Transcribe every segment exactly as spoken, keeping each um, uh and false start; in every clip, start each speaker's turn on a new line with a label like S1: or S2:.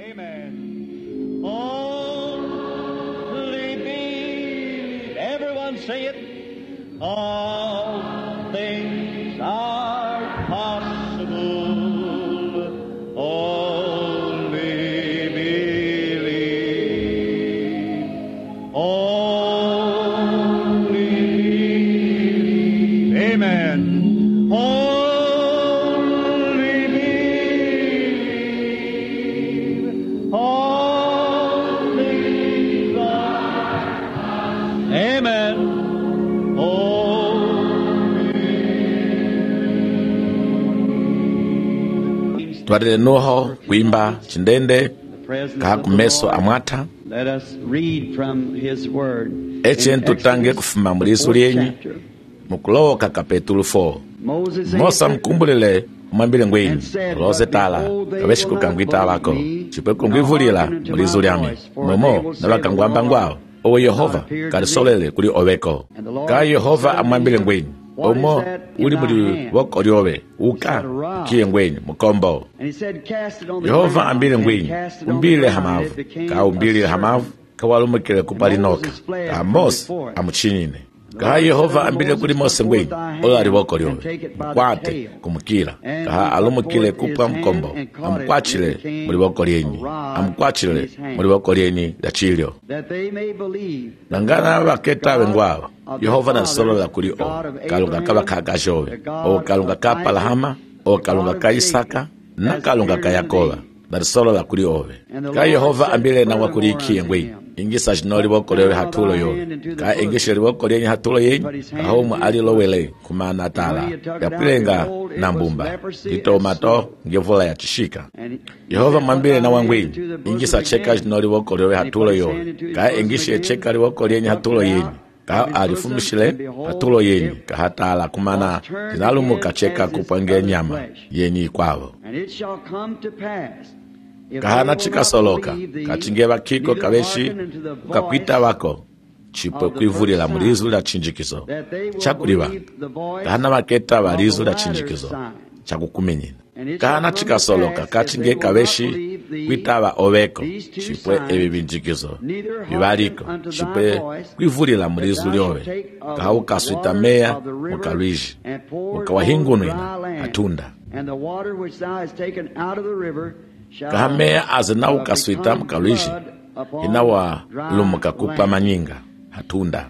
S1: Amen. Only believe. Everyone say it. All things are possible. Only believe. Only believe. Amen. Only believe. All things are. Amen.
S2: Twadele noho kuimba chindende kaha kumeso amwata eche ntutange kufuma mulisu lienyi mukulowo kakapetulu fo mosa mkumbulile mwambile ngwenyi ulose tala kaweshi kukangwita lako chipwe kungwivulila mulisu liami momo nabakangwamba ngwao owe Yehova kalisolele kuli oweko ka Yehova amwambile ngwenyi omo uli muli woko lyowe uka kiye ngwenyi mukombo Yehova ambile ngwenyi umbile hamavu ka umbile hamavu kawalumukile kupalinoka ka Mose amuchinyine ka Yehova ambile kuli Mose ngwenyi olali woko lyowe mukwate kumukila ka alumukile kupa mkombo amukwachile muli woko lyenyi amukwachile muli woko lyenyi lachilyo nangana baketawe ngwawa Yehova na solola kuli o kalunga kaba kagajowe o kalunga ka Palahama o kalunga ka Isaka na kalunga ka Yakoba na solola kuli owe ka Yehova ambile na wakuli kiye ngwenyi ingisa jinoli wokolewe hatulo yowe ka ingisheli wokolenyi hatulo yenyi ka homu alilowele kumana tala yapilenga na mbumba itomato ngevula ya chishika Yehova mwambile na wangwenyi ingisa cheka jinoli wokolewe hatulo yowe ka ingishe cheka li wokolenyi hatulo yenyi ka alifumishile hatulo yenyi ka hatala kumana zinalumuka cheka kupwange nyama yenyi kwavo kahana chika soloka kachingeva kiko kaveshi ukakwita wako chipwe kwivulila mulizu la chinjikizo chakuliwa kahana maketa walizu la chinjikizo chakukumenyina kahana chika soloka kachinge kaveshi kwitawa oveko chipwe ebi binjikizo bibaliko chipwe kwivulila mulizu lyowe kaha ukaswita meya mukalwiji ukawahingунwina atunda kahamea azina ukaswita mkalwishi inawa lumuka kupa manyinga hatunda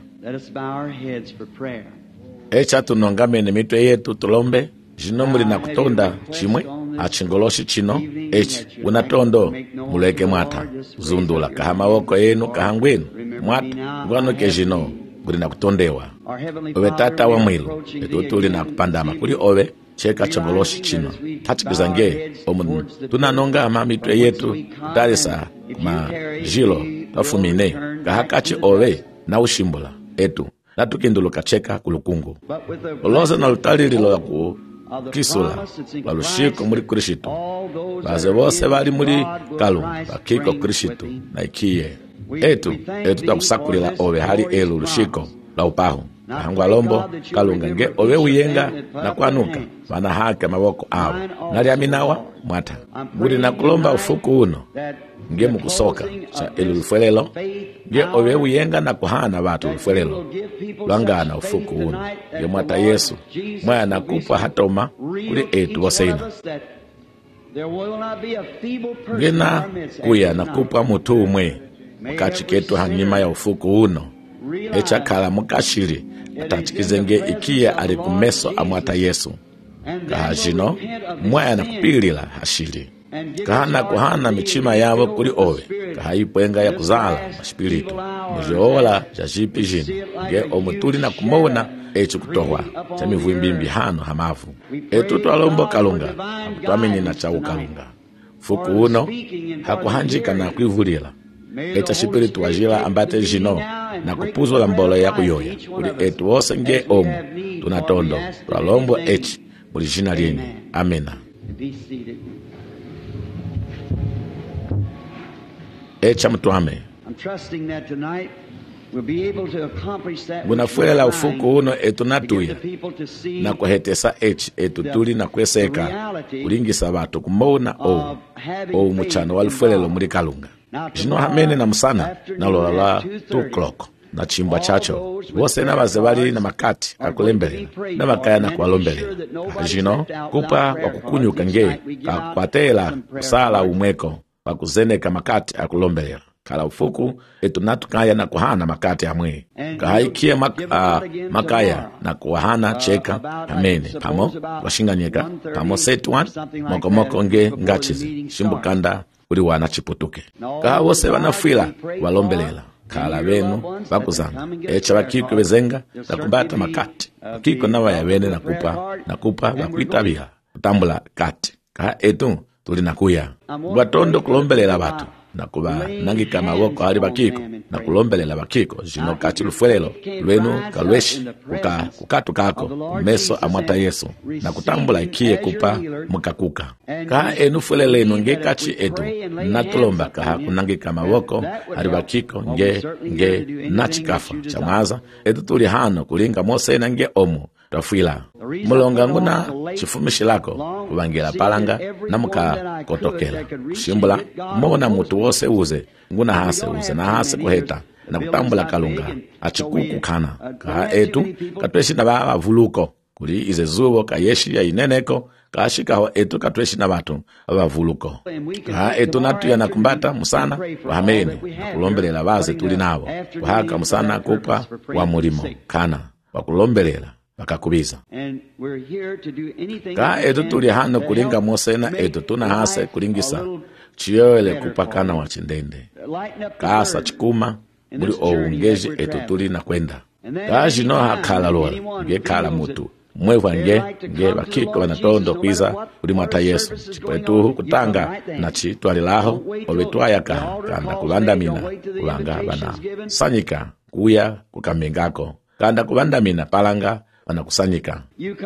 S2: echa tunongamene mitwe yetu tulombe jino muli na kutonda chimwe achingoloshi chino echi unatondo muleke mwata zundula kahama woko yenu kahangwenu mwata ngwanoke jino muli na kutondewa owe tata wa mwilu etutuli na kupandama kuli owe cheka chongoloshi chino tachikizange omu tunanonga mamitwe yetu darisa kuma jilo tafumine kahakachi owe na ushimbula etu natukinduluka cheka kulukungu oloza na lutalililo ku kisula balushiko muri Kristo baze bose bali muri kalu bakiko Kristo na ikiye etu etu takusakulila owe hali elu lushiko la upahu hangwa lombo kalungange owe uyenga na kwanuka wana hake maboko awo nali aminawa mwata nguri na kulomba ufuku uno nge mukusoka cha elu lufwelelo nge owe uyenga na kuhana watu lufwelelo lwangana ufuku uno nge mwata Yesu mwaya na kupwa hatoma kuli etu waseina ngena kuya na kupwa mutu umwe mukachiketu hanyima ya ufuku uno echa kala mukashiri atachikizenge ikia alikumeso amwata Yesu kahajino mwaya na kupilila hashiri kahana kuhana michima yavo kuli owe kahayipwenga ya kuzala mashipiritu mujiola jajipi jino nge omutuli na kumona echi kutohwa cha mivuimbimbi hano hamafu etu twalombo kalunga akutwamini na chau kalunga fuku uno hakuhanjika na kuivulila echa shipiritu wajila ambate jino na kupuzwa la mbolo ya kuyoya kuli etu wose nge omu tunatondo twalombo echi muli jina lieni amena echa mtuame ngunafuelela ufuku uno etu natuya na kuhetesa echi etu tuli na kweseka kulingisa batu kumona ou ou muchano walufuelelo muli kalunga. Jino hamene na musana na lola la two o'clock na chimba chacho wose na baze bali na makati akulembelela na makaya na kualombelela. Jino kupa kwa kukunyuka nge kakwatela kusala umweko kwa kuzeneka makati akulombelela kala ufuku etu natukaya na kuhana makati amwe kahaikie mak, uh, makaya na kuhana cheka amene pamo washinganyeka pamo set one moko moko nge ngachizi shimbukanda uli wana chiputuke kaha wose wanafila walombelela kala benu bakuzanga echa bakiko bezenga na kumbata makati bakiko nawa ya bene na kupa na kupa bakuitabia kutambula kati kaha etu tuli nakuya watondo kulombelela batu na kuba nangika mawoko ali bakiko na kulombelela bakiko jino kati lufuelelo lwenu kalweshi kuka kukatu kako meso amwata Yesu na kutambula ikie kupa mukakuka ka enu fuelele nge kachi etu natulomba ka kunangika mawoko ali bakiko nge nge nachikafa chamaza etu tuli hano kulinga mose na nge omu tafila mulonga nguna chifumishi lako kubangela palanga na muka kotokela shimbula mona mutu wose uze nguna hase uze na hase kuheta na kutambula kalunga achikuku kana ka etu katweshi na baba vuluko kuli ize zuwo ka yeshi ya ineneko ka shikaho etu katweshi na batu baba vuluko ka etu natu ya nakumbata musana wahamene kulombelela baze tuli nabo wahaka musana kupa wa mulimo kana wakulombelela bakakubiza ka etu tuli hano kulinga mose na etu tuna hase kulingisa chiyoele kupakana wa chindende kaasa chikuma muli oungeji etu tuli na kwenda ka jino hakala lola nge kala mutu mwewa nge nge bakiko wanatondo kwiza kuli mwata Yesu chipetuhu kutanga na chitwalilaho obetwaya kaha kanda kubandamina kubanga bana sanyika kuya kukamengako kanda kubandamina palanga wanakusanyika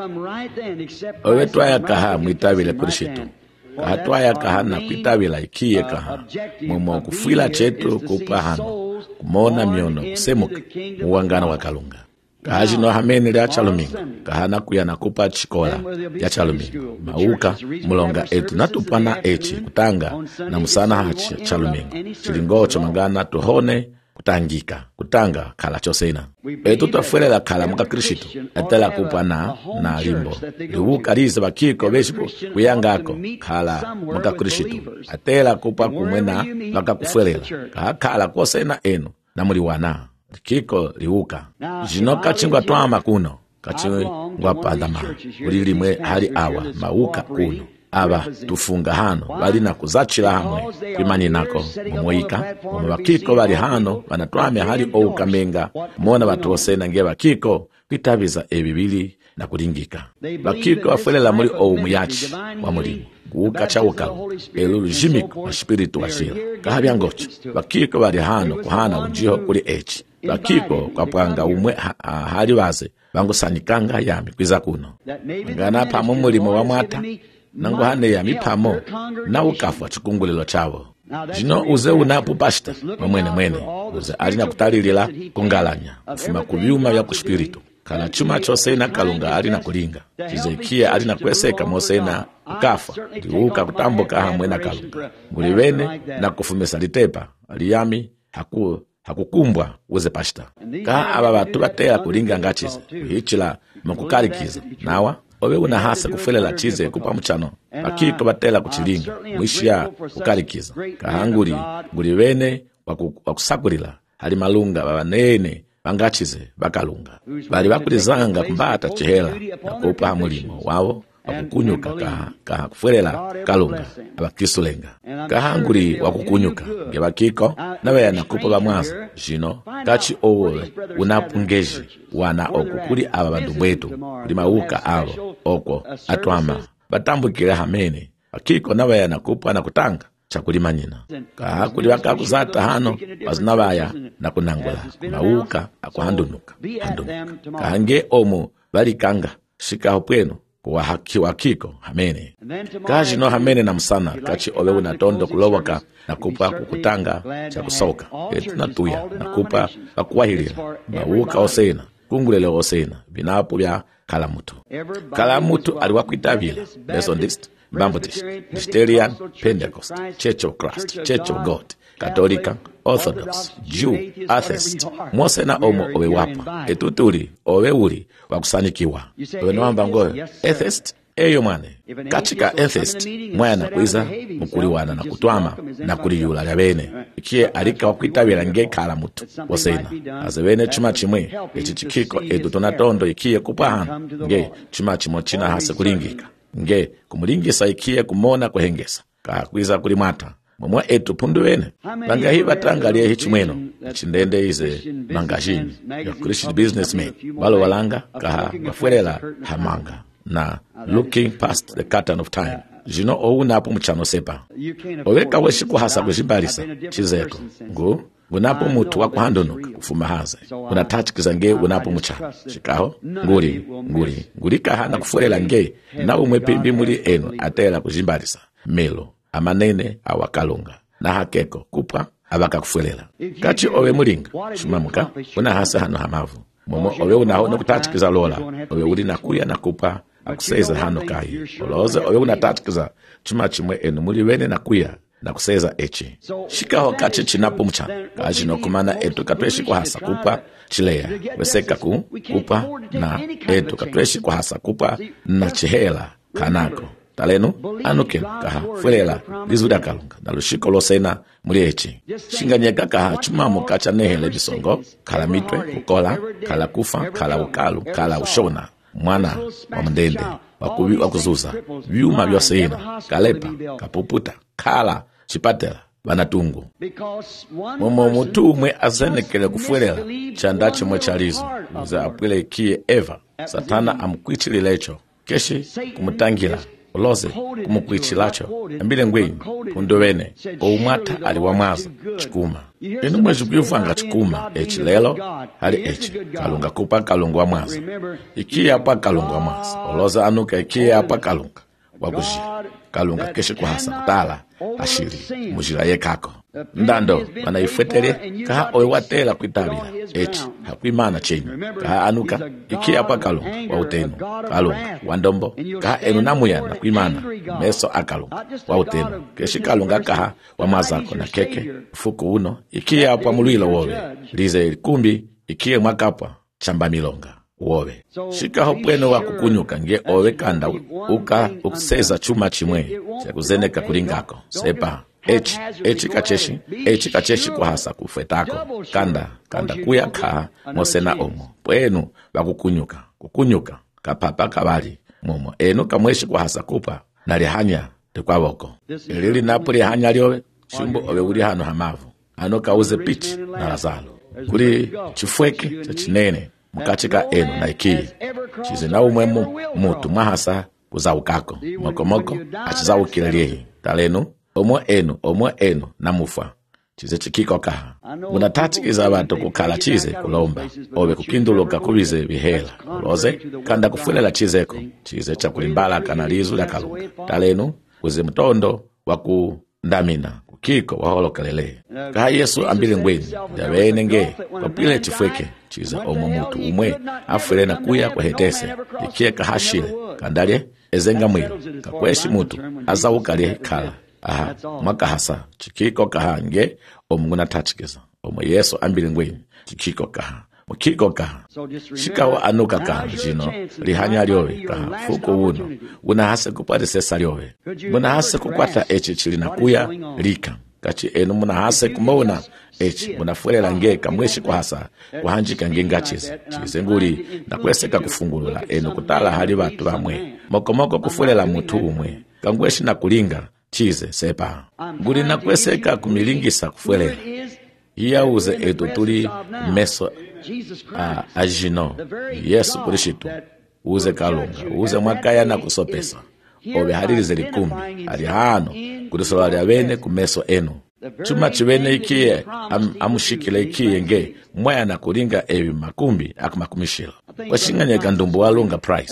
S2: owe twaya kaha mwitabile kurishitu kaha twaya kaha na kwitabila ikie kaha mumo kufwila chetu kupa hano kumona miono kusemuka muwangana wa kalunga kaha jino hameni lya chaluminga kaha nakuya nakupa chikola ya chaluminga mauka mulonga etu natupana echi kutanga na musana hachi chaluminga chilingocho mangana tuhone kutangika kutanga kala chosena etu tafuelela kala muka Kristo atela kupana na limbo liwuka liza bakiko beshipo kuyangako kala muka Kristo atela kupa kumwena baka kufuelela kala kosena eno na muliwana kiko liwuka jinoka chingwa twama kuno kachingwa padama ulilimwe hali awa mauka kuno aba tufunga hano bali na kuzachila hamwe kwimani nako mumwika mumabakiko bali hano banatwame hali oukamenga mona batosena nge bakiko kwitabiza ebibili na kulingika bakiko bafuelela muri oumuyachi wa mulimo guka chawukalo elulu jimiko wa spiritu wa shila kahabya ngocho bakiko bali hano kuhana unjiho kuli echi bakiko kwa pwanga umwe ha, ha, hali baze bangusanyikanga yami kwiza kuno ngana pa mulimo wa mwata nangu hane ya mipamo na ukafu wa chikungulilo chavo jino uze unapu pashta mwene mwene uze alina kutalilila kungalanya ufuma kubiuma ya kuspiritu kana chuma chosena kalunga alina kulinga chizekia alina kweseka mosena ukafa liuka kutambuka hamwe na kalunga mulibene na kufumesa litepa aliyami haku hakukumbwa uze pashta ka aba batu batea kulinga ngachize hichila mkukarikiza nawa owe una hasa kufelela chize kupa mchano bakiko batela kuchilinga mwishia kukarikiza kahanguri nguri bene wakusakurila hali malunga babanene bangachize bakalunga bali bakulizanga kumbata chihela na kupa hamulimo wao wakukunyuka kaha, kaha kufelela kalunga abakisulenga kahanguri wakukunyuka nge bakiko nawe nakupa bamwaza jino kachi owe unapungeji wana okukuli aba bandu bwetu kuli mauka abo oko atwama batambukile hamene bakiko nawe nakupa na kutanga chakulimanyina kaha kuli bakakuzata hano bazinabaya na kunangula mauka akuhandunuka handunuka kahange omu balikanga shikaho pwenu kuwa haki wakiko hamene kaji no hamene na msana kachi owe unatondo kulowaka na kupa kukutanga cha kusoka etu natuya na kupa wakuwahilila mawuka osena kungulele osena binapo bya kala mutu kala mutu aliwakwitabila Methodist, Baptist, Presbyterian, Pentecost, Church of Christ, Church of God, Katolika, Orthodox, Jew, Atheist, mwose na omo owe wapa etutuli owe uli wakusanikiwa owe noamba ngoyo Atheist eyo mwane katika Atheist mwana kwiza mukuliwana na kutwama na kuliyula lya bene ikiye alika wakwitabila nge kala mutu wasena azebene chuma chimwe echi chikiko etu tunatondo ikiye kupahana nge chuma chimo china hase kulingika nge kumulingisa ikiye kumona kuhengesa kakwiza kulimata momwa etu pundu wene banga hiba tangalia hichi mweno chindende ize mangashini ya Christian businessmen balo walanga kaha wafuelela hamanga na looking past the curtain of time jino ouna apu mchano sepa oweka weshiku hasa kujimbalisa chizeko ngu unapo mutu wa kuhandonuka kufuma haze unatachikiza nge unapo mchano shikaho nguli nguli nguli kaha na kufuelela nge na umwepimbi muli enu atela kujimbalisa melo amanene awakalunga na hakeko kupwa abaka kufuelela kachi owe mulinga shumamuka una hasa hano hamavu momo owe unaho nokutachikiza lola owe uli nakuya nakupa akuseza hano kai oloze owe unatachikiza chuma chimwe enu muli wene nakuya nakuseza echi shikaho kachi chinapo mchana kachi nokumana etu katweshi kwa hasa kupa chileya weseka ku kupa na etu katweshi kwa hasa kupa na chihela kanako talenu anuke kaha fuelela lizuda kalunga na lushiko losena muli echi shinganyeka kaha chumamu kacha nehele bisongo kala mitwe kukola kala kufa kala ukalu kala ushona mwana wa mndende wakubi wakuzuza vyuma vyosena kalepa kapuputa kala chipatela banatungu momo mutumwe azenekele kufuelela chanda chimwe chalizo uza apwele ikiye eva satana amkwichililecho keshi kumutangila uloze kumukwichilacho ambile ngwenyi pundu wene oumata aliwamaza chikuma inu mwezi kuyuvanga chikuma echi lelo hali echi kalunga kupa kalunga wa mwaza ikiye apa kalunga wa mwaza uloze anuka ikiye apa kalunga wakujia kalunga keshi kuhasa kutala ashiri mujira ye kako ndando wanaifetele kaha owe watela kuitabila echi hakuimana chenyu kaha anuka ikiye apa kalunga wa utenu kalunga wandombo kaha enu namuya na kuimana meso akalunga wa utenu keshi kalunga kaha wa mazako na keke fuku uno ikiye apa mulwilo wowe lize kumbi ikiye mwakapa chamba milonga wowe shikaho pweno wa kukunyuka nge owe kanda uka ukuseza chuma chimwe chakuzeneka kulingako sepa echi echi kacheshi echi kacheshi kwa hasa kufetako kanda kanda kuya kaha mosena omo pwenu wa kukunyuka kukunyuka kapapa kabali momo enu kamweshi kwa hasa kupa na lihanya tekwa woko ilili napo lihanya liowe shimbo owe uli hano hamavu ano kauze pichi na lazalo kuli chifweke cha chinene mukachika enu na ikiye chize na umwemu mutu mahasa kuzaukako moko moko achizaukile lihi talenu omo enu omo enu na mufa chize chikiko kaha unatachikiza watu kukala chize kulomba owe kukinduluka kubize bihela uloze kanda kufulela chizeko chize cha kulimbala kanalizu la kalunga talenu uze mtondo waku ndamina kukiko waholokelele kaha Yesu ambile ngweni yawene nge kopile chifweke chiza omo mutu umwe afule na kuya kwa hetese ikie kahashile kandale ezenga mwilo kakweshi mutu azawukali kala aha mwaka hasa chikiko kaha nge omunguna tachikiza omo Yesu ambile ngweni chikiko kaha mukiko kaha shikawa anuka kaha jino lihanya liowe kaha fuku uno una hase kupate sesa liowe muna hase kukwata echi chilina kuya lika kachi enu muna hase kumona echi muna fuelela nge kamweshi kwa hasa kuhanjika nge ngachize chize nguli na kweseka kufungulula enu kutala hali watu wamwe moko moko kufuelela mutu umwe kangweshi na kulinga chize sepa nguli na kweseka kumilingisa kufuelela iya uze etu tuli meso a ajino Yesu Kristo uze kalunga uze mwakaya na kusopesa obe halilize likumbi ali hano kudusola lya bene kumeso enu chuma chibene ikiye am, amushikile ikiye nge mwaya na kulinga ebi makumbi akumakumishila washinganyeka ndumbu walunga price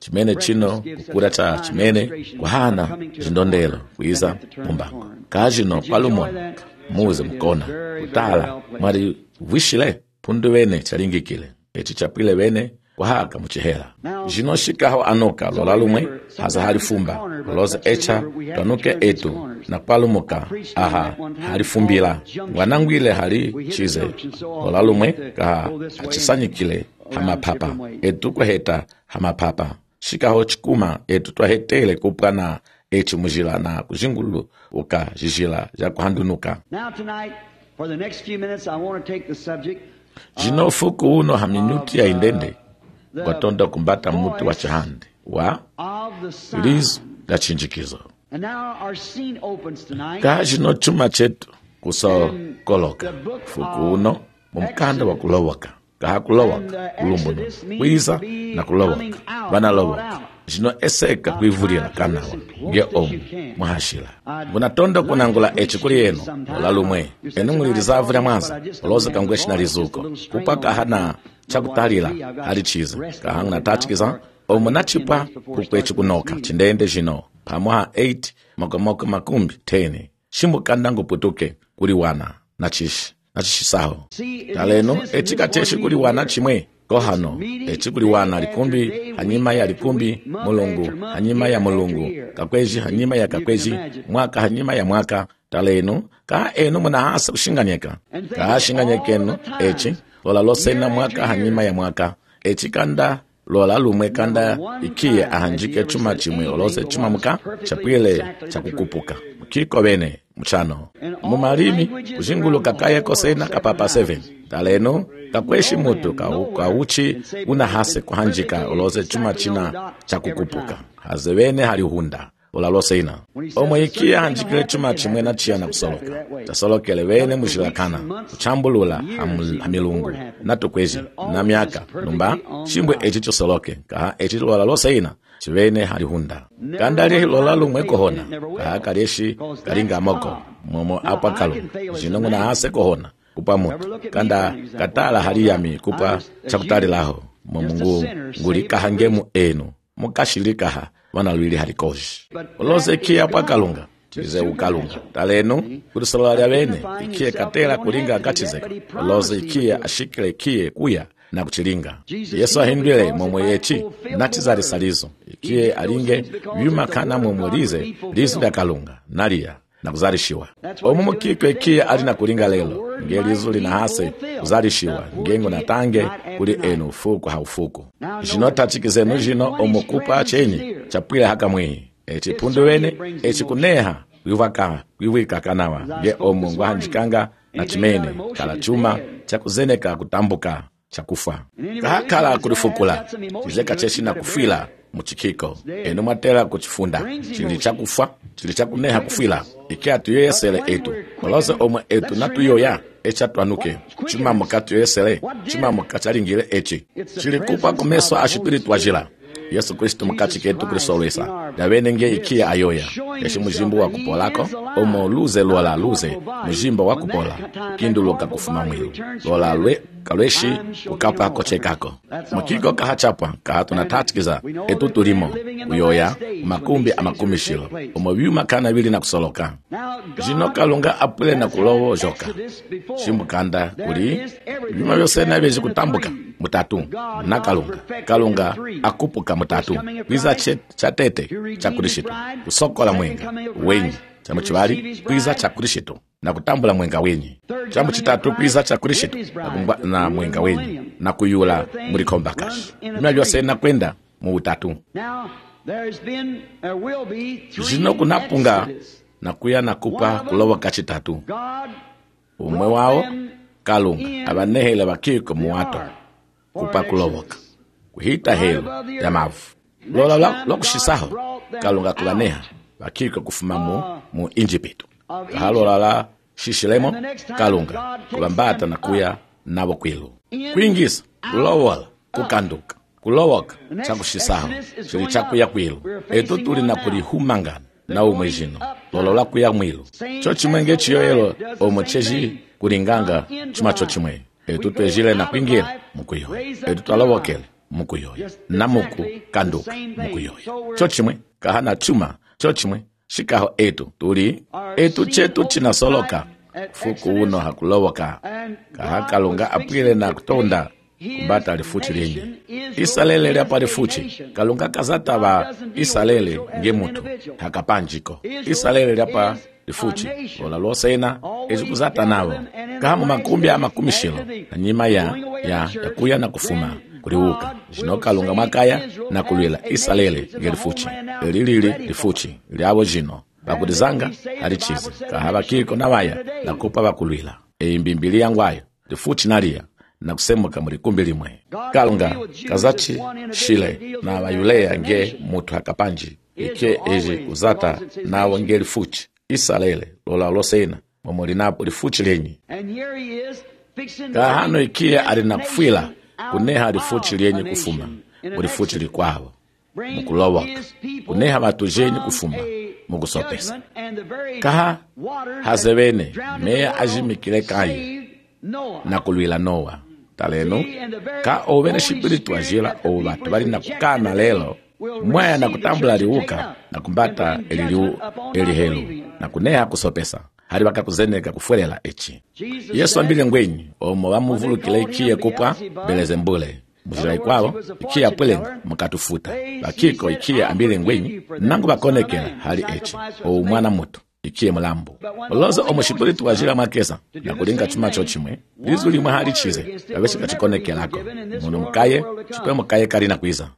S2: chimene chino kukura cha chimene kwahana chindondelo kuiza mumbango kajino palumona muze mkona kutala mwali wishile pundu wene chalingikile echi chapile wene kwahaka muchihela jino shikaho anoka lola lumwe haza halifumba loze echa tanuke etu na palumuka aha halifumbila wanangwile hali chize lola lumwe kaha hachisanyikile hamapapa etu kwa heta hamapapa shikaho chikuma etu twahetele kupana echi mujila na kujingulu uka jijila ja kuhandunuka.
S1: Now tonight, for the next few minutes, I want to take the subject
S2: jino fuku uno haminuti ya indende kwa tondo kumbata mutu wa chahandi wa
S1: of the sun.
S2: lizu la chinjikizo
S1: And now our scene opens tonight.
S2: kaha jino chuma chetu kuso koloka fuku uno mumkanda wa kulowaka kaha kulowaka kulumbuno wiza na kulowaka bana lowaka jino eseka kuivulila kanawa nge omu mwahashila munatondo kunangula echi kuli eno olalumwe enu mulilizavula mwaza oloza kangweshi na lizuko kupaka hana chakutalila hali chize kahanga na tachikiza omu nachipa kukwechi kunoka chindende jino pamoha eight mokomoko makumbi ten shimbu kandangu putuke kuli wana na chishi na chishisaho taleno echi kacheshi kuli wana chimwe kohano echi kuli wana likumbi hanyima ya likumbi mulungu hanyima ya mulungu kakweji hanyima ya kakweji mwaka hanyima ya mwaka taleno ka eno muna hasa kushinganyeka ka shinganyekeno echi lola losena mwaka hanyima ya mwaka echi kanda lola lumwe kanda ikiye ahanjike chuma chimwe olose chuma muka chapwile chakukupuka mkiko bene mchano mumalimi kujingulu kakaye kosena kapapa seven taleno kakweshi mutu kauchi una hase kuhanjika olose chuma china chakukupuka hazewene halihunda olalosena omwe ikiye ahanjikile chuma chimwe na chiyana kusoloka tasolokele wene mujilakana kuchambulula hamilungu natukwezi na miaka numba chimbwe echi chosoloke kaha echi lola losena chiwene halihunda kandali lola lumwe kohona kaha kaleshi kalinga moko momo apa kalu jinongu na hase kohona kupa mutu kanda katala haliyami kupa chakutali laho momungu nguli kahangemu enu mukashilikaha wana lwili halikoji oloze kia pa kalunga chize ukalunga taleno kulisolala bene ikie katela kulinga akachizeka oloze ikie ashikile ikie kuya na kuchilinga Yesu ahindwile momwe yechi natizali salizo ikie alinge yuma kana momwelize lizu lya kalunga nalia na kuzalishiwa omumu kikwe ikie alina kulinga lelo nge lizu lina hase kuzalishiwa ngengo na tange kuli enu fuku haufuku jino tachikizenu jino omukupa chenyi chapwile haka mwihi echi pundu wene echi kuneha wivaka wiwika kanawa nge omu ngwahanjikanga na chimene kala chuma chakuzeneka kutambuka chakufa kahakala kulifukula chizeka cheshi na kufila muchikiko eno matela kuchifunda chili chakufa chili chakuneha kufila ikia tuyesele etu oloze omwe etu natuyoya echa twanuke chima muka tuyesele chima muka chalingile echi chili kupa kumeso ashipiritu wajila Yesu Kristo mukachiketu kulisolesa davene nge ikia ayoya yeshi mujimbo wa kupolako omo luze lola luze mujimbo wa kupola kinduluka kufuma mwilu lola lwe kalweshi ukapa kochekako mukiko kahachapa kahatuna tatikiza etu tulimo uyoya makumbi amakumishilo omo vyuma kana vili na kusoloka jino kalunga apule na kulowo joka shimbu kanda kuli vyuma vyose na vyeji kutambuka mutatu na kalunga kalunga akupuka mutatu wiza chatete chakulishitu kusokola mwenga wenyi chamu chibali kwiza chakulishitu na kutambula mwenga wenyi chamu chitatu kwiza chakulishitu na, na mwenga wenyi na kuyula mulikombakashi vyuma vyose na kwenda mu utatu jino kunapunga na kuya na kupa kulowa kachitatu umwe wao kalunga abanehele bakiko muwato kupa kulowoka kuhita helo ya mavu lola lokushisaho kalunga kulaneha bakiko kufuma mu, mu injipitu kahalola la shishilemo kalunga kulambata na kuya nabo kwilu kuingisa kulowola kukanduka kulowoka chakushisaho chili chakuya kwilu etu tuli na kulihumangana na umwe jino lola la kuya mwilu cho chimwenge chiyoyelo omo cheji kulinganga chuma cho chimwe etu twejile na kwingira mukuyo etu twalowokele mukuyoyo na muku kanduka mukuyoyo chochimwe kahana chuma chochimwe shikaho etu tuli etu chetu chinasoloka fuku uno hakulowoka kahakalunga apwile na kutonda kumbata alifuchi linyi isalele liapa lifuchi kalunga kazataba isalele nge mutu hakapanjiko isalele liapa lifuchi ola losena ezikuzata nabo kahamu makumbi ama kumishilo na nyima ya ya yakuya na kufuma kuliuka jino kalunga makaya na kulwila isalele nge lifuchi elilili lifuchi liabo jino bakudizanga alichize kahaba kiko na waya na kupa bakulwila eimbimbili yangwayo lifuchi nalia na kusemuka muri kumbi limwe kalunga kazachi shile na wayulea nge mutu hakapanji ike eji kuzata na wangeli fuchi isalele lola losena momoli napo lifuchi lenyi kahano ikie alina kufwila kuneha lifuchi lenyi kufuma ulifuchi likwabo mukulowaka kuneha batujenyi kufuma mukusopesa kaha hazewene meya ajimikile kayi na kulwila Noa taleno ka ovene shipiritu ajila o batu bali na kukana lelo mwaya na kutambula liuka na kumbata eliliu elihelu na kuneha kusopesa hali baka kuzeneka kufwelela echi Yesu ambile ngwenyi omo bamuvulukile ikiye kupa beleze mbule mujira ikwabo ikiye apwelenga mukatufuta bakiko ikiye ambile ngwenyi nangu bakonekela hali echi o mwana mutu ikiye mulambu oloza omushipiritu wajila makesa na kulinga chuma chochimwe lizu limwe hali chize kabeshi kachikonekelako mundu mukaye chipwe mukaye kali na kwiza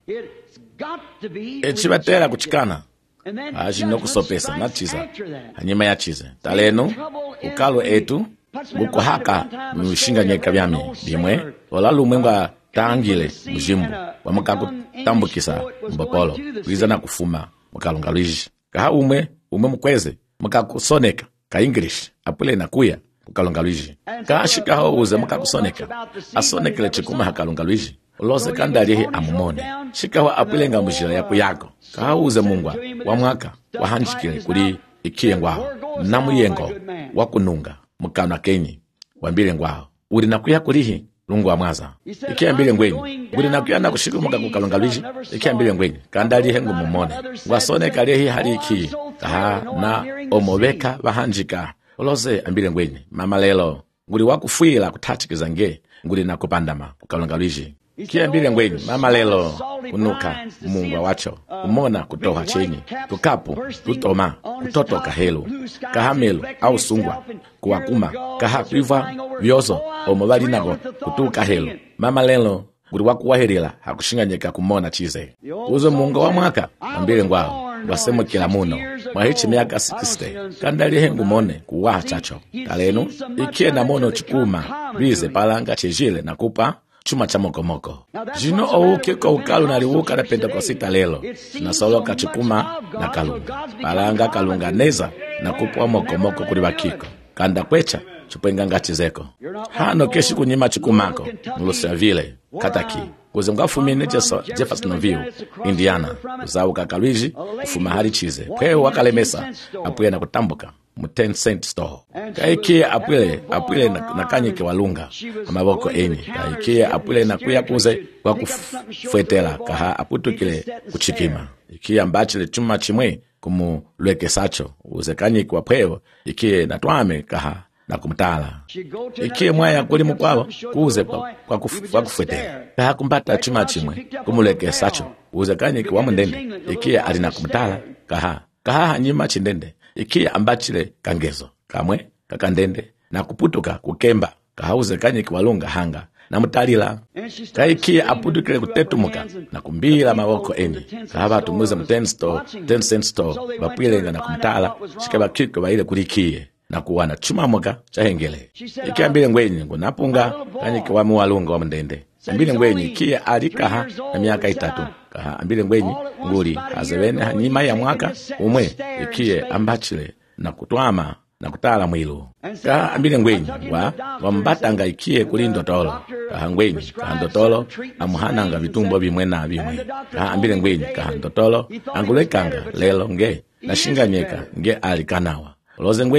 S2: echibatera kuchikana aji no kusopesa na chiza hanyuma ya chize taleno ukalo etu guko haka mushinga nyeka byami bimwe olalu mwenga tangile mujimbu wamakaku tambukisa mbopolo kwiza na kufuma mukalunga lwiji kaha umwe umwe mukweze mukakusoneka ka English apule na kuya mukalunga lwiji kashika ho uze mukakusoneka asonekele chikuma hakalunga lwiji uloze kandalihi amumone shikaho apulenga mujira yaku yako kahauze mungwa wa mwaka wahanjikile kuli ikiye ngwaho na muyengo wakununga mukana kenyi wambile ngwaho uli nakuya kulihi lungu wa mwaza ikiye mbile ngwenyi uli nakuya na kushiku muka kukalunga lwiji ikiye mbile ngwenyi kandalihe ngu mumone wasoneka lehi hali ikiye kaha na omobeka wahanjika uloze ambile ngwenyi mama lelo nguli wakufuila kutachikiza nge nguli nakupandama kukalunga lwiji kia mbile ngwenyi mama lelo kunuka mungwa wacho umona kutoha chenyi tukapu tutoma kutotoka helu kahamelu au sungwa kuwakuma kaha kuiva vyozo omobali nago kutuka helu mama lelo guri wakuwaherila hakushinganyeka kumona chize uzo mungo wa mwaka ambile ngwao wasemo kila muno mwahichi miaka sixty kandali hengu mone kuwaha chacho kalenu ikie na mono chikuma bize palanga chejile na kupa chuma cha mokomoko jino ouke kwa ukalu na liwuka na pentekosita lelo na soloka chikuma na kalunga palanga kalunga neza na kupwa mokomoko kuli bakiko kanda kwecha chupenga ngachi zeko hano keshi kunyima chikumako mulusia vile kataki kuzunga fumine Jeffersonville Indiana kuzauka kalwiji kufuma hali chize kwe wakalemesa apuye na kutambuka mu ten cent store kaikie apwile apwile na, na kanyike walunga amaboko eni kaikie apwile na kuya kuze kwa kufwetela kaha aputukile kuchikima ikia mbachile chuma chimwe kumu lweke sacho uze kanyike wapweo ikie natwame kaha na kumtala ikie mwaya kuli mukwabo kuze kwa, kwa, kuf, kwa kufwetela kaha kumbata chuma chimwe kumuleke sacho uze kanyike wamundende ikie alina kumtala kaha kaha nyima chindende ikia ambachile kangezo kamwe kakandende na kuputuka kukemba kahauze kanyiki walunga hanga na mutalila kaikia aputukile kutetumuka na kumbila mawoko eni kahaba tumuze mu ten store ten cent store bapwilenga na kumtala shikaba kiko baile kulikie na kuwana chuma moka chahengele ikia mbile ngwenyi ngunapunga kanyiki wa muwalunga wa mndende mbile ngwenyi kia alikaha na miaka itatu kaha ambile ngwenyi nguli hazewene hanyima ya mwaka umwe ikie ambachile na kutwama na kutala mwilu kaha ambile ngwenyi wa wambatanga ikie kuli ndotolo kaha ngwenyi kaha ndotolo amuhananga vitumbo bimwe na bimwe kaha ambile ngwenyi kaha ndotolo angulekanga lelo nge na shinganyeka nge alikanawa uloze ngwenyi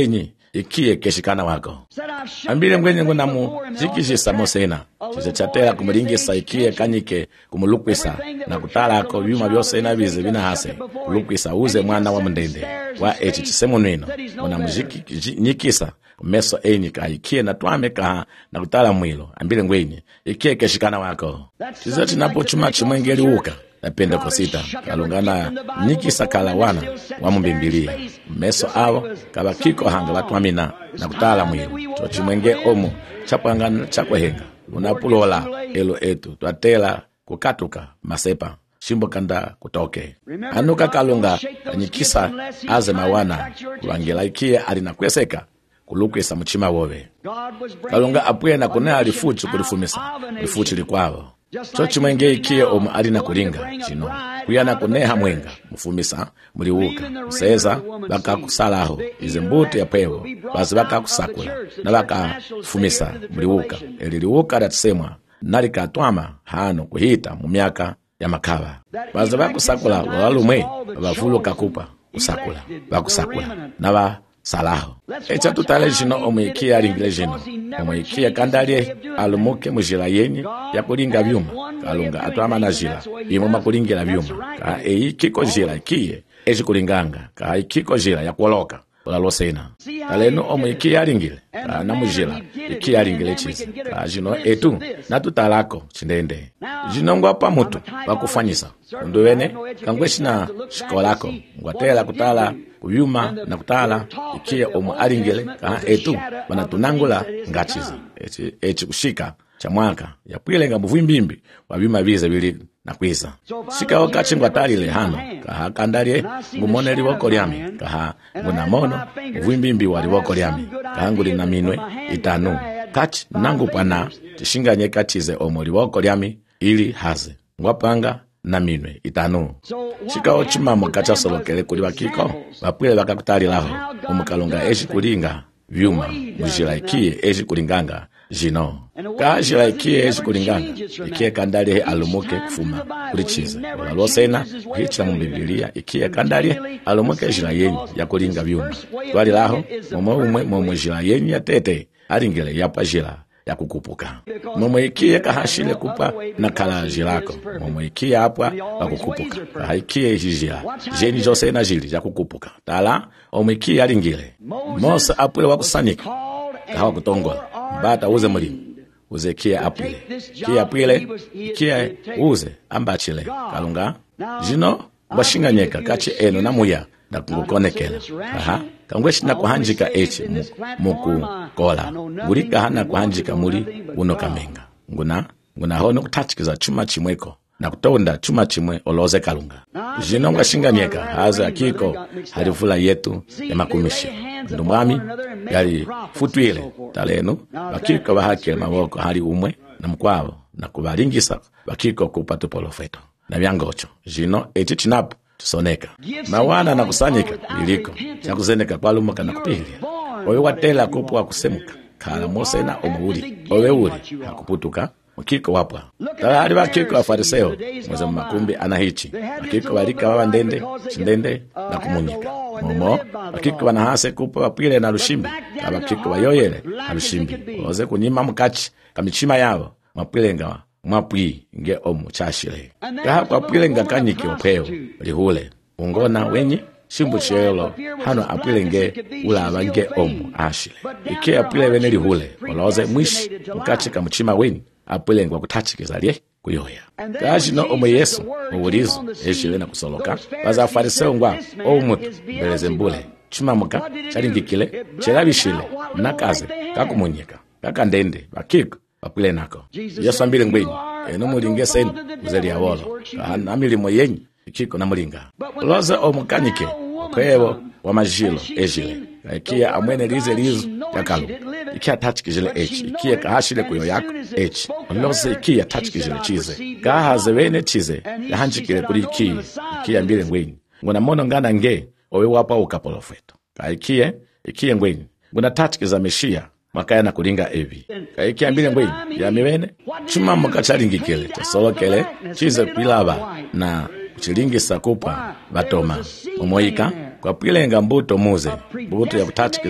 S2: ikiye keshikana wako ambile ngwenye ngunamu zikishisa mosena chize chatela kumulingisa ikiye kanyike kumulukwisa na kutalako byuma byose na bize binahase kulukwisa uze mwana wa mndende wa echi chisemunwino ngunamu nyikisa meso enyi ka ikiye na twame ka na kutala mwilo ambile ngwenye ikiye keshikana wako chize chinapo chuma chimwengeli uka na Pendekosita kalungana nyikisa kala wana wa mubimbilia meso awo kabakiko hanga batwamina na kutala mwilo tochimwenge omu chapangana chakwehenga unapulola elo etu twatela kukatuka masepa shimbo kanda kutoke anuka kalunga nyikisa aze mawana kulangela ikiye alinakweseka kulukwisa muchima wowe kalunga apuye na kune alifuchi kulifumisa lifuchi likwavo chochi mwenge ikiye omu alina kulinga chino kuyana kuneha mwenga mufumisa muliuka mseza baka kusalaho ize mbuto ya pewo bazi baka kusakula na baka fumisa muliuka eliliuka datsemwa nalika twama hano kuhita mu myaka ya makaba bazi baka kusakula walumwe bavulu kakupa kusakula bakusakula na ba salaho echa tutale jino omuikia alingile jino omuikia kandalie alumuke mujila yenye ya kulinga vyuma kalunga atwama na jila imu makulingila vyuma ka eyi kiko jila ikiye eji kulinganga ka ikiko jila ya kuoloka ulalosena kaleno omuikia alingile ka na mujila ikia alingile chizi ka jino etu na tutalako chindende jino ngwapa mutu wakufanyisa unduwene kangweshi na shikolako ngwatela kutala kuyuma na kutala ikiye omu alingile ka etu wanatunangula ngachiza echi, echi kushika cha mwaka ya pwilenga muvuimbimbi wabyuma bize bili na kwiza shika wakachi ngwatalile hano kaha kandalie ngumone liwoko lyami kaha ngunamono muvuimbimbi wa liwoko lyami kaha nguli na minwe itanu kachi nangu pana tishinganye kachize omu liwoko lyami ili haze ngwapanga na minwe itanu shika ochimamo kacha solokele kuli wakiko wapwile wakakutalilaho umukalunga eji kulinga vyuma mujila ikiye eji kulinganga jino ka jila ikiye eji kulinganga ikiye kandalie alumuke kufuma kulichiza walosena kuhichila mumbibilia ikiye kandalie alumuke jila yenyi ya kulinga vyuma walilaho momo umwe momo jila yenyi ya tete alingile yapa jila ya kukupuka momo ikiye kahashile kupa na kala jilako momo ikiye hapa wakukupuka kahaikiye jijila jeni jose na jili ya kukupuka tala omo ikiye alingile mosa apule wakusanyika kahawa kutongola mbata uze mulimu uze kiye apule kiye apule kiye uze ambachile kalunga jino washinganyeka kachi eno na muya na kungukonekela aha kangweshi na kuhanjika echi muku kola ngulika hana kuhanjika muli uno kamenga nguna nguna hono kutachikiza chuma chimweko na kutonda chuma chimwe oloze kalunga jino ngashinganyeka haza akiko halifula yetu ya makumishi ndumwami yali futwile talenu bakiko bahakile maboko hali umwe na mkwavo na kubalingisa bakiko kupatu polofeto na byangocho jino echi chinapo tusoneka mawana na kusanyika iliko chakuzeneka kwa lumaka na kupilia owe watela kupu wa kusemuka kala mose na omuuli owe uli hakuputuka mkiko wapwa talahali wakiko wa fariseo mweza makumbi anahichi wakiko walika wawa ndende chindende na kumunyika momo wakiko wanahase kupu wapile na lushimbi na wakiko wayoyele na lushimbi oze kunyima mkachi kamichima yao mwapilenga mwapwi nge omu chashile kaha kwa pwilenga kanyiki opeo lihule ungona wenye shimbu chelo hano apwilenge ulaba nge omu ashile ike apwile wene lihule oloze mwishi mkachika mchima weni apwilengwa kutachikiza liye kuyoya kashi no omu yesu uwulizo eshile na kusoloka waza fariseo ngwa oumutu mbeleze mbule chuma muka charingikile chelabishile nakaze kakumunyika kakandende bakiko bapwile nako yesu ambile ngwenyi eno mulinge seni uzeli awolo kahana milimo yenyi ikiko na mulinga loze omukanyike kwewo wa majilo ejile ikia amwene lize lizo yakalu ikia tachikijile echi ikia kahashile kuyo yako echi loze ikia tachikijile chize kahaze wene chize yahanchikile kuli ikia ikia ambile ngwenyi nguna mono ngana nge owe wapa ukapolofeto ka ikia ikia ngwenyi nguna tachikiza meshia makaya na kulinga evi kaiki ambile ngwenyi ya miwene chuma mkacharingikele chasolokele chize pilaba na kuchilingisa kupa batoma umoika kwa pilenga mbuto muze mbuto ya kutachikiza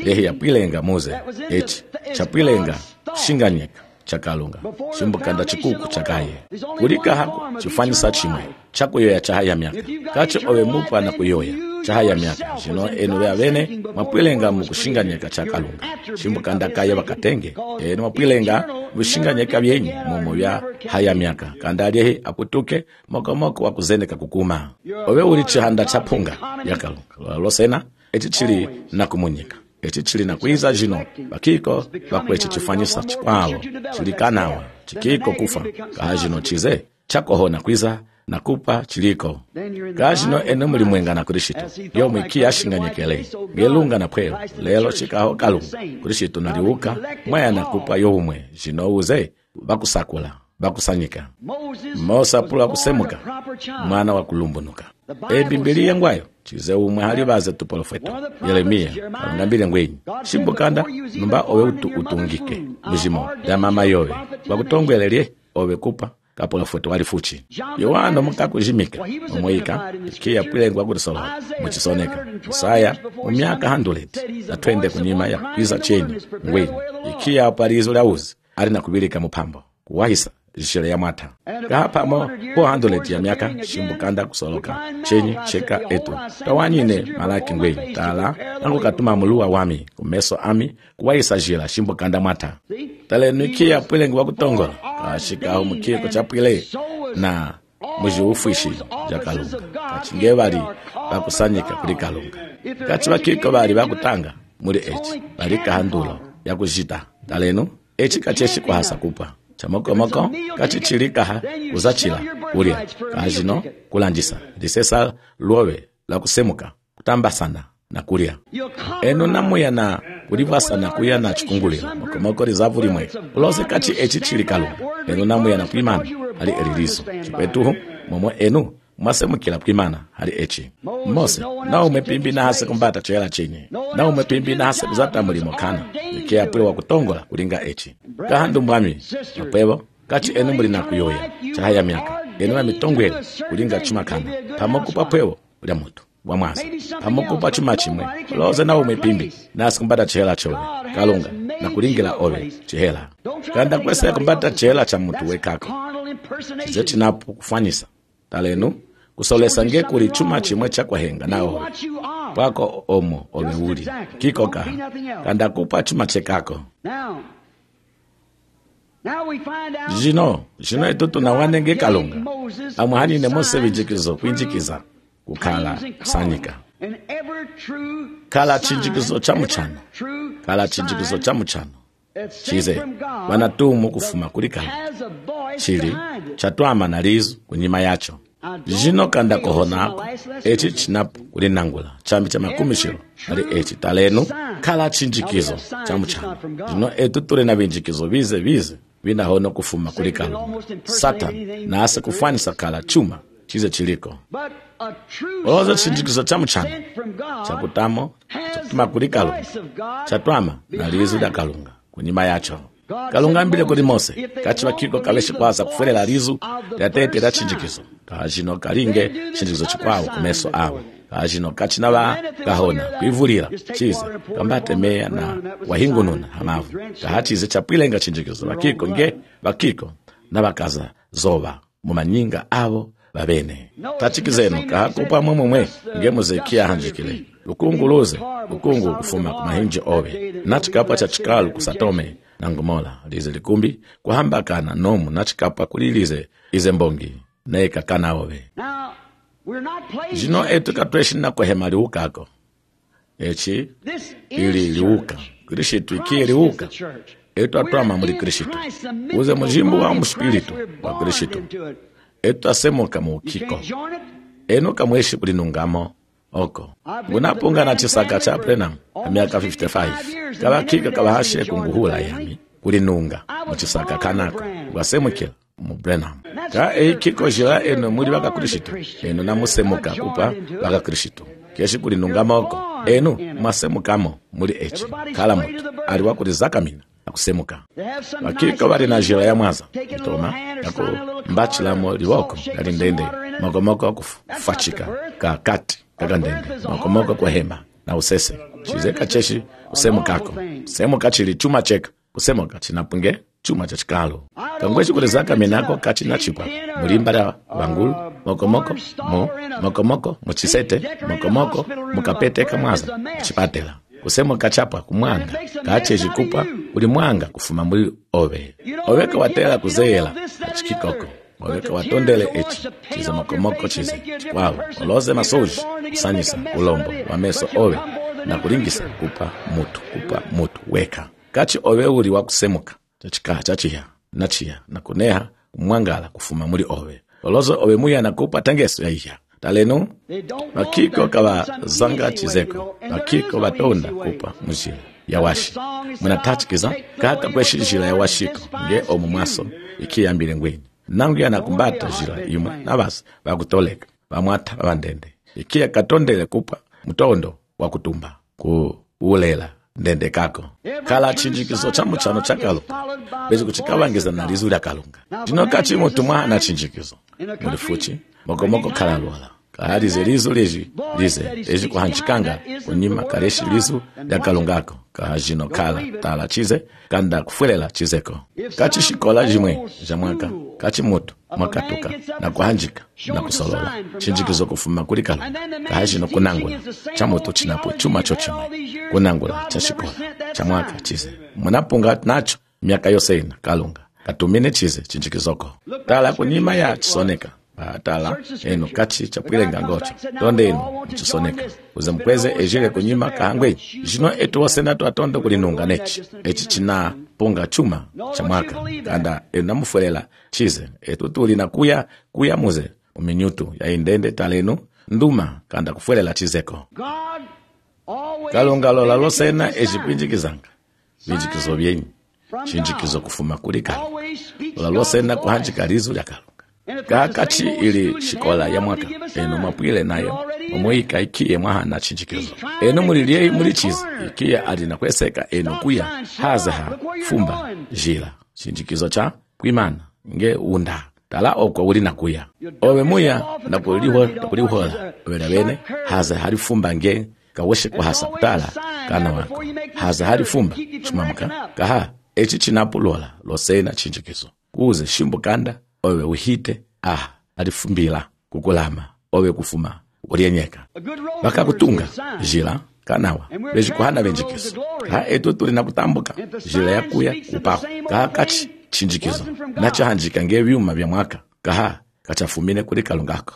S2: yehi yapwilenga muze echi chapwilenga shinganyika chakalunga chimbukanda chikuku chakaye kulika hako chifanyisa chimwe chakuyoya chahaya myaka kachi owe mupa na kuyoya chahaya myaka chino enu vya vene mwapwilenga mukushinganyika chakalunga chimbukanda kaye wakatenge enu mwapwilenga mushinganyika vyenyi mumu vya haya myaka kanda aliehi akutuke moko moko wakuzeneka kukuma owe uli chihanda chapunga yakalunga losena eti chili na kumunyika eti chili na kuiza jino bakiko bakwechi chifanyisa chikwawo chilikanawa chikiko kufa kajino chize chakohona kuiza nakupa chiliko kajino eno mulimwenga na Krishito yo mwiki ashinganyekele ngelunga na pwelo lelo chikaho kalunga Krishito naliuka mwaya nakupa yo umwe jino uze bakusakula bakusanyika Mosa pula kusemuka mwana wa kulumbunuka e Biblia ngwayo chize umwe hali baze tu profeta Yeremia ngambile ngwenyi shimbukanda numba owe utu utungike mujimo ya mama yowe bakutongwelelie owe kupa ka profeta wali fuchi Yohana mukakujimika omwika kia pwilengwa kurisolo muchisoneka Isaya umyaka handuleti na twende kunyima ya kwiza cheni ngwenyi ikia parizo la uzi ali na kubilika mupambo kuwahisa jishele ya mwata kahapa mo po handoleti ya miaka shimbukanda kusoloka chenyi cheka etu tawanyine malaki ngwenyi tala nangu katuma muluwa wami kumeso ami kuwaisa jila shimbukanda mwata tale nukia pwilengi wakutongola kashika hu mukie kuchapwile na muji ufuishi jakalunga kachinge bali bakusanyika kuli kalunga kachi bakiko bali bakutanga muri echi bali kahandulo ya kujita talenu echi kacheshi kwa hasa kupa chamoko moko kachichilika uzachila ulia kajino kulanjisa disesa luowe la kusemuka kutambasana na kulia eno namuya na kulivasana kuya na chikungulila moko moko rizavu limwe ulose kachi echichilikalu eno namuya na kuimana hali eriliso chipetuhu momo enu mwasemukila kuimana hali echi Mose na umepimbi na hase kumbata chela chenye na umepimbi na hase kuzata mulimo kana nikia pwele wa kutongola kulinga echi kahandu mwami mapwevo kachi enu muli na kuyoya chahaya miaka enu wa mitongwele kulinga chuma kana pamokupa pwevo ulia mutu wa mwasa pamokupa chuma chimwe loze na umepimbi na hase kumbata chela chole kalunga na kulingila ove chihela kanda kwesa ya kumbata chela cha mutu wekako zeti napu kufanyisa talenu kusolesa nge kuli chuma chimwe cha kwahenga nao pako omo omeuli kiko ka kanda kupa chuma chekako jino jino etutu na wanenge kalunga amuhani ne Mose vijikizo kuinjikiza kukala sanyika kala chinjikizo cha mchano kala chinjikizo cha mchano chize wanatumu kufuma kulikala chili chatwama na lizu kunyima yacho jino kanda kohonako echi chinapu kulinangula chambi cha makumishiro ali echi talenu kala chinjikizo cha mchano jino etu tule na vinjikizo vize vize vina hono kufuma kulikala Satan na ase kufanisa kala chuma chize chiliko ozo chinjikizo cha mchano cha kutamo cha kutuma kulikala cha twama na lizu da kalunga kunyima yacho kalunga mbile kuli Mose kachi wakiko kaleshi kwaza kuferela lizu yatete la chinjikizo kajino kalinge chinjikizo chikwawo kumeso awe kajino kachi nawa kahona kuivulila chize kambate meya na wahingununa hamavu kahachize chapwilenga chinjikizo wakiko nge wakiko na wakaza zoba mumanyinga avo babene tachikizeno kahakupa mwemwe nge muzekia hanjikile lukungu luze lukungu kufuma kumahinji obe nachikapa cha chikalu kusatome nangumola lize likumbi kuhambakana nomu nachikapa kulilize ize mbongi neka kana obe jino etu katweshi na kuhema liukako echi ili liuka Krishito ikie liuka etu atwama muli Krishito uze mujimbu wa mspiritu wa Krishito etu asemoka muukiko eno kamweshi kulinungamo oko gunapunga na chisaka cha Brenham na miaka fifty-five kala kika kala hashe kunguhula yami kulinunga mu chisaka kanako wasemukila mu Brenham ka e kiko jila eno muri baka Krishito eno namusemuka kupa baka Krishito keshi kulinunga moko eno masemukamo muri echi kala mutu aliwa kulizakamina akusemuka wakika bali na jila ya mwaza toma yako mbachila mo liwoko galindende moko moko kufachika ka kati kakandende moko moko kwa hema na usese chize kacheshi kusemukako semuka chili chuma cheka kusemuka chinapunge chuma cha chikalo kangwechi kulezaka menako kachina chipwa mulimbala vangulu mokomoko mu mokomoko muchisete mokomoko mukapete kamwaza chipatela kusemuka chapa kumwanga kache jikupa uli mwanga kufuma muri ove oveka watela kuzeyela chikikoko oveka watondele echi chize mokomoko chize wow oloze masoji kusanyisa ulombo wameso ove na kulingisa kupa mutu kupa mutu weka kachi ove uli wakusemuka chachika chachiya nachiya nakuneha kumwangala kufuma muri ove olozo ove muya nakupa tangeso yahiya talenu makiko kaba zanga chizeko makiko batonda kupa mujila yawashi munatachikiza kaka kweshi jila yawashiko nge omumwaso ikiyambile ngweni nangu yanakumbata jila yuma nabasi bakutoleka bamwata babandende ikiya katondele kupa mutondo wakutumba ku ulela ndende kako kala chinjikizo cha muchano chakalo bezi kuchikabangiza na lizu lya kalunga dino kachi mutumwa na chinjikizo mulifuchi mokomoko kala lwala kahalize lizu leji lize leji kuhanchikanga kunyima kareshi lizu lya kalungako kahajino kala tala chize kanda kufulela chizeko kachi shikola jimwe jamwaka kachi mutu mwakatuka na kuhanjika na kusolola chinjikizo kufuma kuli kalunga kahajino kunangula cha mutu chinapo chuma chochimwe kunangula cha shikola cha mwaka chize munapunga nacho miaka yose ina kalunga katumine chize chinjikizoko tala kunyima ya chisoneka tala eno kachi chapwile ngangocho tonde eno chisoneka uze mkweze ejile kunyima kahangwe jino etu wasenato atondo kulinunga nechi echi china punga chuma cha mwaka kanda eno namufulela chize etu tuli na kuya kuya muze uminyutu ya indende talenu nduma kanda kufulela chizeko kalunga lola losena ejipinjikizanga vinjikizo vyenyi chinjikizo kufuma kulika lola losena kuhanjika lizu lya kalunga kakachi ili shikola ya mwaka eno mapwile nayo omuika ikiye mwahana chinjikizo eno mulilie mulichizi ikiye alina kweseka eno kuya hazaha fumba jila chinjikizo cha kuimana nge unda tala okwa uli na kuya owe muya na kuliho na kulihola wela bene haza hari fumba nge kaweshe kwa hasa kutala kana wako haza hari fumba chumamuka kaha echi chinapulola losena chinjikizo kuze shimbo kanda owe uhite ah alifumbila kukulama owe kufuma ulienyeka baka kutunga jila kanawa beji kuhana benjikizo ha etu tuli na kutambuka jila ya kuya upaho kaha kachi chinjikizo nacho hanjika nge vyuma vya mwaka kaha kachafumine kuli kalungako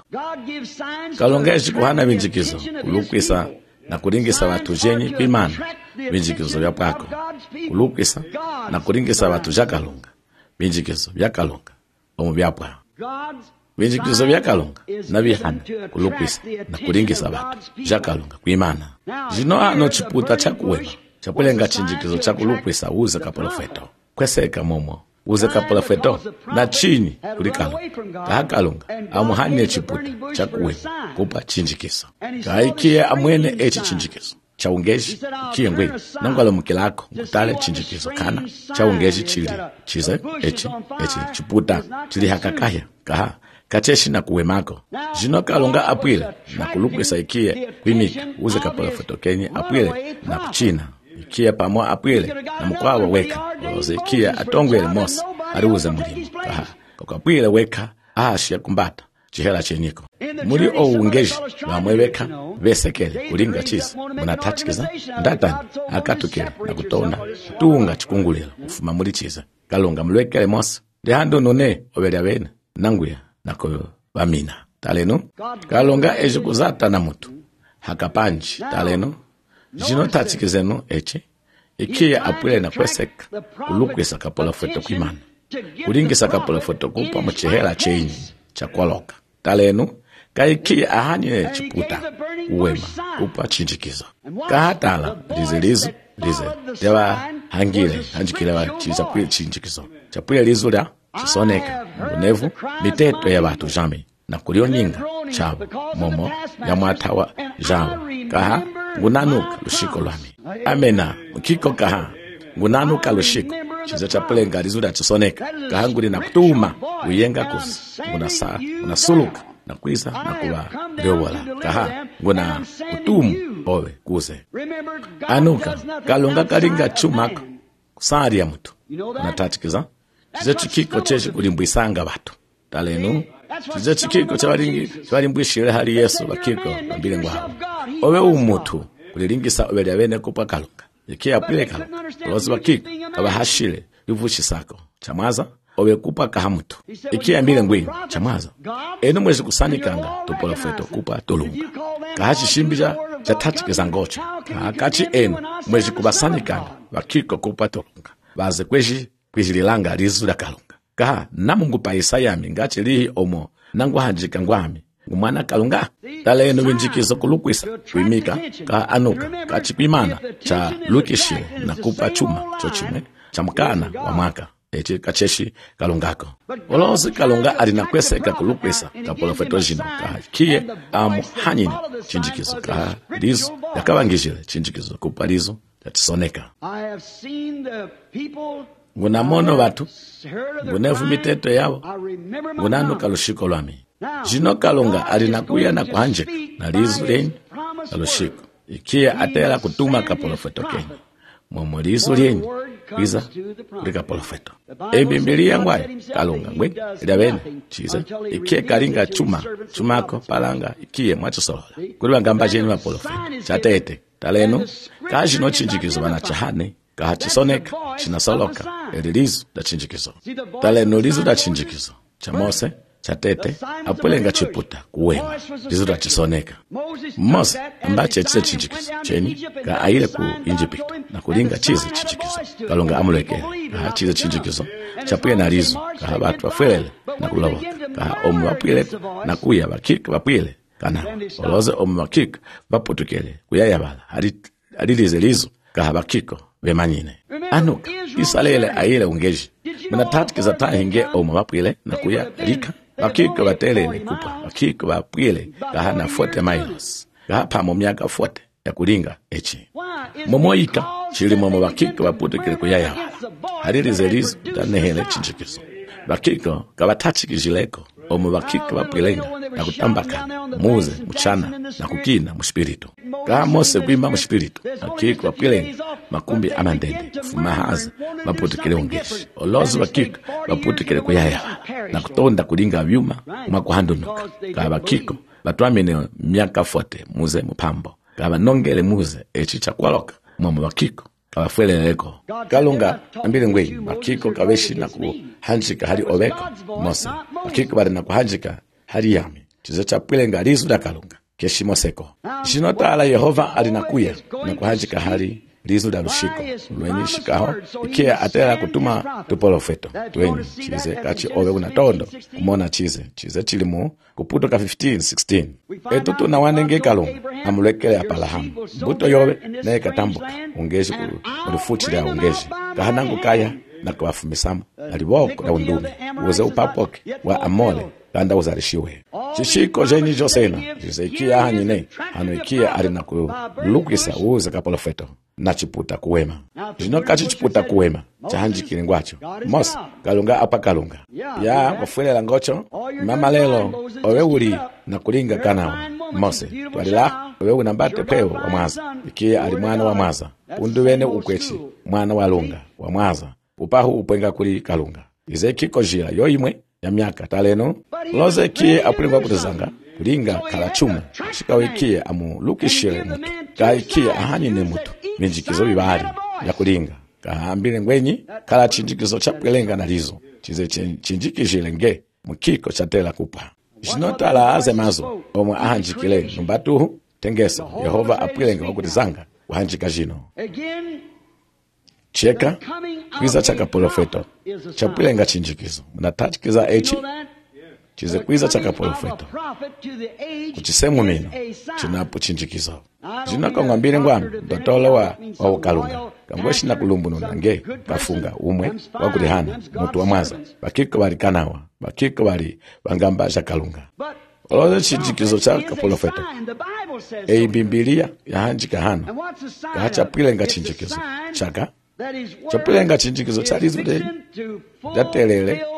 S2: kalungeshi kuhana benjikizo kulukwisa na kuringisa watu jenyi kuimana benjikizo vya pako kulukwisa na kuringisa watu jakalunga benjikizo vya kalunga omu vyapwa benjikizo vya kalunga na bihana kulukwisa na kuringisa watu jakalunga kuimana jino ano chiputa chakuwema chakulenga chinjikizo chakulukwisa uze kaprofeto kweseka momo uze kaprofeto na chini kulikalo kakalunga amuhanye chiputa chakuwema kupa chinjikizo kaikie amwene echi chinjikizo chaungeshi kiyengwe nangwala mukilako ngutale chinjikizo kana chaungeshi chili chize echi echi chiputa chili hakakaya kaha kacheshi na kuwemako jino kalunga apwile na kulukwisa ikie kwimika uze kaprofeto kenye apwile na kuchina ikie pamwa apwile na mkwawa weka oze ikie atongwele mosi ariuze mulimo kaha kakapwile weka ahashi ya kumbata chihela chenyiko muri oungeji bamwebeka besekele kulinga chizi munatachikiza ndatani akatukile na kutonda tunga chikungulilo ufuma muri chiza kalunga mulwekele mosi ndihando none obelya bene nanguya nako bamina taleno kalunga eji kuzata na mutu hakapanji taleno jino tachikizeno eche ikiya apwile na kweseka kulukwisa kapola foto kuimana kulingisa kapola foto kupa mchihela chenyi chakwaloka talenu kaikia ahanye chiputa uwema kupa chinjikizo kahatala lize lizu lize dewa hangile hanjikile wa chizapwile chinjikizo chapwile lizu lya chisoneka ngunevu miteto ya watu jami na kulio nyinga chabo momo ya mwatawa jabo kaha ngunanuka lushiko lwami amena mkiko kaha ngunanuka lushiko chiza chapulenga lizu lya chisoneka kaha nguli na kutuma uyenga kusi ngunasa unasuluka na kwiza na kuba lyowola kaha nguna utumu owe kuze anuka kalunga kalinga chumako kusaalya mutu unatatikiza chize chikiko cheshi kulimbwisanga batu talenu chize chikiko chawalimbwishile hali Yesu bakiko bambile ngwaho owe umutu kulilingisa owe lyabene kupwa kalunga ikia pile kalunga ulozi bakiko abahashile livushisako chamwaza owe kupa kahamutu ikia mbile ngwini chamwaza enu mwezi kusanikanga tupolofeto kupa tolunga kahachi shimbija chatatikiza ngocha kachi enu mwezi kubasanikanga bakiko kupa tolunga baze kweshi kwishililanga lizu la kalunga kaha namungu pa Isayami ngachi lihi omo nangu hanjika ngwami ngumwana kalunga talenu winjikizo kulukwisa kuimika kaha anuka kachi kuimana cha lukishile na kupa chuma chochime cha mkana wa mwaka echi kacheshi kalungako olozi kalunga alinakweseka kulukwisa kapolofeto jino kaha kie amu hanyini chinjikizo kaha lizu yakabangishile chinjikizo kupa lizu yatisoneka nguna mono batu ngunevu miteto yao ngunanu kalushiko lwami jino kalunga alinakuya na kuhanjika na lizu lenyi kalushiko ikia atela kutuma kapolofeto kenyi momo lizu lenyi kwiza kuli kapolofeto ebimbilia ngwayo kalunga ngwe ilabene chize ikie kalinga chuma chumako palanga ikie mwachisolola kuli bagamba jeni mapolofeto chatete talenu kajino chinjikizo bana chahane kahachisoneka chinasoloka elilizu da chinjikizo talenu lizu da chinjikizo cha Mose cha tete apulenga chiputa kuwema lizu da chisoneka Mose ambache chise chinjikizo cheni ka aile ku Injipito na kulinga chizi chinjikizo kalunga amuleke kaha chizi chinjikizo chapuye na lizu kaha batu wafwele na kulawoka kaha omu wapwile na kuya bakika wapwile kana oloze omu wakika waputukele kuyayabala halilize lizu kaha bakiko bemanyine anuka isalele aile ungeji muna tatikiza tahinge omu wapwile na kuya lika bakiko batele ni kupa bakiko wapwile kaha na forty miles kaha pamo miaka forty ya kulinga echi momoika chili momo bakiko waputukele kuyayabala halilize lizu tanehele chinjikizo bakiko kabatachikijileko omu bakiko wapwilenga na kutambaka muze mchana na kukina muspiritu kaha Mose kuimba muspiritu bakiko wapwilenga makumbi amandende fumahaza baputukele ungeshi olozi bakiko baputukele kuyayabala na kutonda kulinga vyuma mwakuhandunuka kaha bakiko batwamene miaka forty muze mupambo kaha banongele muze echi chakwaloka momo bakiko abafweleleko kalunga ambile ngwe bakiko kabeshi na kuhanjika hali obeko Mose bakiko bari na kuhanjika hali yami chize chapwilenga lizu da kalunga keshi Moseko jinotala Yehova alinakuya na kuhanjika hali lizu da lushiko lwenye shikaho ikia atela kutuma tupolofeto twenye chize kachi owe unatondo kumona chize chize chilimu kuputo ka fifteen sixteen eto tuna wanenge kalunga amulekele apalahamu buto yowe nae katambuka ungeji kurufuchile ungeji kahanangu kaya na kuwafumisamu aliboko na undume uweze upapoke wa amole kanda uzarishiwe chishiko jeni josena chize ikia hanyine hano ikia alina kulukisa uze kapolofeto na chiputa kuwema jino kachi chiputa kuwema chahanjikile ngwacho Mose kalunga apa kalunga ya wafwelela ngocho mama lelo owe uli na kulinga kanawa Mose twalila owe unambate peo wa mwaza ikia ali mwana wa mwaza pundu wene ukwechi mwana wa lunga wa mwaza upahu upenga kuli kalunga ize kiko jila yoimwe ya miaka taleno loze kie apulinga kutizanga kulinga kalachuma shikawe kie amu lukishile mutu kai kie ahanyine mutu minjikizo bibali ya kulinga kahambile ngwenyi kala chinjikizo chapwelenga na lizo chize chinjikishile nge mukiko chatela kupa jinotala aze mazo omu ahanjikile numbatuhu tengeso Yehova apwelenga wakutizanga wahanjika jino cheka kwiza chaka polofeto chapwelenga chinjikizo munatatikiza echi chize kwiza chaka polofeto kuchisemu mino chinapo chinjikizo jina kongambile ngwami dotolo wa wa ukalunga kangweshi na kulumbuno nange kafunga umwe wakulihana mutu wa mwaza bakiko bali kanawa bakiko bali bangamba shakalunga oloze chinjikizo chaka polofeto e Biblia yahanjika hana kahachapwilenga chinjikizo chaka chapwilenga chinjikizo chalizude datelele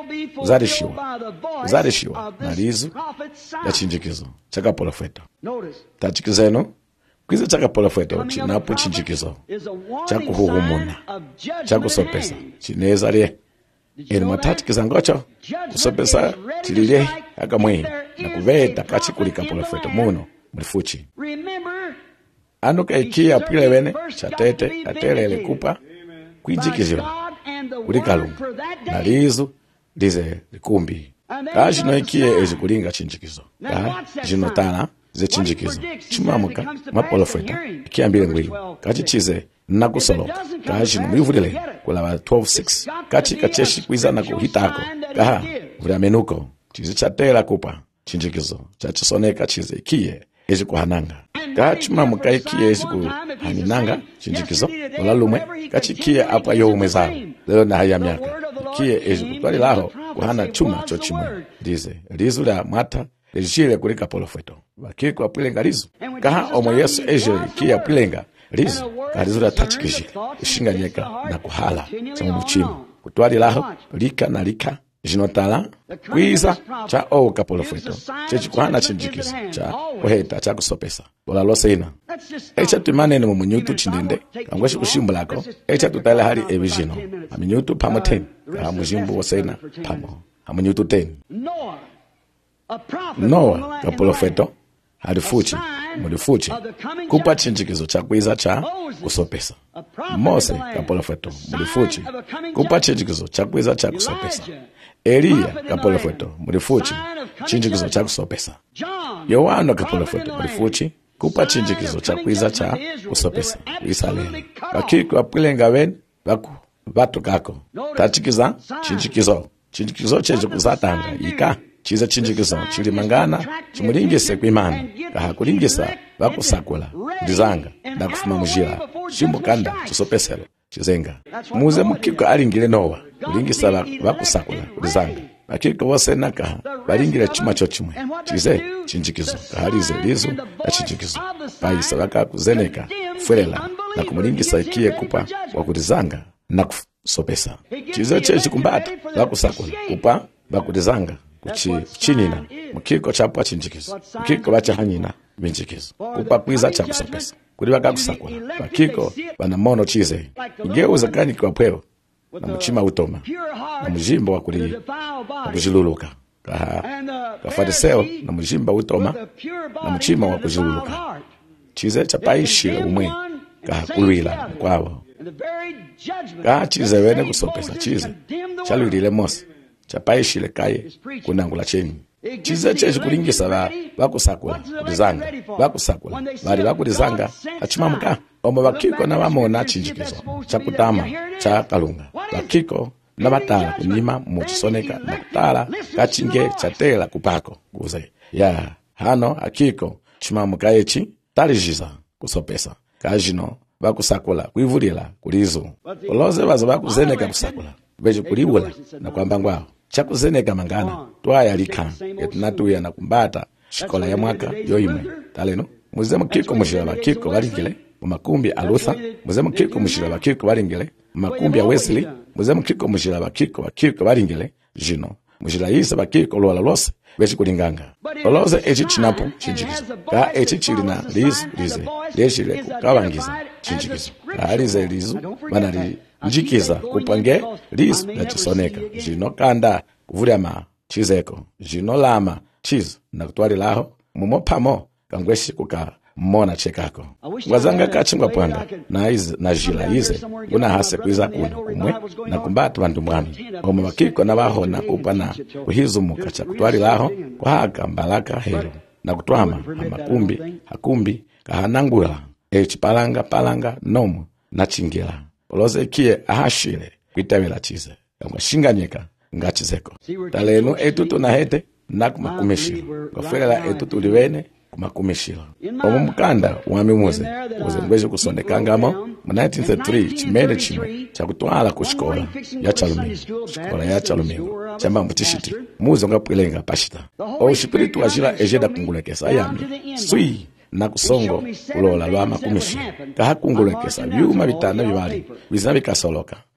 S2: uzarishiwa uzarishiwa na lizu ya chinjikizo chaka polofeto. Tachikizeno kwiza chaka polofeto chinapo chinjikizo chaku huhumuna chaku sopesa chineza lie eni matatikiza ngocho kusopesa chililie akamwe na kuveta kachikulika polofeto muno mlifuchi anuka ikia pile wene chatete atelele kupa kuinjikizio kulikalunga na lizu lize likumbi kashino ikie ezi kulinga chinjikizo ka jino tana ze chinjikizo chimamuka mapolofeta ikiambile ngwili kachichize nakusoloka kashino mwivulile kula twelve six kachi kacheshi kwiza na kuhitako kaha vula menuko chizi chatela kupa chinjikizo chachisoneka chize ikie ezi kuhananga kachimamuka ikie ezi kuhaninanga chinjikizo wala lumwe kachikie apa yo umezao leo na haya miaka ikie ezi kutwali laho kuhana chuma chochimwe lize lizu la mata lejile kulika polofeto wakiko apilenga lizu kaha omo Yesu ejile kia apilenga lizu kalizu la tachikijile ishinga nyeka na kuhala chamu mchimo kutwali laho lika na lika jinotala kwiza cha owo kapolofeto chechi kuhana chinjikizo cha kuheta cha kusopesa bola lose ina echa tumanene mu munyutu chindinde kangweshi kushimbulako echa tutale hali evijino aminyutu pamo ten ka mujimbu wosena pamo aminyutu ten Noa kapolofeto halifuchi mulifuchi kupa chinjikizo cha kwiza cha kusopesa. Mose kapolofeto mulifuchi kupa chinjikizo cha kwiza cha kusopesa. Eliya kapolofeto mulifuchi chinjikizo cha kusopesa. Yohana kapolofeto mulifuchi kupa chinjikizo cha kwiza cha kusopesa. Israeli bakiko apilenga wen baku batu kako tachikiza chinjikizo chinjikizo cheje kuzatanga ika chiza chinjikizo chili mangana chimulingise kwimana kaha kulingisa bakusakula ndizanga na kufuma mujira chimbukanda tusopeselo chizenga muze mukiko alingile Noa kulingisa bakusakula ndizanga bakiko wose naka balingile chuma chochimwe chize chinjikizo kahalize lizu na chinjikizo baisa baka kuzeneka fwelela na kumulingisa ikie kupa wakudizanga na kusopesa chize chechi kumbata bakusakula kupa bakudizanga kuchi chinina mukiko chapa chinjikizo mukiko bacha hanyina binjikizo kupa kwiza cha kusopesa kuli bakakusakula bakiko bana mono chize ingeuza kani kwa pweo na mchima utoma na mjimbo wa kuli kujiluluka kaha kafariseo na mjimba utoma na mchima wa kujiluluka chize chapaishi umwe kaha kulwila kwao kaha chize wene kusopesa chize chalwilile Mose chapaishi le kaye kunangula cheni chize chechi kulingisa ba bakusakula kudizanga bakusakula bali bakudizanga achimamuka omba bakiko na bamona chinjikizo chakutama cha kalunga bakiko na batala kunyima muchisoneka na kutala kachinge chatela kupako kuze ya hano akiko chimamuka echi talijiza kusopesa kajino bakusakula kuivulila kulizo oloze baza bakuzeneka kusakula beje kuliwula na kwamba ngwao chakuzeneka mangana twaya lika etunatuya na kumbata shikola ya mwaka yoyimwe taleno muze mukiko mushira bakiko balingile mumakumbi alutha muze mukiko mushira bakiko balingile mumakumbi ya Wesley muze mukiko mushira bakiko bakiko balingile jino mushira yisa bakiko lwala lose bechi kulinganga oloze echi chinapo chinjikizo ka echi chilina lizu lize leshile kukawangiza chinjikizo alize lizu banali njikiza kupange lizu na chisoneka jino kanda kuvulyama chizeko jino lama chizu na kutwali laho mumopamo kangweshi kuka mona chekako wazanga kachingwa pwanga na izi na jila ize una hase kuiza kuna kumwe na kumbatu bandu mwami omu makiko na baho na kupana kuhizu mukacha kutwali laho kwa haka mbalaka hero na kutwama hamakumbi hakumbi kahanangula echi palanga palanga nomu na chingila oloze kie ahashile kuitamila chize kama shinganyeka ngachizeko taleno etutu na hete na kumakumishilo kafela etutu liwene kumakumishilo omu mkanda wami muze muze ngweje kusondekangamo mu nineteen thirty-three chimene chimwe chakutwala kushikola ya chalumingo shikola ya chalumingo chamba mutishiti muze ngapwilenga pashita o shipiritu ajira ejeda kungulekesa yami sui na kusongo ulola lwa makumishilo kaha kungulekesa byuma bitana bibali bizina bikasoloka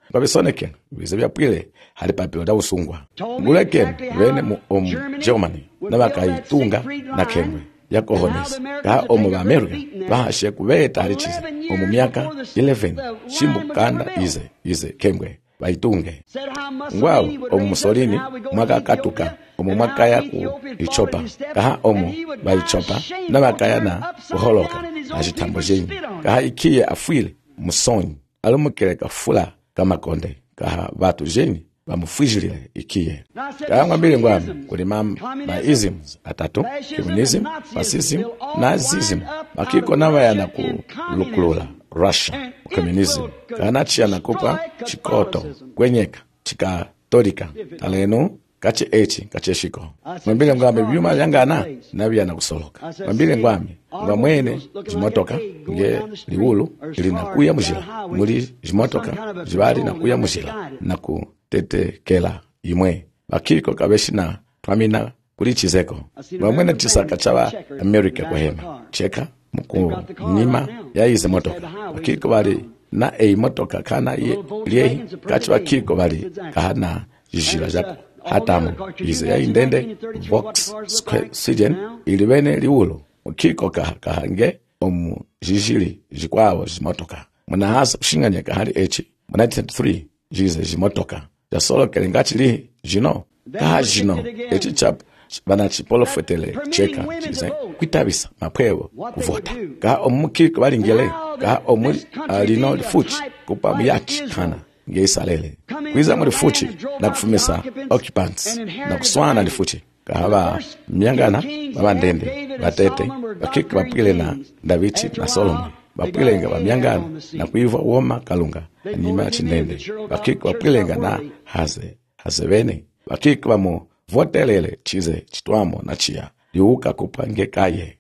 S2: Babisoneke bize byapwile hali papiro da usungwa nguleke vene mu om Germany na bakaitunga na kemwe yakohones ka omu ba America bahashe kubeta hali chize omu miaka eleven shimbukanda ize ize kemwe baitunge ngwao omu Mussolini mwaka katuka omu mwaka ya ku ichopa kaha omu baichopa na bakaya na uholoka ajitambo jenyi kaha ikie afwile musonyi alumukeleka fula kama konde kaha batu jenyi bamufwijilile ikie kaha ngwambile ngwami kulimam ba isms atatu communism, fascism, nazism bakiko nawa yana kulukulula Russia communism kana chia nakupa chikoto kwenyeka chikatolika aleno kache echi kache shiko mwambile ngwami byuma yangana nabya nakusoloka mwambile ngwami ngwamwene jimotoka nge liwulu ili nakuya mujila muri jimotoka jibali nakuya mujila naku tete kela imwe bakiko kabeshina twamina kuli chizeko mwamwene tisaka chaba America kwa hema cheka muku nima ya ize motoka bakiko bali na e motoka kana ye liye kachi bakiko bali kahana jishira jako hatamu ize ya indende box sijen ilibene liwulu ukiko kaha kahange omu jishiri jikwawo jimotoka muna hasa kushinganya kahali echi nineteen thirty jize jimotoka ya solo kelengachi li jino kaha jino echi chap bana chipolo fetele cheka chize kwitabisa mapwewo kuvota kaha omu kiko bali ngele kaha omu lino lifuchi kupa muyachi kana ngeisalele kwiza muri fuchi na kufumisa occupants na kuswana lifuchi kahaba myangana baba ndende batete bakiki bapile na Davichi na Solomon bapilenga bamyangana na kuiva woma kalunga nyima chinende bakiki bapilenga na haze hazebene bakiki bamo votelele chize chitwamo na chia yuka kupange kaye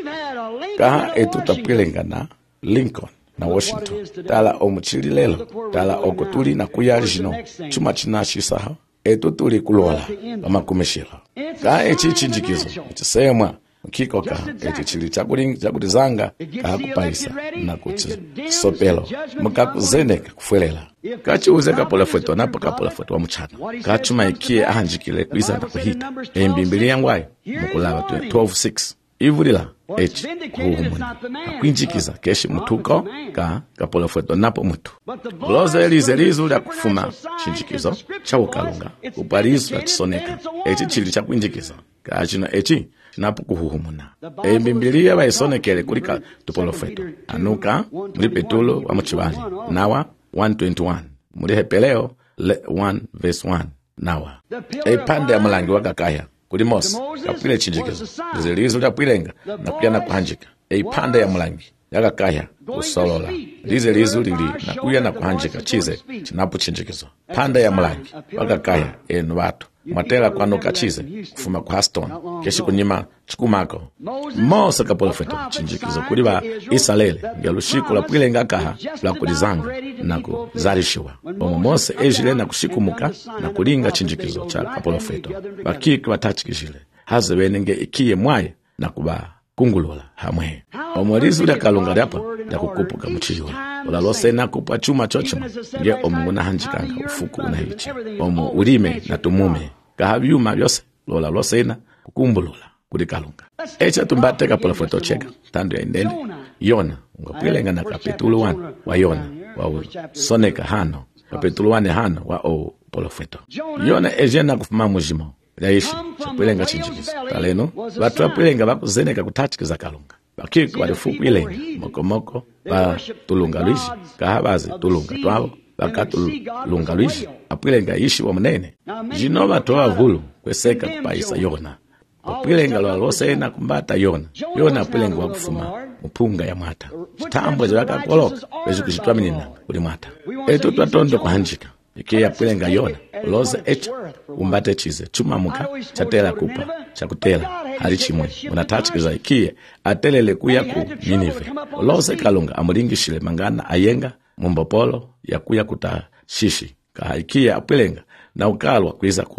S2: kaha etutapilenga na Lincoln na Washington tala omuchili lelo tala okotuli na kuyarjino chuma chinashisaha etutuli kulola amakumeshila ka echi chinjikizo chisemwa kiko ka echi chili chakulinga chakutizanga ka kupaisa na kuti sopelo mukakuzendeka kufwelela kachiuze kapola fweto napo kapola fweto wa mchana kachuma ikie ahanjikile kuisa na kuhita embimbili yangwayo mukulaba twelve six ivulila echi kuhumuna akwinjikiza keshi mutuko ka kapola fweto napo mutu uloze elize lizu lya kufuma chinjikizo chawukalunga upalizu la chisoneka echi chili cha kwinjikiza kachina echi chinapo kuhuhumuna embimbilia wa isonekele kulika tupolo fweto anuka muli Petulo wa mchibali nawa one twenty-one muli Hepeleo one verse one nawa epande ya mulangi wakakaya kuli Mose kapile chinjikizo zilizo lya pwilenga na kuya na kuhanjika eipande ya mulangi yakakaya kusolola lize lizu lili na kuya na kuhanjika chize chinapo chinjikizo pande ya mulangi wakakaya enu watu matela kwanuka chize kufuma kwa Haston keshi kunyima chikumako Mose kapola fweto chinjikizo kuli ba Israeli ngelushiku la pwilenga kaha la kulizanga na kuzarishiwa omo Mose ejile na kushikumuka na kulinga chinjikizo cha kapola fweto bakiki batachikishile haze benenge ikiye mwaye na kuba kungulula hamwe omwalizu lya kalunga lyapa lya kukupuka muchiyola ulalose na kupa chuma chochima nge omungu na hanjikanga ufuku na hichi omu ulime na tumume kahabyuma byose lola losena kukumbulula kuli kalunga echa tumbate kapola fweto cheka tando ya indende Yona ungapwilenga na Petulo one wa Yona wa soneka hano Petulo one hano wa o pola fweto Yona ejena kufuma mujimo yaishi chapwilenga chinjikizo taleno batu apwilenga bakuzeneka kutachikiza kalunga bakiko balifuku ilenga mokomoko ba tulunga luishi kahabazi tulunga twabo bakatulunga luishi apwilenga ishi wa mnene jino batu avulu kweseka kupaisa Yona apwilenga lwalosena kumbata Yona Yona apwilenga wakufuma mupunga ya mwata chitambo chakakoloka bezu kuchitwaminina kuli mwata eto twatondo kuhanjika ikiya apwilenga Yona uloze echa umbate chize chumamuka chatela kupa chakutela hali chimwe unatachikiza ikiye atelele kuya ku Ninive uloze kalunga amulingishile mangana ayenga mumbopolo ya kuya kuta shishi kaha ikiye apwilenga na ukalwa kuiza ku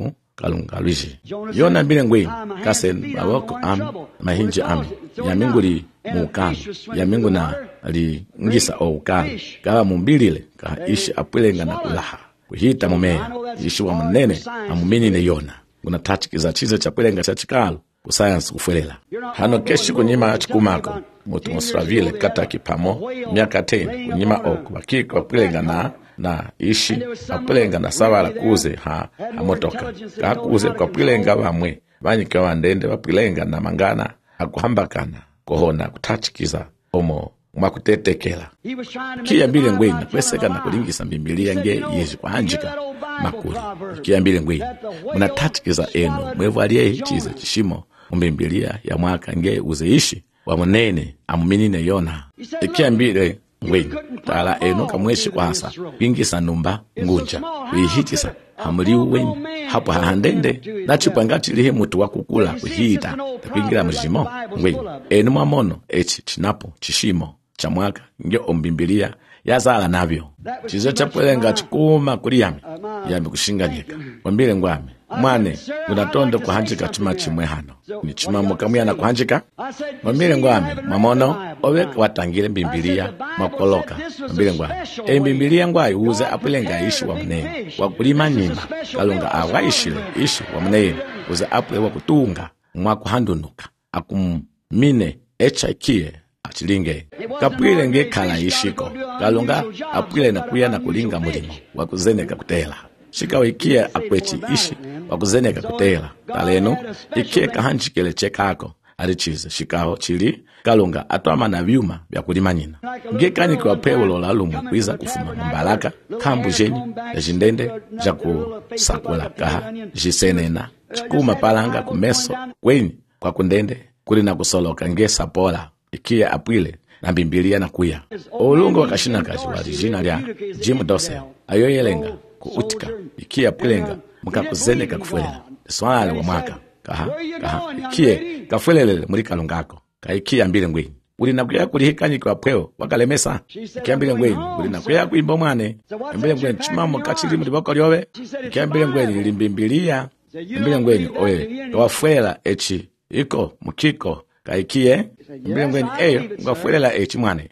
S2: kalunga lwishi Yona mbile ngweni kasen mawoko ami mahinji ami ya mingu li muukano ya mingu na li ngisa o ukano kala mumbilile ka ishi apwilenga na kulaha kuhita mumea ishi wa mnene amumini ne Yona kuna tachikiza chize chapwilenga cha chikalo ku science kufuelela hano keshi kunyima chikumako mutu Mosravile kata kipamo miaka ten kunyima oku bakiko apwilenga na na ishi apwilenga na sawala kuze ha hamotoka ka kuze kwa apwilenga bamwe banyike wandende bapwilenga na mangana akuhambakana kohona kutachikiza omo mwakutetekela kiyambile ngwini kweseka na kulingisa Biblia nge yesu kwahanjika makuli kiyambile ngwini munatachikiza eno mwevalie chize chishimo Biblia ya mwaka nge uzeishi wa munene amuminine Yona kiyambile ngwini tala eno kamweshi kwasa kwingisa numba ngunja kuihitisa hamuliu weni hapo hahandende na chipangati lihe mutu wakukula kuhita kuingira mjimo ngweni enu mamono echi chinapo chishimo cha mwaka nge Biblia yazala navyo chizo chapwelenga chikuma kuliyami yami kushinganyika wambile ngwami mwane unatondo kuhanjika chuma chimwe hano ni chuma mukamuyana kuhanjika wambile ngwami mamono owe watangile Biblia mwakoloka wambile ngwami e Biblia ngwayi uze apwelenga ishi wa mnene wakulima nyimba kalunga awaishile ishi wa mnene uze apwe wakutunga mwakuhandunuka akumine echakie achilinge kapwile nge kala ishiko kalunga apwile na kuya na kulinga mulimo wakuzeneka kutela shika ikie akwechi ishi wakuzeneka kutela taleno ikie kahanjikele chekako alichize shikaho chili kalunga atwama na vyuma vya kulima nyina ngekani kwa Paulo lalumu kwiza kufuma mbalaka kambu jenyi ya jindende ja kusakula kaha jisenena chikuma palanga kumeso kweni kwa kundende kuli na kusoloka nge sapola ikia apwile na Biblia na kuya olungo wakashina kazi wa jina lya Jim Dose ayoyelenga kuutika ikia apwilenga mukakuzeneka kufuelela swala wa mwaka kaha kaha ikie kafuelele muri kalungako kaikia mbile ngweni uli nakuya kulihikanye kwa pweo wakalemesa ikia mbile ngweni uli nakuya kuimba mwane mbile ngweni chimamo kachili muri boko lyowe ikia mbile ngweni limbibilia mbile ngweni oye wafuela echi iko mukiko kaikie mbile ngweni eyo ngafuelela echi mwane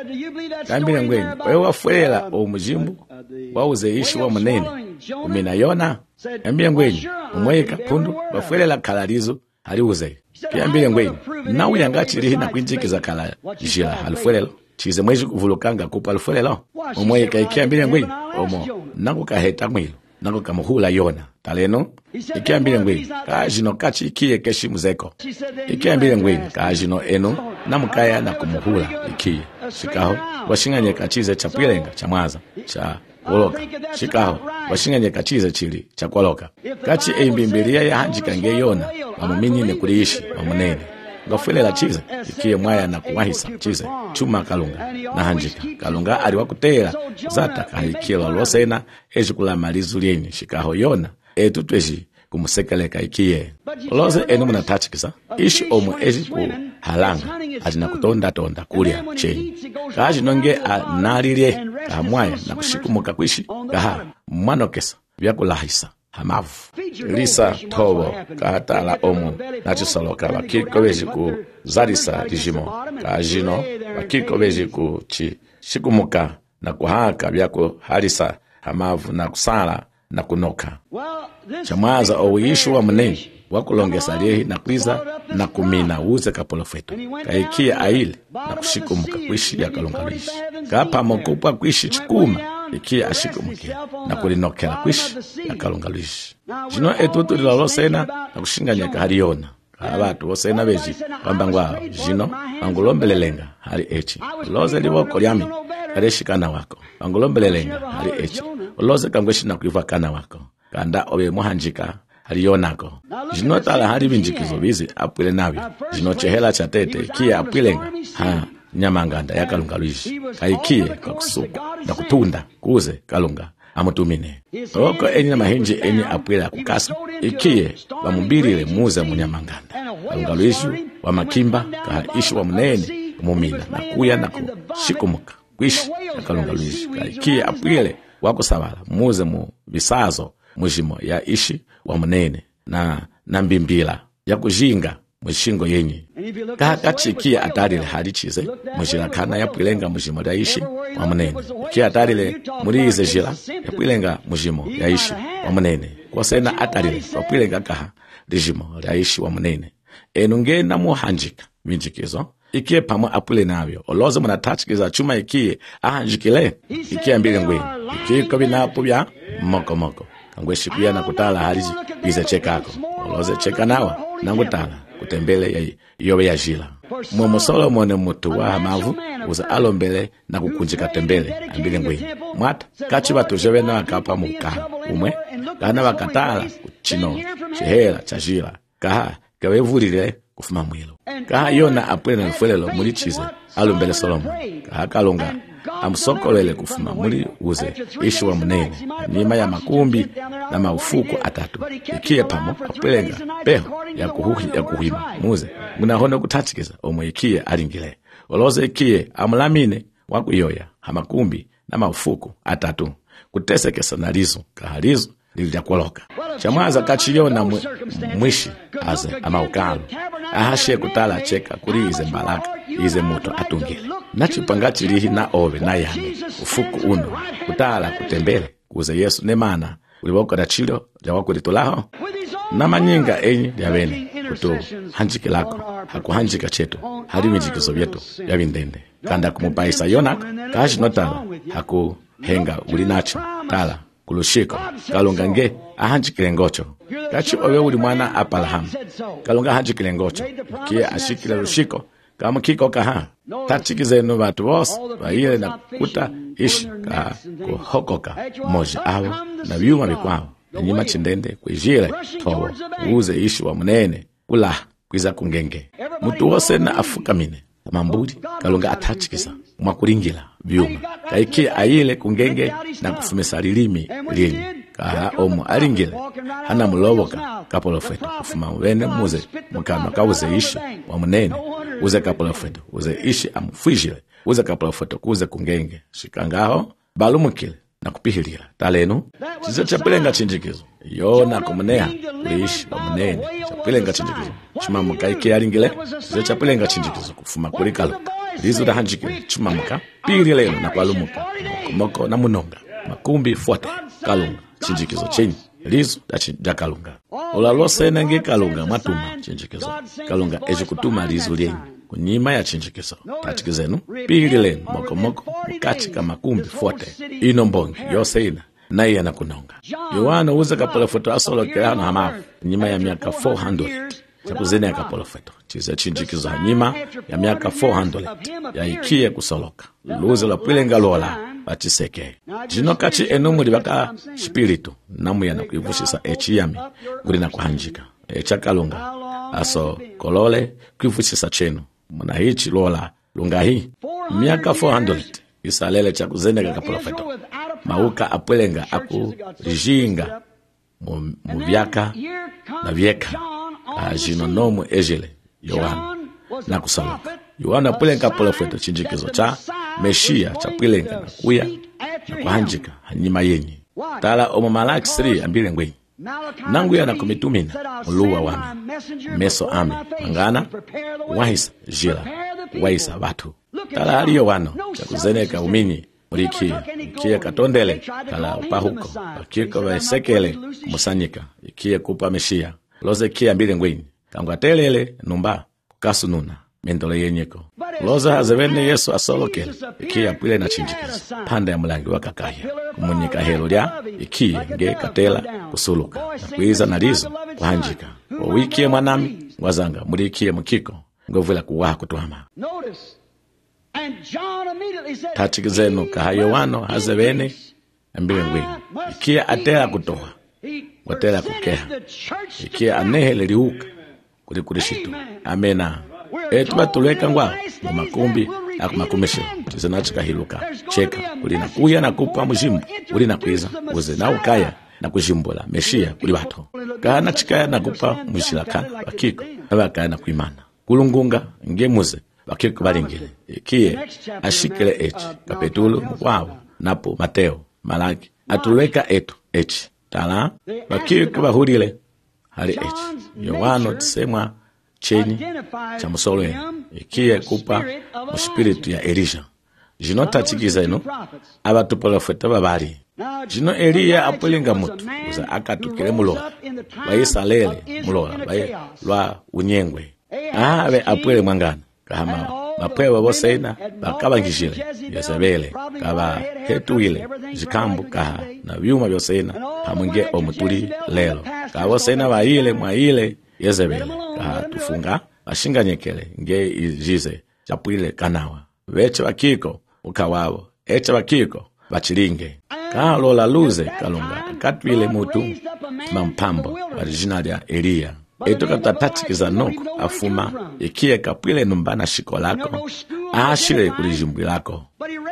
S2: mbile ngweni oye wafuelela o mujimbu wauze ishi wa munene umina Yona mbile ngweni umweka pundu wafuelela kalalizo haliuze kiambile ngweni nawe yangachiri hina kwinjikiza kala jira halfuelelo chize mweji kuvulukanga kupa alfuelelo umweka ikiambile ngweni omo nangu kaheta mwilo nangu kamuhula Yona taleno ikiambile ngweni kajino kachi ikie keshi muzeko ikiambile ngweni kajino eno namukaya na kumuhula ikie shikaho washinganye kachize chapwilenga cha mwaza cha koloka shikaho washinganye kachize chili cha koloka kachi e Biblia ya hanjika nge Yona amuminine kuliishi amunene ngafuelela chize ikie mwaya na kuwahisa chize chuma kalunga na hanjika kalunga ali wakutela zata kalikilo losena eji kulamalizu lieni shikaho Yona etutweji kumusekeleka ikie loze enu munatachikisa ishi omu eji ku halanga ajina kutonda tonda kulia chenyi kaji nonge analilie kamwaya na kushikumuka kwishi kaha mwanokesa vyakulahisa hamavu lisa tobo kahatala omu nachisoloka bakiko beji ku zarisa dijimo kajino bakiko beji ku chi shikumuka na kuhaka vyako halisa hamavu na kusala na kunoka chamaza owishu wa munene wakulongesa liehi na kwiza na kumina uze kapolofeto kaikia aile na kushikumuka kwishi ya kalungawishi kapa mokupa kwishi chikuma ikia ashikumukia na kulinokela kwishi ya kalungawishi jino etutu lilolosena na kushinganyeka hali Yona abatu bosena beji kwambangwa jino bangulombelelenga hali echi loze liboko lyami kaleshikana wako bangulombelelenga hali echi loze kangweshi na kuiva kana wako kanda obe muhanjika hali Yonako jino tala hali binjikizo bizi apwile navyo jino chehela cha tete kia apwilenga ha nyamanganda ya kalungawishi kaikie kwa kusuka na kutunda kuze kalunga amutumine oko eni na mahinji eni apwila kukasa ikie bamumbilile muze munyamanganda kalungawishi wa makimba kaha ishi wa munene mumina na kuya na kushikumuka kwishi na kalungawishi kaikie apwile wakusabala muze mu bisazo mujimo ya ishi wa munene na na mbimbila ya kujinga mushingo yenyi kakachikia atalile halichize mujilakana ya pwilenga mujimo ya ishi wa munene kia atalile mulize jila ya pwilenga mujimo ya ishi wa munene kwa sena atalile wa pwilenga kaha lijimo ya ishi wa munene enu ngena muhanjika minjikizo ikie pamwe apule navyo oloze munatachikiza chuma ikie ahanjikile ikie mbili ngwe ikie kabinapo bya moko moko kangwe shipia na kutala halizi bize chekako oloze cheka nawa na kutala kutembele ya yobe ya jila Momo Solomon mutu wa mavu uza alombele na kukunjika tembele ambile ngwe mwata kachi batu jebe na wakapa muka umwe kana wakatala kuchino chihela chajila kaha kawevulile kufuma mwilo kaha yona apwe na mfwelelo muli chize alombele Solomon kaha kalunga amsokolele kufuma muli uze ishi wa munene nima ya makumbi na maufuku atatu ikie pamo apwelenga peho ya kuhuhi ya kuhima muze munahono kutachikiza omwe ikie alingile oloze ikie amulamine wakuyoya hamakumbi na maufuku atatu kutesekesa na lizo kahalizo lilya kwaloka chamwaza kachiyona mwishi aze amaukalo ahashe kutala cheka kuri ize mbalaka ize moto atungile nachipangachi lihi na owe na yane ufuku uno kutala kutembele kuze Yesu nemana uliboko da chilo ya wakulitulaho na manyinga enyi ya bene kutu hanjiki lako haku hanjika chetu hali mijikizo vyetu ya vindende kanda kumupaisa yonaka kashi notala haku henga ulinacho tala kulushiko kalunga nge ahanjikile ngocho kachi owe uli mwana apalahamu kalunga ahanjikile ngocho kie ashikile lushiko kama kiko kaha tachikizenu watu wose waile na kuta ishi ka kuhokoka moja awo na vyuma vikwao na nyima chindende kwijile towo uze ishi wa munene kula kwiza kungenge mutu wose na afuka mine mambudi kalunga atachikiza mwakuringila vyuma kaiki aile kungenge na kufumisa lilimi lini kaha omu alingile hana muloboka kapolofeto kufuma wene muze mukama kauze ishi wa munene uze kapolofeto uze ishi amufwijile uze kapolofeto kuze kungenge shikangaho balumukile na kupihilila talenu chizo chapilenga chinjikizo yona kumuneha kuishi wa munene chapilenga chinjikizo chimamuka iki alingile chizo chapilenga chinjikizo kufuma kulikalo lizo da hanjikile chimamuka pililelo na kwalumuka kumoko na munonga makumbi fuate kalunga chinjikizo chenyi lizo da kalunga ulalose nenge kalunga matuma chinjikizo kalunga eji kutuma lizo lienyi kunyima ya chinjikizo tachikizenu pililelo moko moko mukachika makumbi fuate ino mbongi yose ina na iya na kunonga Yohana uza kapolofeto asolo kelano hamafu nyima ya miaka four hundred chakuzene ya kapolofeto chiza chinjikizo nyima ya miaka four hundred ya ikie kusoloka luze la pilenga lola bachiseke jino kachi enomu libaka spiritu namu ya na kuivushisa echi yami guri na kuhanjika echa kalunga aso kolole kuivushisa chenu muna hichi lola lunga hii miaka four hundred isalele chakuzene ya kapolofeto mauka apwelenga aku rijinga muvyaka na vyeka ajino nomu ejele Yohana na kusaloka Yohana apwelenga polofeto chinjikizo cha Meshia cha pwelenga na kuya na kuhanjika hanyima yenyi tala omo Malaki three ambile ngwenyi nangu ya na kumitumina uluwa wami meso ame mangana wahisa jila wahisa watu tala haliyo wano chakuzeneka umini Murikia, ikia katondele, kala upahuko, wakiko wesekele, musanyika, ikia kupa Meshia, loze kia mbile ngwini, kangwatelele, numba, kukasununa, mendole yenyeko. Loze hazewene Yesu asolokele, ikia pwile na chinjikizo, panda ya mulangi wakakaya, kumunyika helo lia, ikia nge katela, kusuluka, na kuiza na lizo, kuhanjika. Wawikie mwanami, wazanga, murikie mkiko, ngovula kuwaha kutuama. Tachikizenu kahayowano hazewene ambile ngwini ikia atela kutoa watela kukeha ikia anehele liuka kulikulishitu amena etu batuleka ngwao mumakumbi akumakumisho tizenachika hiluka cheka ulina kuya na kupa mujimbu ulina kuiza uze na ukaya na kujimbula Meshia kuli bato kana chikaya na kupa mujilakana wakiko abakaya na kuimana kulungunga ngemuze wakiko balingile ikie ashikele echi kapetulu mwawo napo Mateo Malaki atuleka etu echi tala bakiko bahurile hali echi Yohano tisemwa chenyi cha musolweni ikiye kupa muspiritu ya Elisha jino tachikiza ino abatu profeta babali jino Eliya apulinga mutu uza akatukile mulola bayisalele mulola bayi lwa unyengwe abe apwele mwangana kama mapwewa boseina bakabangishile Yezebele kaba hetuile zikambu kaha na byuma byosena hamwinge omutuli lelo kaboseina bayile mwaile Yezebele kaha tufunga bashinganyekele nge ijize chapwile kanawa beche bakiko ukawabo eche bakiko bachilinge kaha lola luze kalunga katwile mutu mampambo original ya Eliya eto katatachikiza noko afuma ikie kapwile numbana shiko lako aashire kulijimbi lako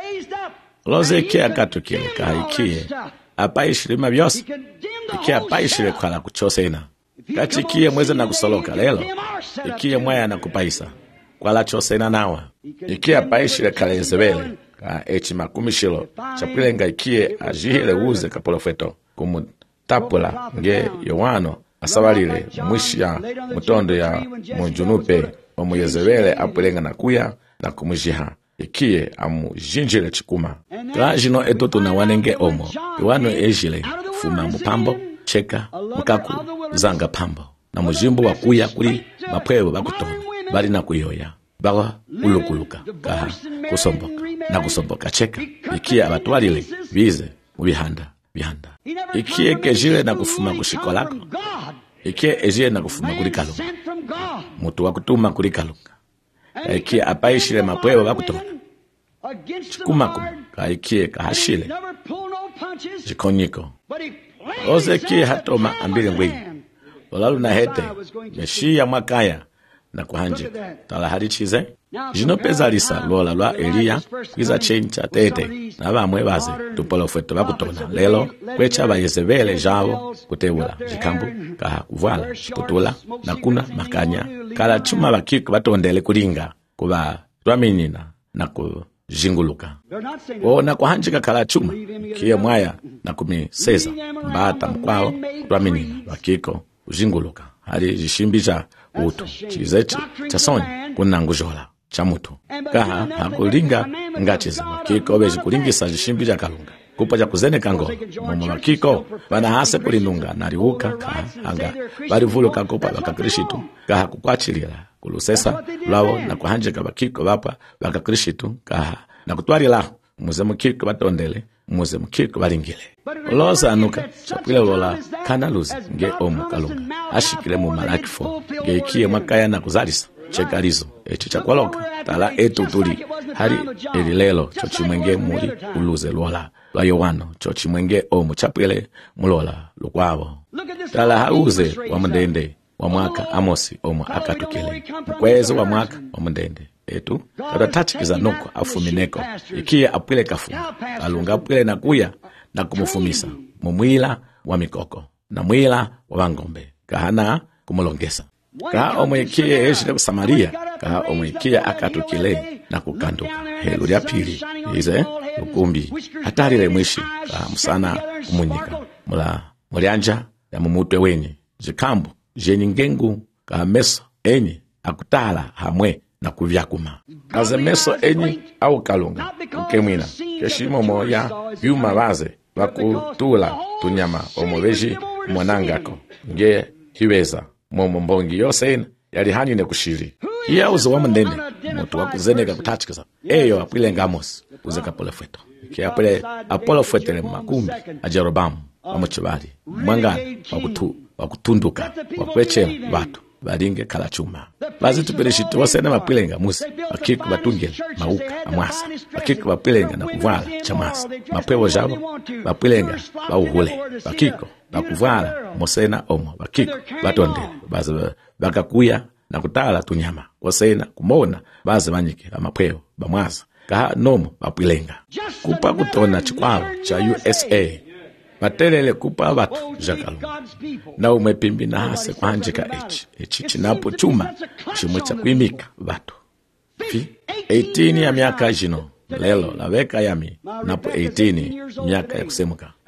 S2: loze ikie akatukile kaha ikie apaishire mabyose ikie apaishire kwa la kuchosena kachi ikie mweze na kusoloka lelo ikie mwaya na kupaisa kwa la chosena nawa ikie apaishire kala Yezebele ka echi makumishilo chapwile nga ikie ajihile uze ka profeto kumutapula nge Yohano asabalile mwishi ya mutondo ya munjunupe omu Yezebele apulenga na kuya na kumujiha ikie amu jinjile chikuma ka jino etutu na wanenge omo Yohano ejile fuma mupambo cheka mukaku zanga pambo na mujimbo wa kuya kuli mapwewo bakutona bali na kuyoya bawa ulukuluka kaha kusomboka na kusomboka cheka ikie abatwalile bize mubihanda bihanda ikie kejile na kufuma kushiko lako ikie ejile na kufuma kuli kalunga mutu wakutuma kuli kalunga ikie apaishile mapwewo bakutona chikumaku ka ikie kahashile jikonyiko oze kie hatoma ambile ngwenyi olalu na hete meshiya mwakaya na kuhanjika tala harichize jino peza lisa lola lwa Eliya kwiza chencha tete na bamwe baze tuprofeta bakutona lelo kwecha ba Yezebele jabo kutebula jikambu kaha kuvala chiputula na kuna makanya kala chuma bakiko batondele kulinga kuba twamenyina na kujinguluka o na kuhanjika kala chuma kie mwaya na kumiseza mbata mkwao twamenyina bakiko kujinguluka hali jishimbija utu chizechi chasoni kunangujola chamutu kaha hakulinga ngachiza kiko beji kulingisa jishimbija kalunga kupa ja kuzene kango mumu makiko bana hase kulinunga nariuka kaha anga bari vuluka kupa bakakrishitu kaha kukwachilila kulusesa lawo na kuhanjika bakiko bapa bakakrishitu kaha na kutwarila muze mukiko batondele muze mukiko balingile loza anuka chapwile lola kana luzi nge omu kalunga ashikile mu malakifo nge ikie mwakaya na kuzalisa chekalizo echi chakwaloka tala etu tuli hari elilelo chochimwenge muri uluze lola lwa Yohano chochimwenge omu chapwile mulola lukwabo tala hauze wa mndende wa mwaka Amosi omu akatukile mkwezi wa mwaka wa mndende etu katatachikiza noko afumineko ikie apwile kafuma kalunga apwile na kuya na kumufumisa mumwila wa mikoko na mwila wa wangombe kahana kumulongesa kaha omwikie ejile ku Samaria kaha omwikie akatukile na kukanduka helu lya pili ize lukumbi hatalile mwishi kaha musana kumunyika mula mulianja ya mumutwe wenye jikambu jenyi ngengu kaha meso enyi akutala hamwe na kuvyakuma kaze meso enyi au kalunga ukemwina keshimo moya yuma baze bakutula tunyama omubeji mwanangako nge hiweza momo mbongi yose yali hanine kushiri iya uzo wa mndende mutu wakuzeneka kutachikiza eyo apwile Amos uzeka polofeto ke apwile apolofetele makumbi a Jeroboamu amuchibali mwangana wakutu wakutunduka wakweche watu balinge kala chuma bazi tupeleshitu wasene mapwilenga musi bakiku batungele mauka amwasa bakiku bapwilenga na kuvala chamasa mapewo jabo bapwilenga bauhule bakiku bakuvala mosena omo bakiku batondele bazi bakakuya na kutala tunyama wasena kumona bazi banyike amapewo bamwasa kaha nomo bapwilenga kupa kutona chikwalo cha U S A batelele kupa batu jakalunga na umepimbi na hase kwanjika echi echi chinapo chuma chimwe cha kuimika batu fi eighteen ya miaka jino lelo la weka yami napo eighteen miaka ya kusemuka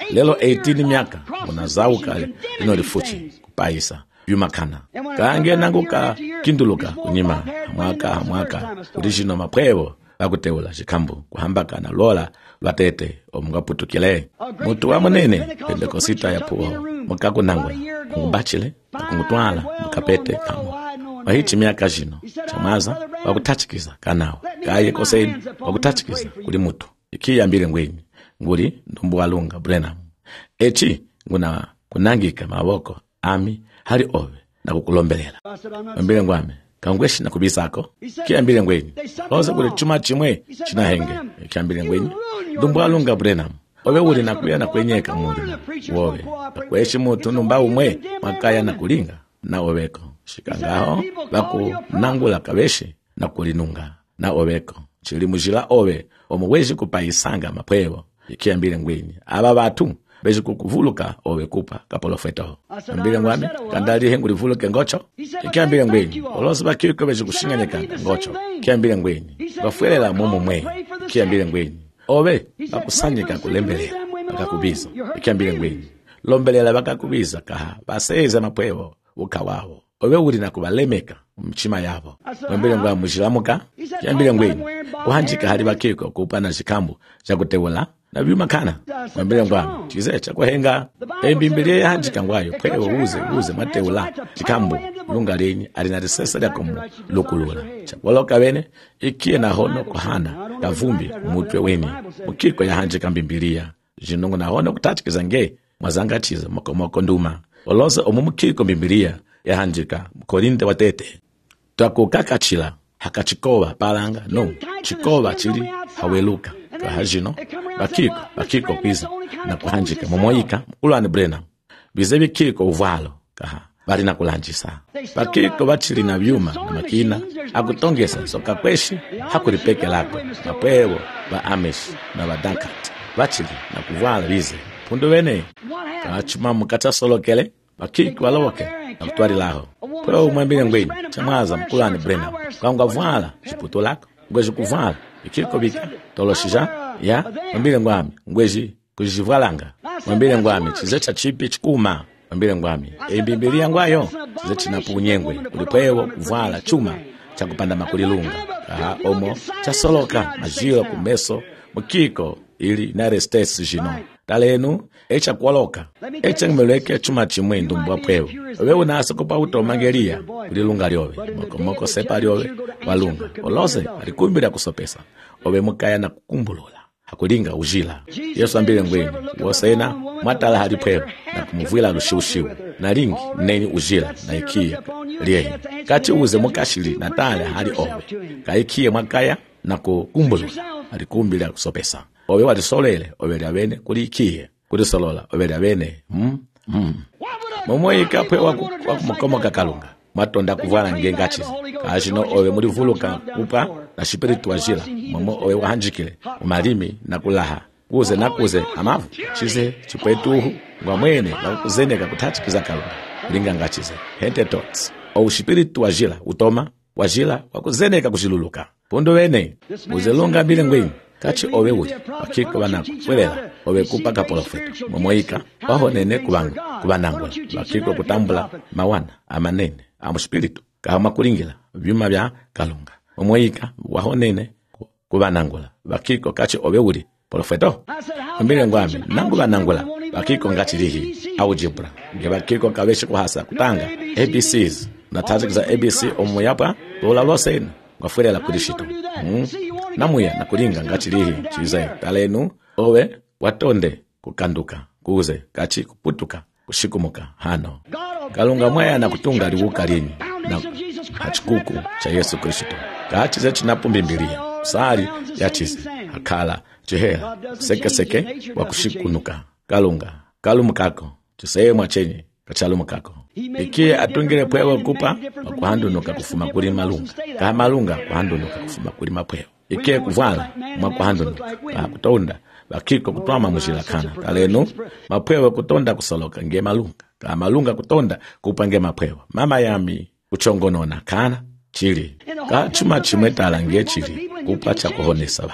S2: lelo eighteen miaka unazauka lino lifuchi kupaisa yumakana kange nanguka kinduluka kunyima mwaka mwaka urishino mapwevo bakuteula chikambu kuhambaka na lola lwatete omungaputukile mutu wa munene pendekosita ya puo mukakunangula kungubachile kungutwala mukapete kamo wahichi miaka jino chamaza wakutachikiza kanawo kaye koseni wakutachikiza kuli mutu ikiyambile ngwenyi nguli ndumbu walunga Branham echi nguna kunangika maboko ami hali ove na kukulombelela mbile ngwame kangweshi na kubisako kiyambile ngwenyi loze kuli chuma chimwe chinahenge kiyambile ngwenyi ndumbu walunga Branham owe uli nakuya na kwenyeka mwuri wowe kweshi mutu numba umwe makaya na kulinga na oveko shikangaho baku nangula kabeshi na kulinunga na oveko chili mujila ove omuweshi kupaisanga mapwevo ikiyambile ngwenyi aba batu beji kukuvuluka owe kupa kapolofeto mbile ngwami kandali hengu livuluke ngocho ikiyambile ngwenyi olosi bakiko beji kushinganyeka ngocho ikiyambile ngwenyi bafuelela mumu mwe ikiyambile ngwenyi owe bakusanyika kulembelela bakakubiza ikiyambile ngwenyi lombelela bakakubiza kaha baseze mapwevo ukawawo owe uli na kubalemeka mchima yabo mbile ngwamu mujilamuka ikiyambile ngwenyi kuhanjika hali bakiko kupana chikambu cha kuteula na byuma kana mbile ngwamu chize cha kuhenga embimbile yahanjika ngwayo pwewo uze uze mateula chikambu lunga lenyi alina risesa lyako lukulula chakoloka bene ikie na hono kuhana kavumbi mutwe weni mukiko yahanjika mbimbilia jinongo na hono kutachikiza nge mwazangatiza mokomoko nduma oloze omumukiko mbimbilia yahanjika mkorinte watete twakukakachila hakachikowa palanga no chikowa chili haweluka kahajino bakiko bakiko kwiza na kuhanjika momoyika ulwane Branham bize bikiko uvalo kaha bali na kulanjisa bakiko bachili na byuma na makina akutongesa soka kweshi hakulipeke lako mapwewo ba Amish na badanka bachili na kuvala bize pundu bene kachuma mukata solokele bakiko baloke akutwali laho kwa umwambile ngwenyi chamaza mkulani Branham kanga vala chiputo lako ngweji kuvala ikiko bika toloshija ya mwambile ngwami ngweji kujivalanga mwambile ngwami chizecha chipi chikuma mwambile ngwami ebimbilia ngwayo chizecha napunyengwe ulipwewo kuvala chuma cha kupanda makulilunga aha omo cha soloka majilo kumeso mukiko ili United States jino talenu echa kuoloka echa ngmeleke chuma chimwe ndumbu pwewo wewe unasa kupa utomangelia kulilunga lyowe moko moko sepa lyowe walunga olose alikumbira kusopesa owe mukaya na kukumbulula hakulinga ujila Yesu ambile ngwenyi wosena matala hali pwewo na kumuvwila lushiushiu na lingi neni ujila na ikie liehi kati uze mukashili na tale hali owe kaikie mwakaya na kukumbulula alikumbira kusopesa owe walisolele owe lyabene kulikie kulisolola owe lyabene mm mm momoyika pwe wakumukomoka kalunga matonda kuvala ngengachizi kashino owe mulivuluka kupa na spiritu wajila momo owe wahanjikile umalimi na kulaha kuze na kuze amavu chize chipwetuhu ngwa mwene na kuzeneka kutachikiza kalunga linga ngachize hente tots owe spiritu wajila utoma wajila wakuzeneka kushiluluka pundu wene uzelunga bile ngwenyi kachi owe uli wakiko banaku kwelela owe kupa kapolofeto momoyika wahonene kubanga kubanangula wakiko kutambula mawana amanene amuspiritu kahama kulingila byuma bya kalunga momoyika wahonene kubanangula wakiko kachi owe uli polofeto mbile ngwami nangu banangula wakiko ngachilihi au jibra nge wakiko kaweshi kuhasa kutanga A B Cs na tazikiza A B C omuyapa dola losena ngafurela kulishito mm. namuya na kulinga ngachilihi chize talenu owe watonde kukanduka kuze kachi kuputuka kushikumuka hano kalunga mwaya na kutunga liwuka lini na kachikuku cha Yesu Kristo kachize chinapumbimbili sali ya chize akala chihela seke seke wakushikunuka kalunga kalumukako chisehemu chenye kachalumukako ikie atungile pwewo kupa wakuhandunuka kufuma kuli malunga kaha malunga kuhandunuka kufuma kuli mapwewo ikie kuvala mwa kuhandunuka kaha kutonda bakiko kutwama mujila kana talenu mapwewo kutonda kusoloka nge malunga kaha malunga kutonda kupa nge mapwewo mama yami kuchongonona kana chili kaha chuma chimwe tala nge chili kupa cha kuhonesa watu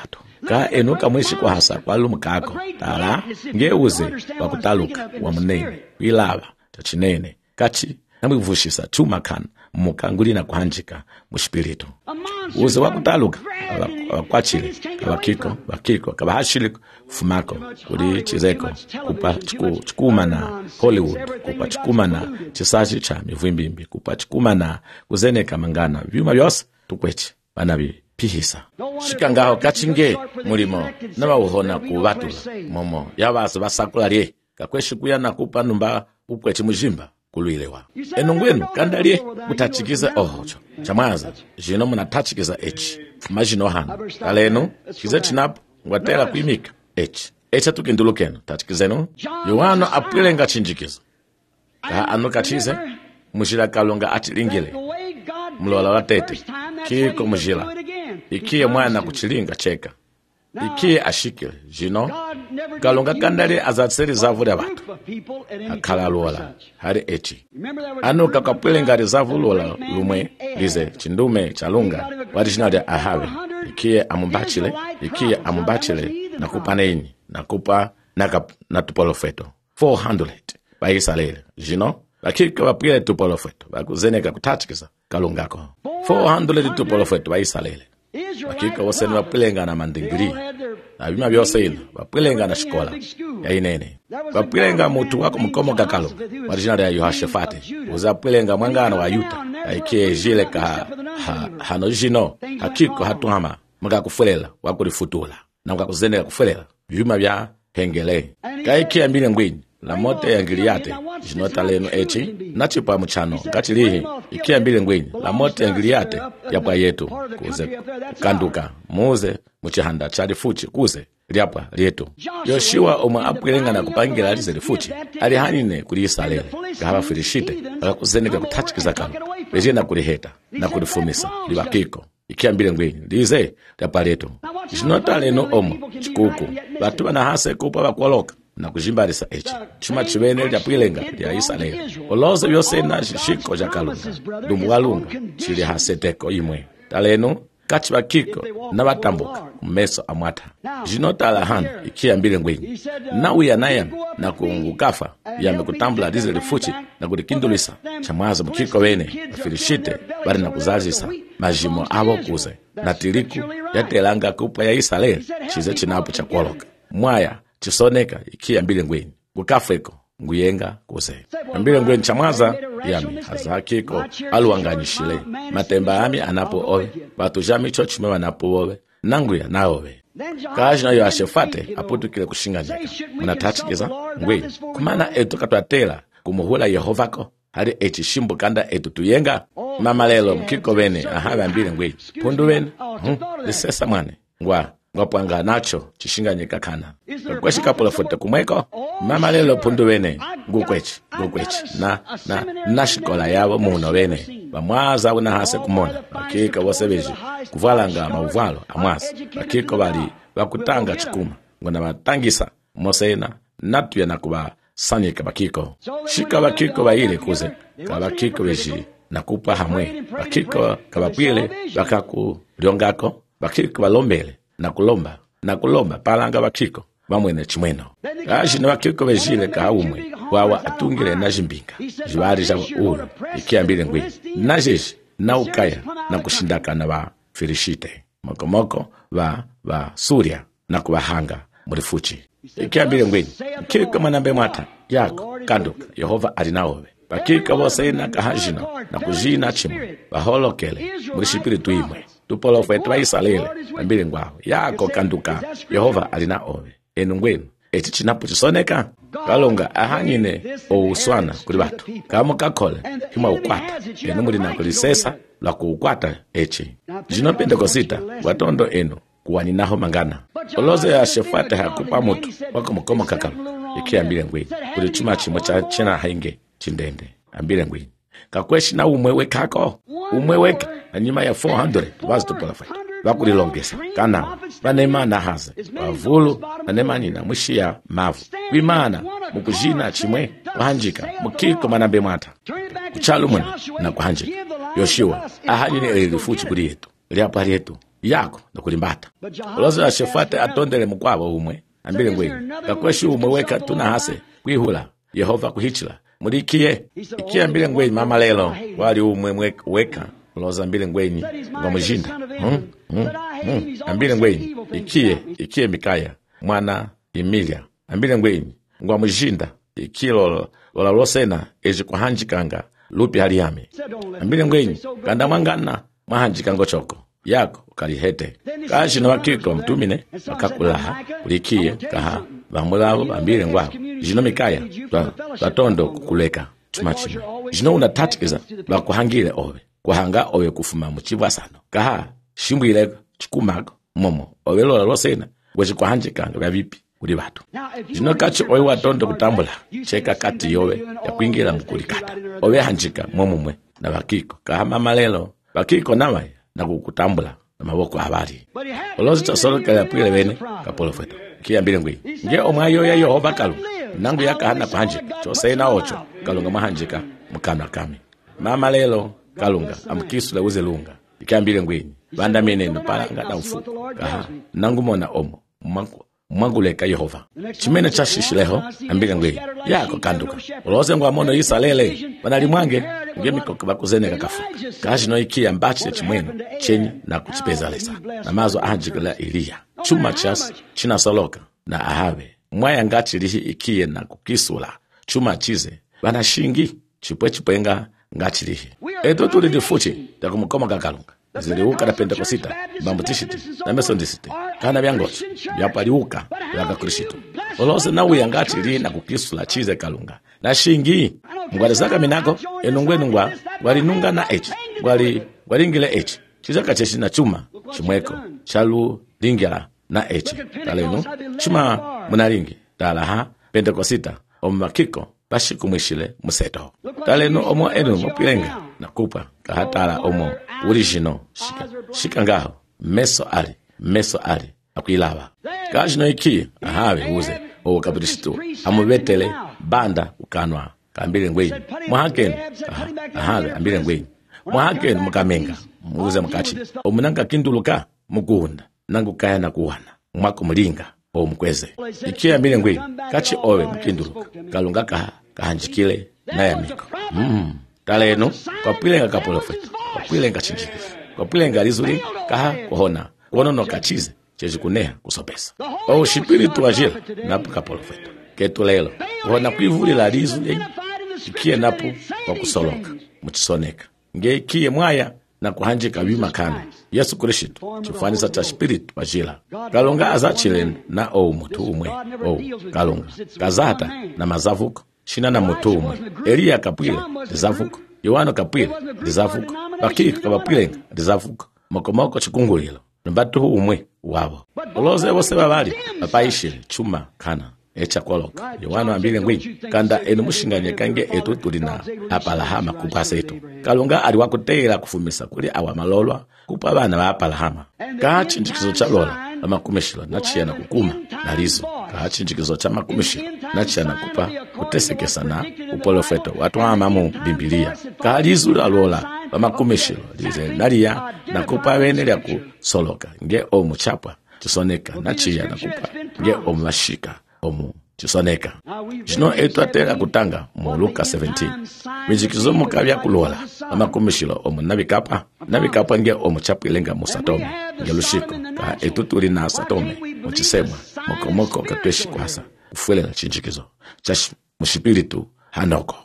S2: ka enu kamwishi kwa hasa kwa lumukako tala ngeuze wakutaluka wa munene wilava tachinene kachi namwivushisa chuma kana mukanguli na kuhanjika mushipiritu uze wakutaluka wakwachile kabakiko bakiko kabahashile fumako kuli chizeko kupa chiku, chikuma na Hollywood kupa chikuma na chisaji cha mivuimbimbi kupa chikuma na kuzeneka mangana vyuma byose tukwechi banabi pihisa shikangaho kachinge mulimo nabawuhona kubatula momo yabazo basakulalye kakweshikuya nakupa numba ukwechi mujimba kulwilewa enongwenu kandalie mutachikiza ohocho chamwaza jino munatachikiza echi majino hano kaleno kize chinapo ngwatela kuimika echi echa tukindulukeno tachikizeno yohano apilenga chinjikizo ka anu kachize mujila kalonga atilingile mlola watete kiko mujila ikiye mwana kuchilinga cheka ikiye ashikile jino kalonga kandale azatseri zavule abatu akala lola hari echi anu kakapwelenga rizavu lola lumwe lize chindume chalunga warishinali ahave ikiye amumbachile ikiye amumbachile nakupa neini nakupa nakap natupolofeto four hundred baisalele jino bakika bapwile tupolofeto bakuzeneka kutachikisa kalungako four hundred tupolofeto baisalele bakika waseni bapwelenga na mandingiri na bima byose ino bapwelenga na shikola ya inene bapwelenga mutu wako mkomo kakalo warijinali ya Yohashefati uzapwelenga mwangano wa Yuta aikie jile ka ha, hano jino hakiko hatuhama mga kufulela wakurifutula na mga kuzeneka kufulela bima bya hengele kaikia mbile ngwini la mote ya ngiliate jinota leno echi nachipa mchano kachilihi ikia mbile ngwini la mote ya ngiliate yapwa yetu kuze kanduka muze muchihanda chali fuchi kuze liapwa lietu Yoshua oma apwelenga na kupangira alize lifuchi alihanine kuliisalele kahaba filishite akakuzeneka kutachikiza kano beje na kuliheta na kulifumisa liwakiko ikia mbile ngwini lize liapwa lietu jinota leno omo chikuku batu banahase kupa bakwoloka na kujimbarisa echi chuma chibene lya pwilenga lya Israeli oloze byose na shishiko ja kalunga dumwalunga chili haseteko imwe taleno kachiba kiko na batambuka meso amwata jinota la hano ikia mbile ngwini na uya naya na kungukafa yame kutambula dize lifuchi na kulikindulisa chamwaza mkiko wene afirishite bari na kuzazisa majimo abo kuze na tiliku yatelanga kupa ya Israeli chize chinapo cha kwoloka mwaya chisoneka ikia mbile ngwini gukafeko nguyenga kuze mbile ngwini chamwaza yami hazakiko aluanganyishile matemba ami anapo owe batu jami chochime wanapo owe nanguya na owe kajina Yohashefate aputukile kushinganyika munatachikiza ngwini kumana etu katwatela kumuhula Yehovako hari echi shimbu kanda etu tuyenga mama lelo mkiko wene ahaba mbile ngwini pundu wene hmm, lisesa mwane ngwa ngwapwanga nacho chishinganyika kana kweshi kapula fote kumweko mama lelo pundu wene ngukwechi ngukwechi na na nashikola yabo muno wene bamwaza una hase kumona bakika wosebeje kuvalanga mauvalo amwasa bakiko bali bakutanga chikuma ngona batangisa mosena natuya nakuba sanyika bakiko shika bakiko baile kuze kabakiko beji nakupa hamwe bakiko kabapwile bakaku lyongako bakiko balombele na kulomba na kulomba palanga bakiko bamwene chimweno aji na bakiko bejile ka umwe wawa atungile na jimbinga jibari ja uru ikiambile ngwi najeje na ukaya na kushindaka na ba filishite mokomoko ba ba Suria na kubahanga muri fuchi ikiambile ngwi kiko manambe mwata yako kanduka Yehova alinaowe bakika bose na kahajina na kujina chimwe baholokele muri spiritu imwe tupolofetu wa Israeli mbili ngwao yako kanduka Yehova alina owe enungwenu eti chinapo chisoneka kalonga ahangine ouswana kuli batu kamo kakole kima ukwata enu muri na kulisesa la kuukwata echi jino Pentekosita watondo enu kuwaninaho mangana oloze ya Shefate hakupa mutu wako mkomo kakalo ikia mbile ngwenu kuli chuma chimo cha chena hainge chindende ambile ngwenu kakweshi na umwewe kako umwewe anyuma ya four hundred bazi tupolofetu bakulilongesa kana banemana haze bavulu banemani na mwishia mavu wimana mukujina chimwe kuhanjika mukiko manambe mwata kuchalu mwene na kuhanjika Yoshua ahanyine elifuchi kuli yetu liapa yetu yako nakulimbata ulozi la shefate atondele mkwabo umwe ambile ngweni kakweshi umwe weka tunahase kwihula Yehova kuhichila mulikie ikia ambile ngweni mama lelo wali umwe weka ulozi ambile ngweni nga mujinda hmm? Hmm? Hmm? ambile ngweni ikie ikie Mikaya mwana Emilia ambile ngweni nga mujinda ikilo lola losena eji kuhanjikanga lupi haliyame ambile ngweni kanda mwangana mahanjikango choko yako ukalihete kashi na wakiko mtumine wakakulaha ulikie kaha bamulabo bambile ngwao jino Mikaya batondo kukuleka chumachino jino unatatikiza bakuhangile owe kuhanga owe kufuma muchibwasano kaha shimbwile chikumago momo owe lola losena weji kuhanjikanga gavipi uli batu jino kachi owe watondo kutambula cheka kati yowe ya kuingira mkulikata owe hanjika momumwe na bakiko kaha mama lelo bakiko nawe na kukutambula na maboko habari olozi tasoloka ya pwile wene kapolo feto kia mbile ngwi nge omwayo ya Yehova kalu nangu yaka hana kuhanjika chose na ocho kalunga mahanjika mukana kami mama lelo kalunga amkisula uze lunga kia mbile ngwi banda meneno palanga na ufuku kaha nangu mona omo mwangu mwanguleka Yehova chimene cha shishileho ambile ngwi yako kanduka oloze ngwa mono isalele banali mwange nge mikoko bakuzeneka kafu kashi no ikia mbachi chimweno chenyi na kuchipeza lesa na mazo ahanjikila Eliya chuma chas china soloka na Ahabe mwaya ngachi lihi ikie na kukisula chuma chize bana shingi chipwe chipwenga ngachi lihi eto tuli difuchi takumukoma kakalunga ziliuka na Pentekosita bambutishiti na Mesondisiti kana byangochi byapaliuka byakakrishito olose na uya ngachi lihi na kukisula chize kalunga na shingi mgwalizaka minako enungwenu ngwa walinunga na echi wali walingile echi chizaka cheshi na chuma chimweko chalu lingila na echi talenu chuma munalingi talaha Pentekosita omakiko bashikumwishile museto talenu omo enu mopilenga na kupa kahatala omo original shika shika ngaho meso ali meso ali akuilava kashino iki Ahabe uze owo kapitisitu amubetele banda ukanwa kambile ngweni mwahakeni Ahabe ambile ngweni mwahakeni mukamenga muuze mkachi omunanga kinduluka mukunda nangu kaya na kuwana mwako mulinga o mkweze ikia ambile ngweni kachi owe mkinduluka kalunga kaha kahanjikile na yamiko mm. taleno kwa pilenga kapolofeto kwa pilenga chinjikisi kwa pilenga lizuli kaha kuhona kuonono kachize cheji kuneha kusopesa o shipiritu wajila napu kapolofeto ketu lelo kuhona kuivuli la lizuli ikie napu kwa kusoloka muchisoneka nge ikie mwaya na kuhanjika wima kana Yesu Kristo chifanisa cha spiritu wajila kalunga azachile na o mutu umwe o kalunga kazata na mazavuko shina na mutu umwe Eliya kapwile dizavuko Yohano kapwile dizavuko bakiko kapwile dizavuko mokomoko chikungulilo mbatu umwe wabo oloze bose babali apaishile chuma kana echa kwaloka Yohano ambile ngwi kanda enu mushinganye kange etu tulina apalahama kupasa etu kalunga ali wakutela kufumisa kuli awa malolwa kupa bana ba apalahama kachinjikizo cha lola amakumeshilo nachiyana kukuma nalizo kachinjikizo cha makumeshilo nachiyana kupa kutesekesa na upolofeto watu amamu Biblia kalizo la lola amakumeshilo lize nalia na kupa bene lya kusoloka nge omu chapa chisoneka nachiyana kupa nge omu mashika omu chisoneka jino etu atela kutanga mu Luka seventeen mijikizo mukabya kulola amakomishilo omu nabikapa nabikapa nge omu chapilenga musatome nge lushiko ka etu tuli na satome muchisemwa mokomoko katweshi kwasa ufuelela chinjikizo chashi mushipiritu hanoko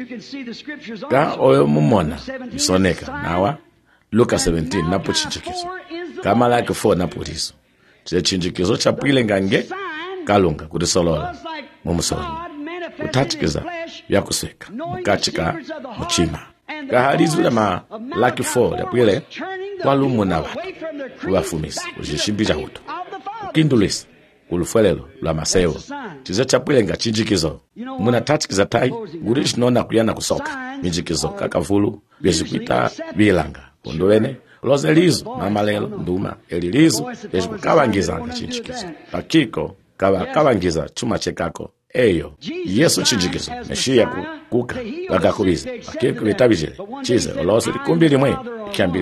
S2: ka oyo mumona chisoneka nawa Luka seventeen napo chinjikizo kama like four napo liso chinjikizo chapilenga nge kalunga kutisolola mumusoni utatikiza yakuseka mukachika muchima kahalizula ma lucky four yapwile kwalumu na watu kuwafumisa ujishimbija huto ukindulisa kulufuelelo la masewo chiza chapwile nga chinjikizo muna tatikiza tai gurish nona kuyana kusoka minjikizo kakavulu byezikuita bilanga kundulene loze lizo mamalelo nduma eli lizo byezikukawangizanga chinjikizo pakiko kawa kawangiza chuma chekako eyo Yesu chinjikizo meshiya kuka wakakubiza pakiko bitabijile chize olose likumbili mwe kiambile ngwi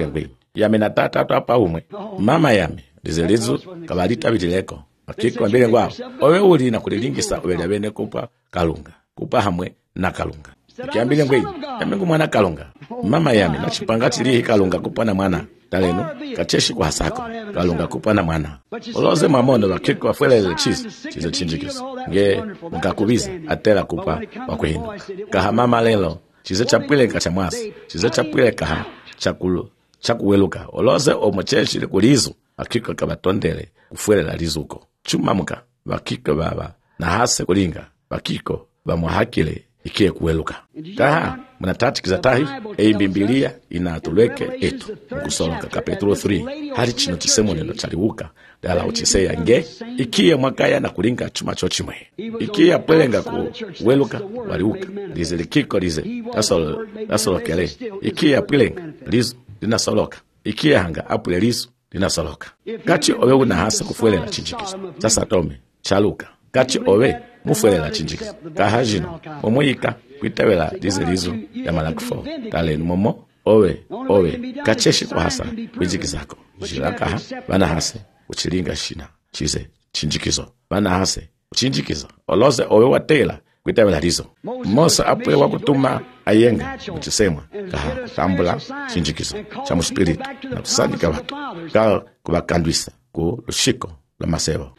S2: yame na tatatu apa umwe mama yame lizelizu kabalita bitileko akiko mbele ngwao owe uli na kulilingisa owe bene kupa kalunga kupa hamwe na kalunga kiambile ngwe yamengu mwana kalunga mama yame na chipanga chili kalunga kupa na mwana talenu kacheshi kwa hasako kalunga kupa na mwana oloze mamondo bakiko afwelele chizi chizo chinjikizo nge mkakubiza atela kupa wakwenu kaha mama lelo chizo chapwile kacha mwasi chizo chapwile kaha chakulu chakuweluka oloze omocheshi kulizu akiko kabatondele kufwelela lizuko chumamuka bakiko baba na hase kulinga bakiko bamuhakile ikie kuweluka kaha mnatati kizatahi e Biblia inatuleke etu mkusoloka ka Petro three hali chino chisemo neno chaliuka dala uchiseya nge ikie mwakaya na kulinga chuma chochimwe ikie pwelenga kuweluka waliuka lize likiko lize tasolo tasolo kele ikie pwelenga lizo linasoloka ikie hanga apule lizo linasoloka kachi owe una hasa kufuelela chinjikizo sasa tome chaluka kachi owe mufuelela chinjikizo kahajino omoyika kwitawela lize lizo ya malakufo talenu momo owe owe kacheshi kwa hasa kwijikizako jilakaha bana hase uchilinga shina chize chinjikizo bana hase uchinjikizo oloze owe watela kwitawela lizo mosa apwe wakutuma ayenga uchisemwa kaha tambula chinjikizo cha muspiritu na kusanyika watu kaa kubakandwisa ku lushiko la masebo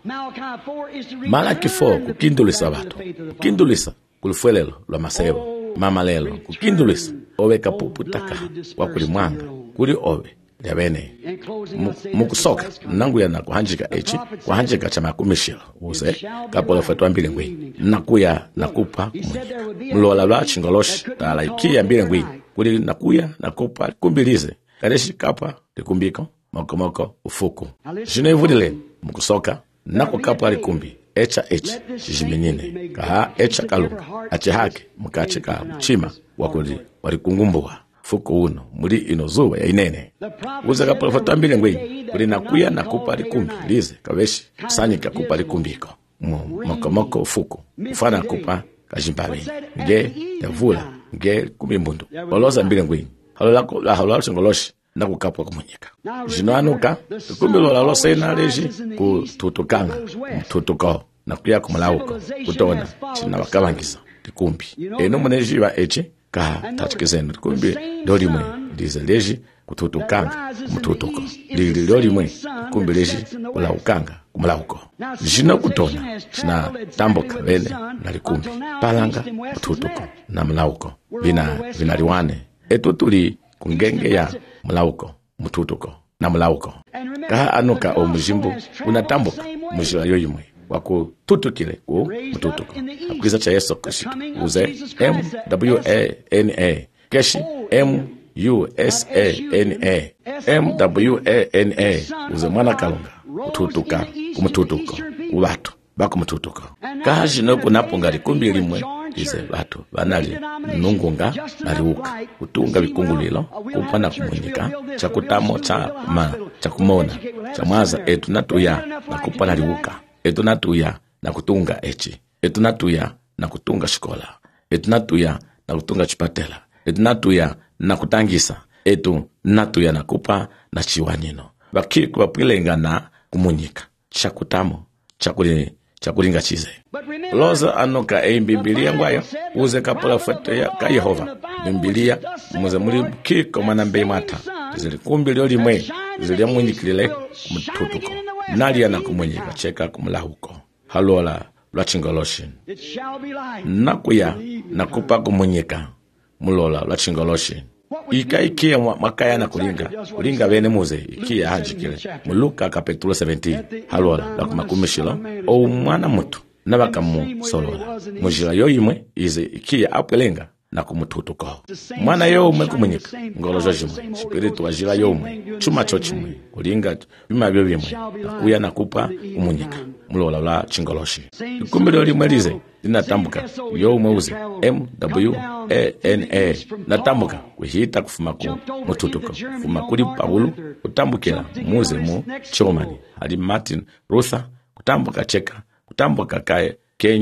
S2: Malaki four kukindulisa watu kukindulisa kulufuelelo la masebo mama lelo kukindulisa owe kapuputaka wakuli mwanga kuli owe lyabene mukusoka nangu ya na kuhanjika echi kuhanjika cha makumishila uze kapola fatwa mbile ngwe nakuya nakupa kumwenyeka mlola lwa chingoloshi tala ikia mbile ngwe kuli nakuya nakupa kumbilize kadeshi kapa likumbiko moko moko ufuku jine vudile mukusoka nako kapa likumbi echa echi chijiminine kaha echa kalunga ache hake mkache ka mchima wakuli walikungumbua fuko uno muri inozuwa ya inene uza kapala fatwa mbile ngwe kuli nakuya nakupa likumbi lize kaweshi sanyika kupa likumbiko moko moko ufuku ufana kupa kajimbabe nge yavula nge kumimbundu oloza mbile ngwe halolako la halolako chingoloshi na kukapwa kumwenyeka jino anuka kumbi lola losena leji kututukanga mtutuko na kuya kumulauko kutona china wakabangisa likumbi eno mweneji wa eche kaha tachikizenu likumbi lolimwe lize leji kututukanga kumtutuko lili lolimwe likumbi leji kulaukanga kumulauko jino kutona china tamboka bene na likumbi palanga mtutuko na mulauko vina vina liwane etu tuli kungenge ya mulauko mututuko na mulauko kaha anuka o mujimbu unatambuka mujila yoyimwe waku tutukile ku mututuko akwiza cha Yesu Kristo uze M W A N A keshi M U S A N A M W A N A uze mwana kalunga ututuka kumututuko ubatu bako mututuko kaha jino kunapunga likumbi limwe ize batu banali nungunga naliuka utunga bikungulilo kupana kumwenyeka chakutamo cha ma chakumona cha mwaza etu natuya na kupana liuka etu natuya na kutunga echi etu natuya na kutunga shikola etu natuya na kutunga chipatela etu natuya na kutangisa etu natuya na kupa na chiwanyino bakiku bapilenga na kumwenyeka chakutamo chakuli chakulinga chize loza anoka e Biblia ngwayo uze kapola fete ya ka Yehova Biblia muze muri kiko manambe mata zili kumbi lyo limwe zili mwinikile mututuko nali ana kumwenyeka cheka kumlahuko halola lwa chingoloshi nakuya nakupa kumwenyeka mulola lwa chingoloshi ikaikia makaya na kulinga kulinga bene muze ikia hanjikile muluka ka Petro seventeen halola la kumakumishilo o mwana mutu nabakamu solola mujila yoyimwe ize ikia apwelenga na kumututuko mwana yomwe kumwenyeka ngolojo jimwe spiritu wajila yomwe chuma chochimwe kulinga bima byo bimwe kuya nakupa kumwenyeka mulola la chingoloshi kumbilo limwe lize linatambuka yomwe uze M W A N A natambuka kuhita kufuma ku mututuko kufuma kuli Paulo kutambukira muze mu chomani hadi Martin Luther kutambuka cheka kutambuka kae Kenyi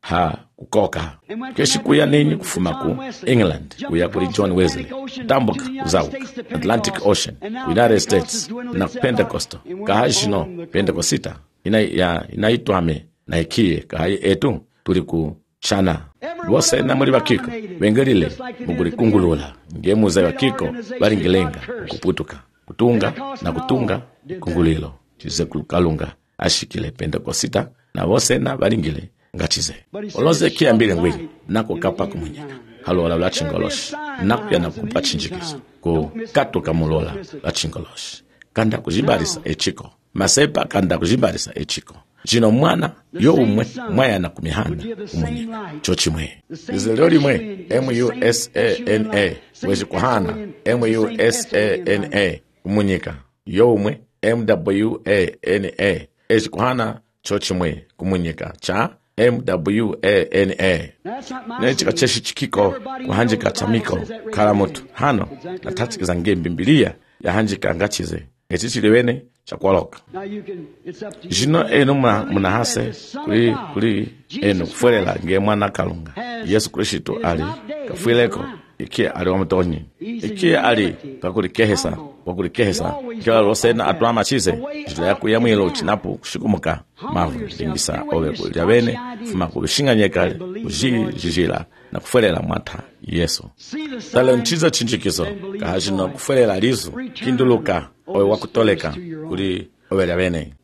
S2: ha kukoka keshi kuya ninyi kufuma ku England kuya kuli John Wesley tambuka uzauka Atlantic Ocean United States na Pentecostal kahashino Pentecostal ina ya inaitwame na ikie kahaye etu tuli ku chana wose na muri bakiko bengerile muguri kungulula ngemuza bakiko baringilenga kuputuka kutunga na kutunga kungulilo chize kukalunga ashikile Pentecostal na wose na baringile ngachize oloze kiambile ngwili nako kapa kumunyika halola la chingoloshi nako yana kupa chinjikizo ko katoka mulola la chingoloshi kanda kujibarisa echiko masepa kanda kujibarisa echiko jino mwana yo umwe mwaya na kumihana umunyika chochimwe izelori mwe M U S A N A weji kuhana M U S A N A umunyika yo umwe M W A N A eji kuhana chochimwe kumunyika cha M W A N A nechika cheshi chikiko kuhanjika chamiko karamoto hano na tatikiza ngembi mbilia ya hanjika ngachize echichilewene chakwaloka jino eno munahase kuli kuli eno kufuelela nge mwana kalunga Yesu Kristo ali kafueleko ikie ali wamutonyi ikie ali kakulikehesa wakulikehesa kila losena atwama chize jila yaku ya mwilo chinapu kushikumuka mavu lingisa owe kuliavene fuma kulishinga nyekale kujijila na kufuelela mwata Yesu tale nchiza chinjikizo kahajino kufuelela lizu kinduluka owe wakutoleka kuli owe liavene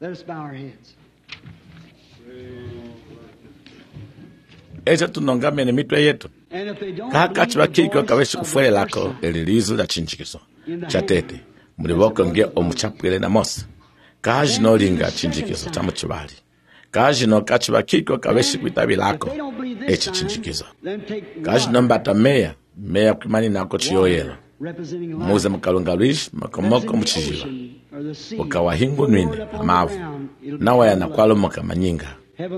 S2: eja tunongamene mitwe yetu kakachi bakiko kaweshi kufuelela ko elilizu la chinjikizo chatete muliboko nge omuchapwele na mose kahajino linga chinjikizo cha muchibali kahajino kachi bakiko kaweshi kuitabilako echi chinjikizo kahajino mbata meya meya kumani nako chiyoyelo muze mukalunga luishi makomoko muchijila ukawahingu nwine amavu nawa ya nakwalo moka manyinga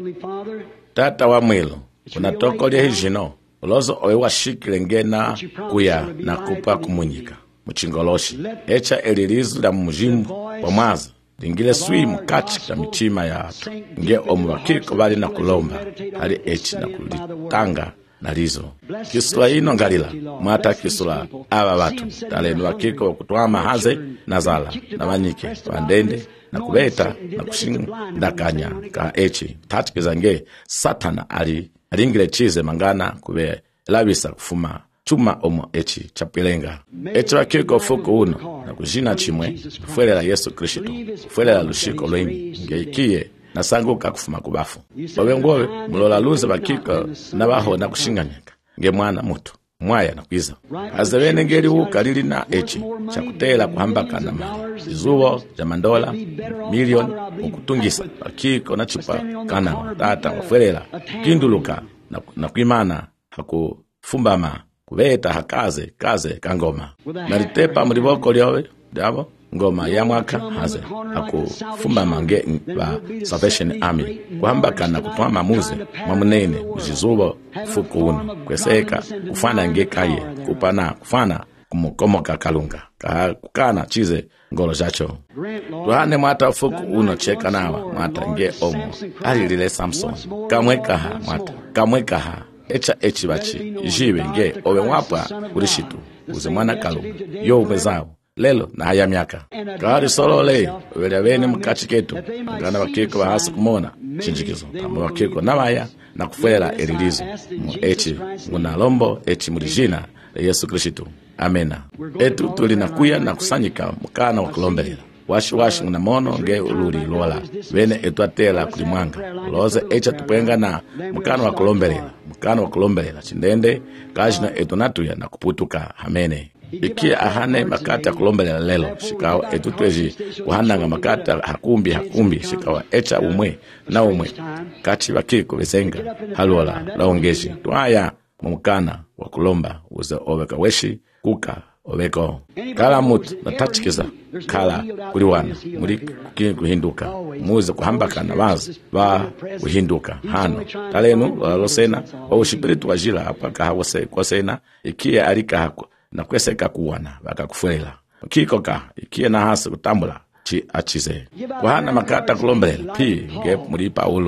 S2: tata wa mwilo kuna toko lia hijino ulozo owe washikile ngena kuya na kupa kumunyika muchingoloshi echa elilizu la mujimbu wa mwaza lingile sui mkachi la mitima ya atu nge omuwakiko bali na kulomba hali echi na kulitanga na lizo kisula ino ngalila mwata kisula aba watu talenu wakiko wakutwama haze na zala na manyike wandende na kubeta na kushindakanya ka echi tatikiza nge satana ali alingile chize mangana kube labisa kufuma chuma omo echi chapilenga echi wakiko fuku uno na kujina chimwe fuelela Yesu Kristo fuelela lushiko lwengi ngeikie na sanguka kufuma kubafu owe ngowe mulola luze bakiko na baho na kushinganyaka nge mwana mutu mwaya na kwiza azewene ngeli uka lili na echi chakutela kuhambaka na mali izuwo jamandola milioni ukutungisa bakiko na chupa kana tata wafuelela kinduluka na, na kuimana hakufumbama kubeta hakaze kaze kangoma nalitepa muliboko lyowe dabo ngoma ya mwaka haze akufumba mange ba Salvation Army kuhambaka na kutwama muze mwamunene ujizubo fuku uno kweseka kufana ngekaye kupana kufana kumukomoka kalunga kukana chize ngolo jacho tuhane mwata fuku uno cheka nawa mwata nge omo alilile Samson kamweka ha mwata kamweka ha echa echi bachi jibe nge owe mwapa ulishitu uze mwana kalunga yo umezao lelo na haya miaka kari solo le wele bene mkachi ketu ngana bakiko bahasi kumona chinjikizo pamo bakiko nabaya na kufuela elilizo mu echi nguna lombo echi mulijina Yesu Kristo amena etu tulinakuya na kusanyika mukana wakulombelela washi washi nguna mono nge uluri lola bene etu atela kulimwanga loze echa tupenga na mukana wakulombelela mukana wakulombelela chindende kajina etu natuya na kuputuka amene ikie ahane makata kulombelela lelo shikawa etutweji kuhananga makata hakumbi hakumbi shikawa echa umwe na umwe kachi bakiko besenga halwala laongeshi tuaya mumukana wakulomba uze oveka weshi kuka oveko kala mutu na tachikiza kala kuliwana muri kukini kuhinduka muze kuhambaka na bazi ba kuhinduka hano talenu lalosena wa ushipiritu wajila hapaka hawase kwa sena ikie alika hako na kweseka kuwana bakakufuela kikoka ikie na hasi kutambula chi achize kuhana makata kulombelela pi nge muri Paulo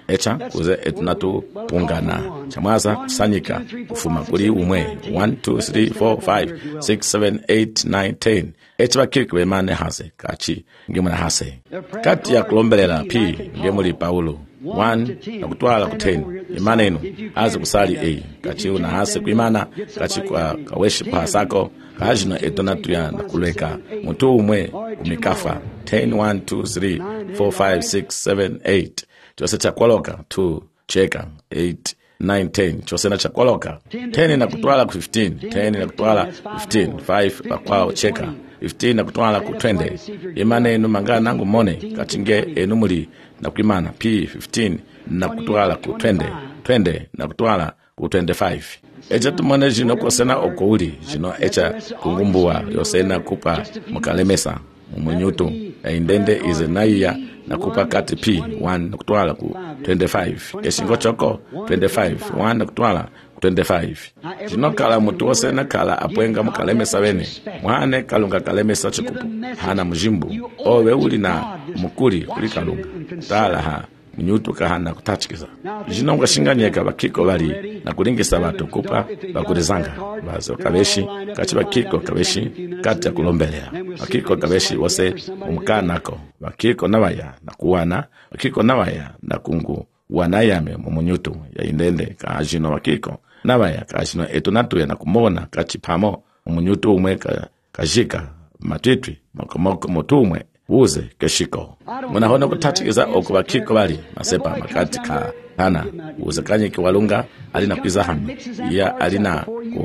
S2: echa uze etunatu pungana chamaza kusanyika kufuma kuli umwe one two three four five six seven eight nine ten echa bakiriki bemane hase kachi ngemuna hase kati ya kulombelela pi ngemuli Paulo one na kutwala ku ten imana inu azi kusali a kachi una hase kuimana kachi kwa kaweshi kwa hasako kajina etonatu ya na kuleka mutu umwe kumikafa ten one two three four five six seven eight chose chakwaloka two cheka eight nine ten chose na chakwaloka ten na kutwala ku fifteen ten na kutwala fifteen five pakwao cheka fifteen na kutwala ku twenty imana inu mangana nangu mone kachinge enu muli na kuimana p fifteen na kutwala ku twenty twenty na kutwala ku twenty-five echa tumone jino kosena okouli jino echa kungumbuwa yosena kupa mukalemesa mumunyutu ya indende ize naiya na kupa kati p one na kutwala ku twenty-five keshingo choko twenty-five one na kutwala ku twenty-five jino kala mutu osena kala apwenga mukalemesa bene mwane kalunga kalemesa chikupu hana mjimbu owe uli na mukuri kuli kalunga tala ha mnyutu kahana kutachikiza jino ngashinganyeka bakiko bali na kulingisa batu kupa bakulizanga bazo kabeshi kachi bakiko kabeshi kati ya kulombelea bakiko kabeshi wose umukanako bakiko nabaya na kuwana bakiko nabaya na kungu wanayame mumunyutu ya indende ka jino bakiko nabaya ka jino etunatu ya na kumona kachi pamo mumunyutu umwe ka kajika matitwi makomoko motumwe uze keshiko muna hono kutachikiza okubakiko bali masepa makati ka hana uze kanyiki walunga alina kwiza hami ya alina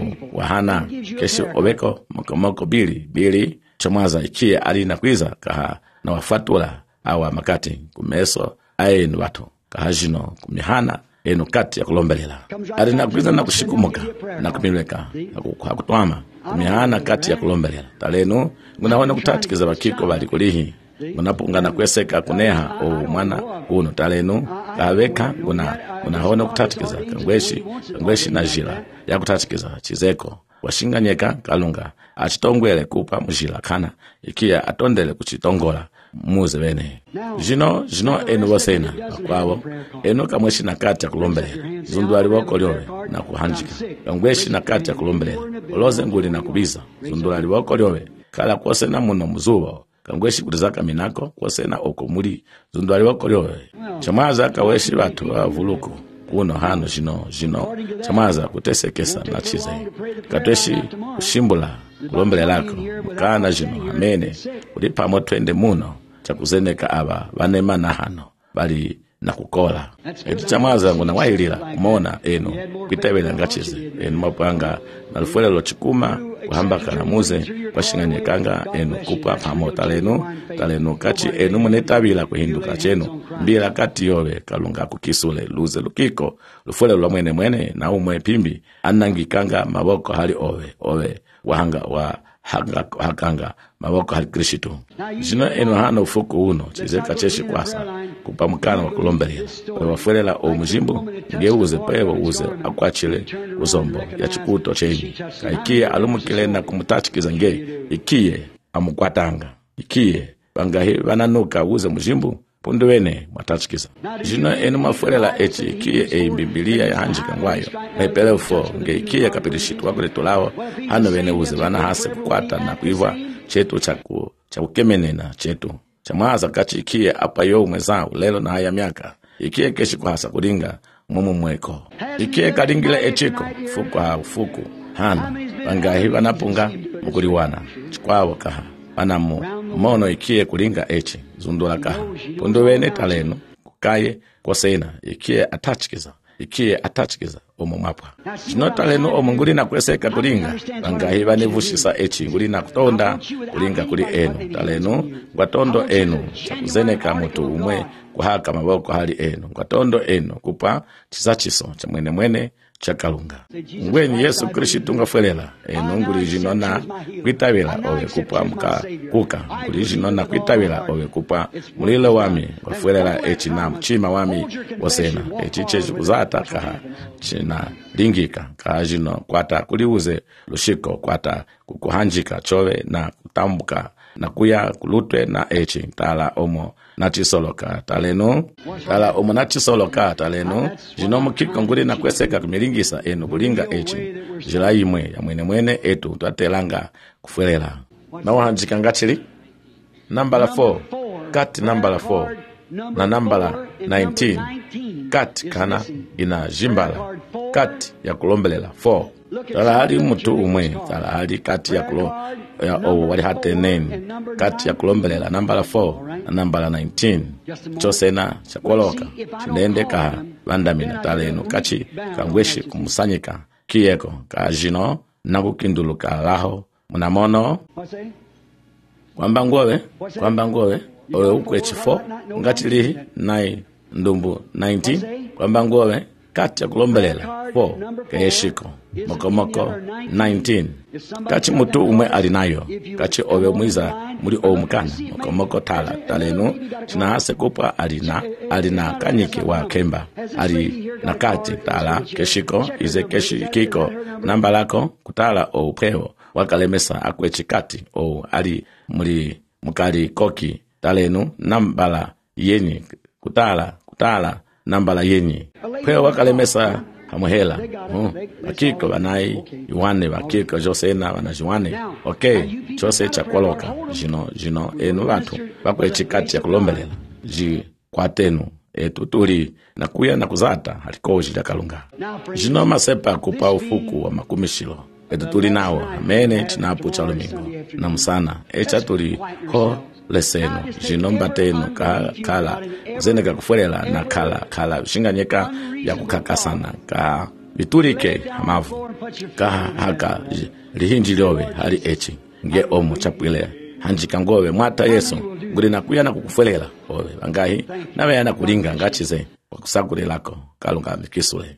S2: wahana keshi obeko mokomoko bili bili chomwaza ikie alina kwiza kaha na wafatula awa makati kumeso aenu watu kahajino kumihana enu kati ya kulombelela alina kwiza na kushikumuka na kumilweka na kutwama kumihana kati ya kulombelela talenu muna hono kutachikiza bakiko bali kulihi munapungana kweseka kuneha o mwana uno talenu kaweka guna munahona kutatikiza kangweshi kangweshi na jila ya kutatikiza chizeko washinganyeka kalunga achitongwele kupa mujila kana ikia atondele kuchitongola muze bene jino jino enu wasena kwabo enu kamweshi na kati ya kulombele zundu aliwoko lyowe na kuhanjika kangweshi na kati ya kulombele oloze nguli na kubiza zundu aliwoko lyowe kala kwosena muno muzubo kangweshi kutizaka minako kwosena oko muri zundu aliwoko lyowe chamaza kaweshi batu bavuluku kuno hano jino jino chamaza kutesekesa na chize katweshi kushimbula kulombele lako mkana jino amene ulipa motwende muno chakuzeneka aba banemana hano bali na kukola eti chamaza nguna wailila kumona eno kwitebela ngachize eno mapanga nalufwele lo chikuma kuhambaka na muze kwa shinganyekanga eno kupa pamota leno taleno kachi eno munetabila kuhinduka cheno mbila kati yowe kalunga kukisule luze lukiko lufwele lo mwene mwene na umwe pimbi anangikanga maboko hali owe owe wahanga wa hanga hakanga maboko hali Kristo jino eno hana ufuku uno chizeka cheshi kwasa kupa mkana wa kulombelela wafwelela o mujimbo ngeuze pewo uze akwachile uzombo ya chikuto cheni kaikie alumukile na kumutachikiza nge ikie amukwatanga ikie bangahi bananuka uze mujimbo pundu wene mwatachikiza jino eno mafwelela echi ikie e Biblia ya hanjika ngwayo mepelefo nge ikie kapirishitu wako letolawo hano wene uze bana hase kukwata na kuiva chetu chaku chakukemenena chetu chamaza kachi ikie apa yo mwezao lelo na haya miaka ikie keshi kwa hasa kulinga mumu mweko ikie kadingila echiko fuku ha ufuku hana bangahi wanapunga mkuliwana chikwawo kaha wanamu mono ikie kulinga echi zundula kaha pundu wene talenu kukaye kwa sena ikie atachikiza ikie atachikiza omo mapwa jino talenu omo nguli na kweseka kulinga bangahi banevushisa echi nguli na kutonda kulinga kuli enu talenu ngwatondo enu chakuzeneka mutu umwe kuhaka maboko hali enu ngwatondo enu kupa chisachiso cha mwene mwene chakalunga ngweni Yesu Kristo ngafwelela enu nguli jino na kwitabila owe kupa mka kuka nguli jino na kwitabila owe kupa mulilo wami ngafwelela echi na mchima wami wasena echi chechi kuzata kaha china lingika kaha jino kwata kuliuze lushiko kwata kukuhanjika chove na kutambuka nakuya kulutwe na echi tala omo nachisoloka taleno tala omo nachisoloka taleno jino mukiko nguli nakweseka kumilingisa enu kulinga echi jila imwe ya mwene mwene etu twatelanga kufuelela nawahanjika ngachili nambala four kati nambala four na nambala nineteen kati kana ina jimbala kati ya kulombelela four tala hali mutu umwe tala hali kati ya kulo ya o wali hate nene kati ya kulombelela nambala four na nambala nineteen chosena chakwoloka chinende ka vandamina tala eno kachi kangweshi kumusanyika kiyeko ka jino nakukinduluka laho munamono kwamba ngowe kwamba ngowe owe ukwechi four ngachilihi nai ndumbu nineteen kwamba ngowe kati ya kulombelela four kayeshiko mokomoko nineteen kachi mutu umwe alinayo kachi owe mwiza muri owe mukana mokomoko tala talenu chinahase kupa alina alina kanyiki wa kemba ali na kati tala keshiko ize keshi kiko namba lako kutala o upeo wakalemesa akwechi kati o ali muri mukali koki talenu nambala yenyi kutala kutala nambala yenyi peo wakalemesa hamuhela hmm. Bakiko banai yuane bakiko josena bana juane okay chose chakwoloka jino jino enu watu bakwechi kati ya kulombelela ji kwatenu etutuli nakuya na kuzata halikoji la kalunga jino masepa kupa ufuku wa makumishilo etutuli nao amene chinapu cha lumingo na musana echa tuli ho leseno jino mbatenu ka, kala zeneka kufuelela na kala kala shinganyeka ya kukakasana ka bitulike hamavu ka haka lihinji lyowe hali echi nge omu chapwile hanjika ngowe mwata Yesu nguli nakuya na kukufuelela owe bangahi nawe yana kulinga ngachize wakusagule lako kalunga mikisule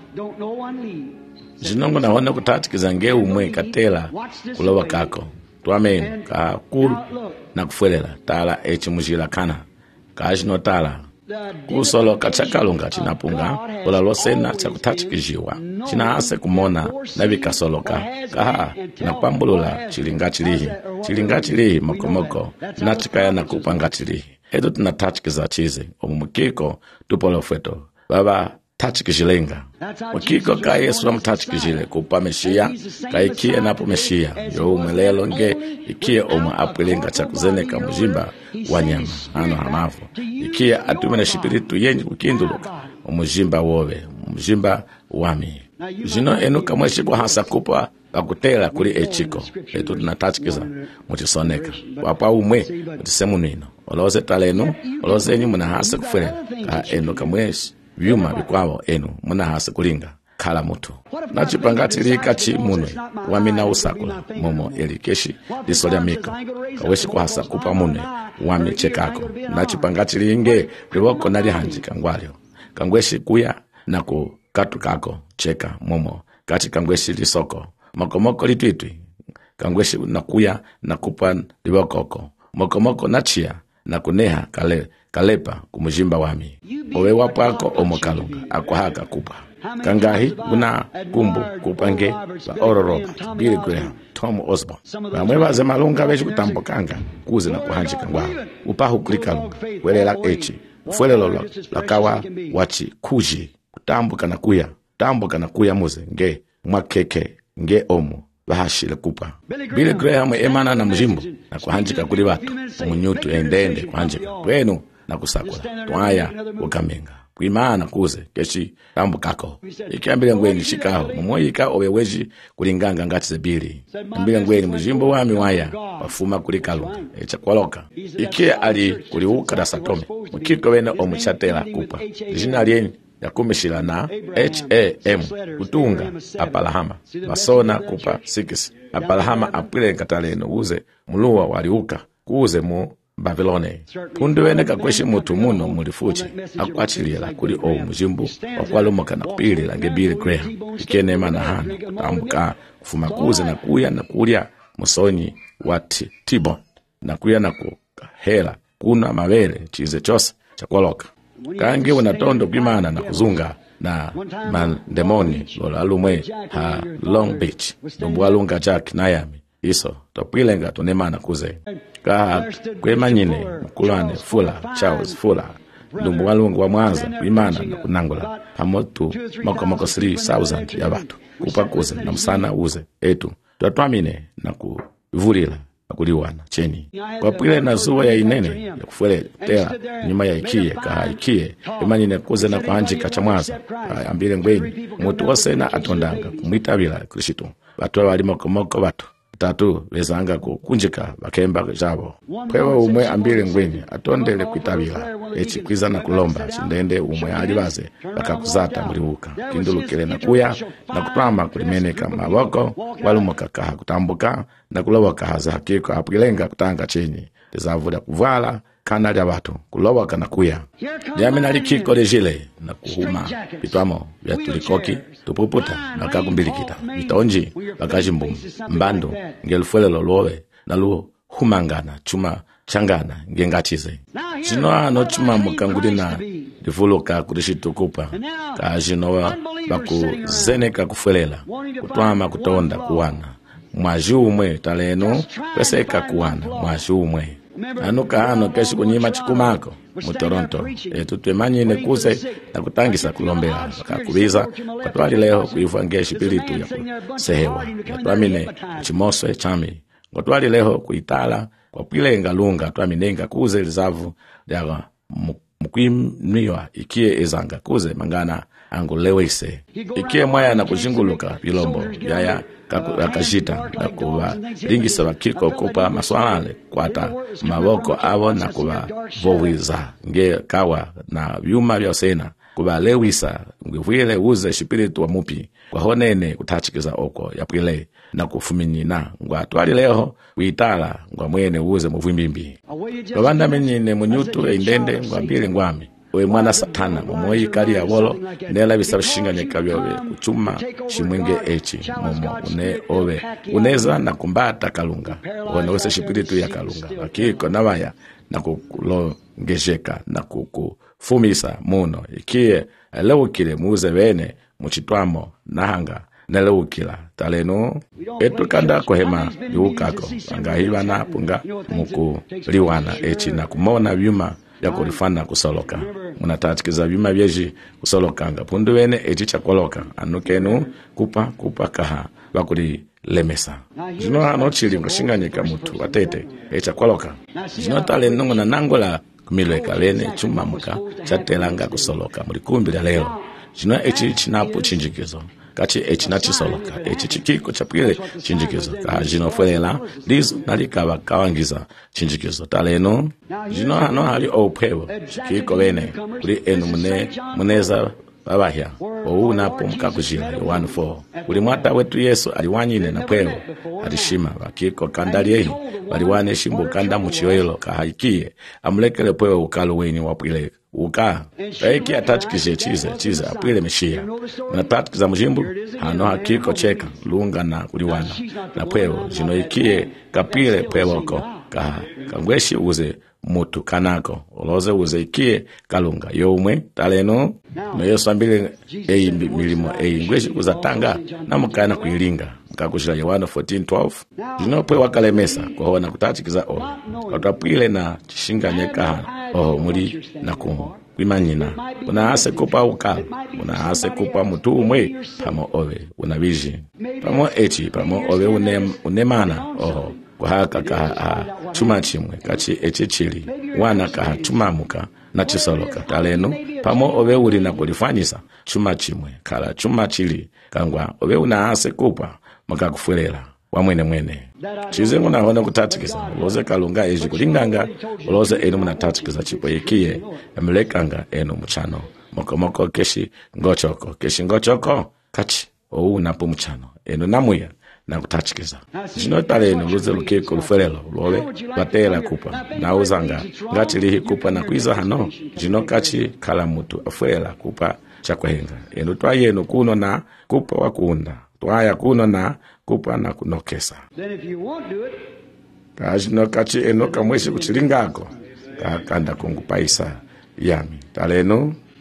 S2: jinongo naona kutatikiza nge umwe katela kulowa kako tuameni ka kulu na kufuelela tala echi mujila kana ka jino tala kusolo kachakalunga chinapunga ola losena cha kutachikijiwa chinahase kumona navikasoloka kaha na kwambulula chilinga chilihi chilinga chilihi mokomoko nachikaya na kupanga chilihi edo tunatachikiza chize omumukiko tupolofeto baba tachikijilenga mukiko ka Yesu wa mutachikijile kupa meshia ka ikie napo meshia yo umelelo nge ikie oma apwelenga chakuzeneka mujimba wanyama ano hamafu ikie atumene shipiritu yenji kukinduluka umujimba wowe umujimba wami jino enu kamweshi kwa hasa kupa bakutela kuli echiko etu tunatachikiza mutisoneka wapa umwe mutisemu nino oloze talenu oloze enyu muna hasa kufuelela ka enu kamweshi vyuma bikwao enu muna hasa kulinga kala mutu nachipangati kachi munwe wamina usakula momo elikeshi lisolya miko kaweshi kwa hasa kupa munwe wami chekako nachipangati linge liwoko nali hanjika ngwalyo kangweshi kuya na kukatu kako cheka momo kati kangweshi lisoko mokomoko litwitwi kangweshi nakuya na kupa liwokoko mokomoko nachia na kuneha kale kalepa kumujimba wami owe wapako omokalunga akwahaka kupa kangahi guna kumbu kupange ba Oral Roberts, Billy Graham, Tom Osborne bamwe baze malunga beshi kutambokanga kuze na kuhanjika ngwa upahu kulikalunga welela echi fuelelo lakawa wachi kuji kutambuka na kuya tambuka na kuya muze nge mwakeke nge omu bahashile kupa Billy Graham emana na mjimbo na kuhanjika kuli watu umunyutu endende kuhanjika kwenu na kusakula twaya ukamenga kuimana kuze keshi tambu kako ikiambile ngweni shikaho mumoyika oweweji kulinganga ngati zebili ambile ngweni mjimbo wami waya wafuma kulikalunga echa kwaloka ikie ali kuliuka da satome mukiko wene omuchatela kupa jina lyeni ya kumishila na H A M kutunga apalahama masona kupa six apalahama apile kataleno uze muluwa waliuka kuze mu Babilone pundu wene kakweshi mutu muno mulifuchi akwachilila kuli o mujimbu wakwalomoka na kupilila nge Billy Graham ikene mana hana kutambuka kufuma kuze na kuya na kulia musonyi wa T-Bone na kuya na kuhela kuna mawele chize chose chakwaloka kange wanatondo kwimana na kuzunga na mandemoni lola alumwe ha Long Beach dombu alunga Jack Nayami iso topwilenga tunemana kuze ka kwemanyine mkulwane Fula Charles Fula ndumbu walungu wa Mwanza kuimana na kunangula pamotu moko moko three thousand ya watu kupa kuze na msana uze etu twatwamine na kuvulila na kuliwana cheni kwa pwile na zuwa ya inene ya kufuele tela nyuma ya ikie kaha ikie imanyine kuze na kuhanjika chamwaza ambile ngwenyi mutu wasena atondanga kumwitabila Kristo watu wali moko moko watu tatu bezanga kukunjika bakemba jabo kwewa umwe ambile ngwenyi atondele kwitabila echi kwiza na kulomba chindende umwe alibaze bakakuzata mulibuka kindulukile na kuya na kutwama kulimeneka maboko walumuka kaha kutambuka na kuloboka haza hakiko apwilenga kutanga chenyi tezavula kuvala kana lya watu kuloboka na kuya lyamina likiko lejile na kuhuma bitwamo vya tulikoki tupuputa na kakumbilikita bitonji bakajimbumu mbando ngelfuelelo lowe na luo humangana chuma changana ngengachize jino ano chuma mukangulina livuluka kulishitukupa ka jino bakuzeneka kufuelela kutwama kutonda kuwana mwaji umwe taleno peseka kuwana mwaji umwe anuka ano keshi kunyima chikumako mu Toronto etu twemanyine kuze na kutangisa kulombela bakakubiza kwatwali leo kuivangia espiritu ya kusehewa twamine chimoswe chami kwatwali leo kuitala kwa pilenga lunga twaminenga kuze lizavu lya mukwimiwa ikie ezanga kuze mangana angulewese ikie mwaya na kujinguluka bilombo yaya kakajita na kuba lingisa bakiko kupa maswalale kwata maboko abo na kuba vowiza nge kawa na vyuma vya sena kuba lewisa ngivile uze espiritu wa mupi kwa honene kutachikiza oko yapwile na kufuminyina ngwa twali leo kuitala ngwa mwene uze muvimbimbi babanda menyine munyutu eindende ngwa mbili ngwami we mwana satana mumoyi kali ya bolo nela bisabishinga nyekabyobe kuchuma shimwenge echi mumo une obe uneza na kumbata kalunga one wese espiritu ya kalunga akiko nabaya na kukulongesheka na kukufumisa muno ikie lewukile muze bene muchitwamo nahanga nelewukila taleno etu kanda kohema yukako angahibana punga muku liwana echi na kumona vyuma yako lifana kusoloka munatatikiza vyuma vyeji kusolokanga pundu wene echi chakoloka anukenu kupa kupa kaha bakuli lemesa jino hano chili ngashinganyika mutu watete echa kwaloka jino tale nungu na nangola kumilweka lene chuma muka chatelanga kusoloka mulikumbi la leo jino echi chinapo chinjikizo kachi echi na chisoloka echi chikiko chapile chinjikizo ka jino fuelela lizo nalikaba kawangiza chinjikizo taleno jino hano hali opebo chikiko bene kuli enu mune muneza babahya ou napo mukakujila one four uli mwata wetu Yesu aliwanyine na pwewo alishima bakiko kandaliehi baliwane shimbo kanda muchiwelo kahaikie amulekele pwewo ukalo weni wapwile uka eki atachikishe chize chize apwile meshia na tatikiza mjimbu hano hakiko cheka lunga na kuliwana na pwewo jino ikie kapile pwewoko ka kangweshi uze mutu kanako uloze uze ikie kalunga yomwe taleno no Yesu ambile ei milimo ei ngweshi kuzatanga na mukana kuilinga mkakushila Yohana fourteen twelve jino pwe wakalemesa kwa hona kutachikiza o watapwile na chishinga nyeka o muri na kumu kwimanyina unaase kupa ukala unaase kupa mutu umwe pamo owe unabiji pamo echi pamo owe unem, unemana oho kwa haka kaha chuma chimwe kachi eche chili wana kaha chumamuka na chisoloka taleno pamo owe uli na kulifanyisa chuma chimwe kala chuma chili kangwa owe unaase kupa maka kufuelela wa mwene mwene chize muna hona kutatikiza uloze kalunga eji kulinganga uloze enu muna tatikiza chipo ikie emlekanga enu mchano moko moko keshi ngochoko keshi ngochoko kachi ou napo mchano enu namuya na kutachikiza jino taleno luze lukiko lufelelo lole batela kupa na uzanga ngati lihi kupa na kuiza hano jino kachi kala mutu afuela kupa chakwehenga enu twa yenu kuno na kupa wakunda twaya kuno na kupa na kunokesa kajino kachi eno kamweshi kuchilingako kakanda kungupaisa yami taleno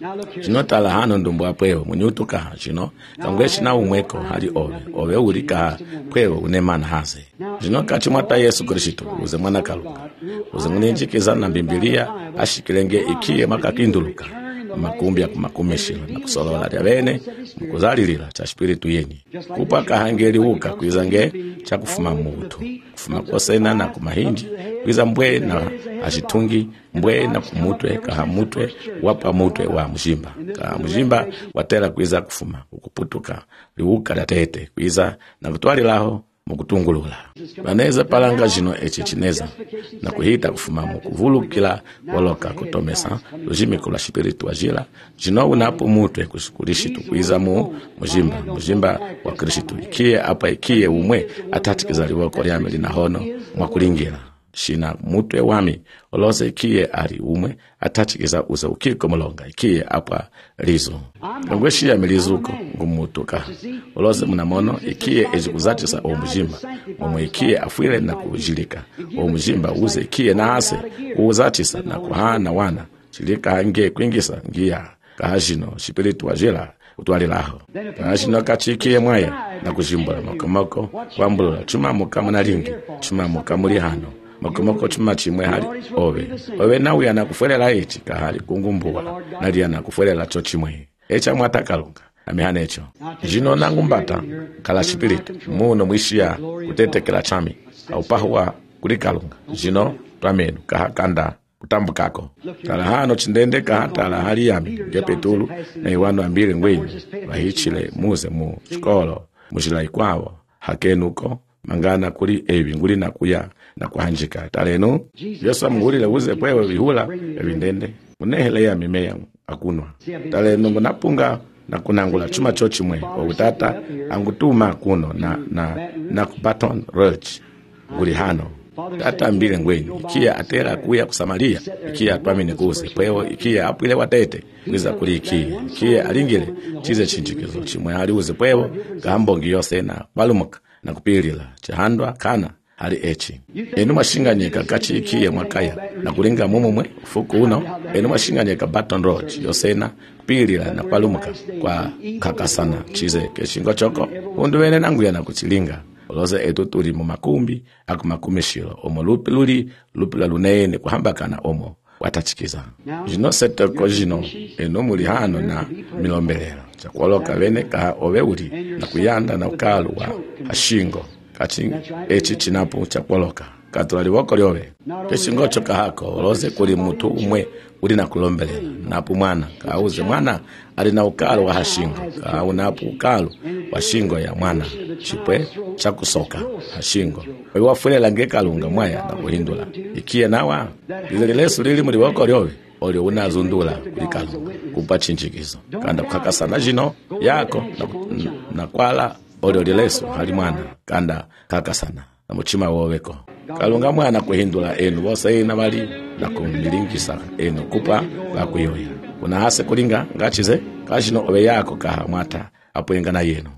S2: Chino tala hano ndumbu apwewo munyutu kaha chino kangweshi na umweko hali ove ove uri kaha pwewo unemana hase chino kachimwata Yesu Kristo uze mwana kaluka uze mninjikiza na Biblia ashikilenge ikie makakinduluka makumbi akumakumeshila na kusolola lya bene mukuzalilila cha spiritu yeni kupa kahangeli uka kuizange cha kufuma mutu kufuma kosena na kumahinji kuiza mbwe na ashitungi mbwe na kumutwe kaha mutwe wapa mutwe wa mjimba kaha mjimba watela kuiza kufuma ukuputuka liuka datete kuiza na kutwali laho mukutungulula baneza palanga jino echi chineza na kuhita kufuma mukuvulukila woloka kutomesa lojimiko la spiritu wajila jino unapo mutwe kusikulishi tukuiza mu mujimba mujimba wa Kristo ikie apa ikie umwe atatikiza liwoko lyame lina hono mwakulingira shina mutwe wami olose ikie ali umwe atatikiza uza ukiko mulonga ikie apa lizo ngweshi ya milizuko ngumutuka olose munamono ikie ejikuzatisa omujimba omwe ikie afwile na kujilika omujimba uze ikie na hase uzatisa na kuhana wana chilika hange kuingisa ngia kahajino spiritu wajela utwalilaho kahajino kachikie mwaya na kujimbula mokomoko kwambula chuma mukamuna lingi chuma mukamuli hano mokomoko chuma chimwe hali ove ove nawe anakufuelela ichi kahali kungumbua nali anakufuelela cho chimwe echa mwata kalunga amehana echo jino nangumbata kala spiritu muno mwishia kutetekela chami aupahuwa kulikalunga jino twamenu kahakanda kutambukako tala hano chindende kahatala hali yami ngepetulu na iwano ambile ngwenyu wahichile muze mu skolo mujila ikwawo hakenuko mangana kuli ebi nguli na kuya na kuhanjika talenu Yesu amngulile uze pwewe vihula ebindende unehele ya mimea akunwa talenu ngunapunga na kunangula chuma chochimwe wa utata angutuma kuno na na na Baton Rouge nguli hano tata mbile ngwenyu ikia atela kuya kusamalia ikia twamine kuze pwewo ikia apwile watete wiza kuli ikia ikia alingile chize chinjikizo chimwe hali uze pwewo gambongi yose na balumuka na kupilila chahandwa kana hali echi enu mashinganyeka kachi ikie mwakaya na kulinga mumumwe ufuku uno enu mashinganyeka Baton Rouge yosena kupilila na palumuka kwa kakasana chize keshingo choko undu wene nangu ya na kuchilinga oloze etu tuli mu makumbi akumakumishilo omo lupi luli lupi la lunene kuhambakana omo watachikiza jino sete ko jino eno muli hano na milombelero chakwoloka wene kaha owe uli na kuyanda na ukalu wa hashingo kati echi chinapo chakwoloka katwali woko lyowe keshingo choka hako oloze kuli mutu umwe uli na kulombelera napu mwana kauze mwana ali na ukalu wa hashingo kau napu ukalu wa shingo ya mwana chipwe chakusoka hashingo wewafulela ngekalunga mwaya na kuhindula ikie nawa izeli lesu lili muli woko lyowe oli unazundula kulikalunga kupa chinjikizo kanda kukakasana jino yako na, na kwala oli oli lesu hali mwana kanda kakasana na muchima woweko kalunga mwana kuhindula enu wose ina bali na kumilingisa enu kupa bakuyoya kuna hase kulinga ngachize kashino owe yako kaha mwata apoenga na yenu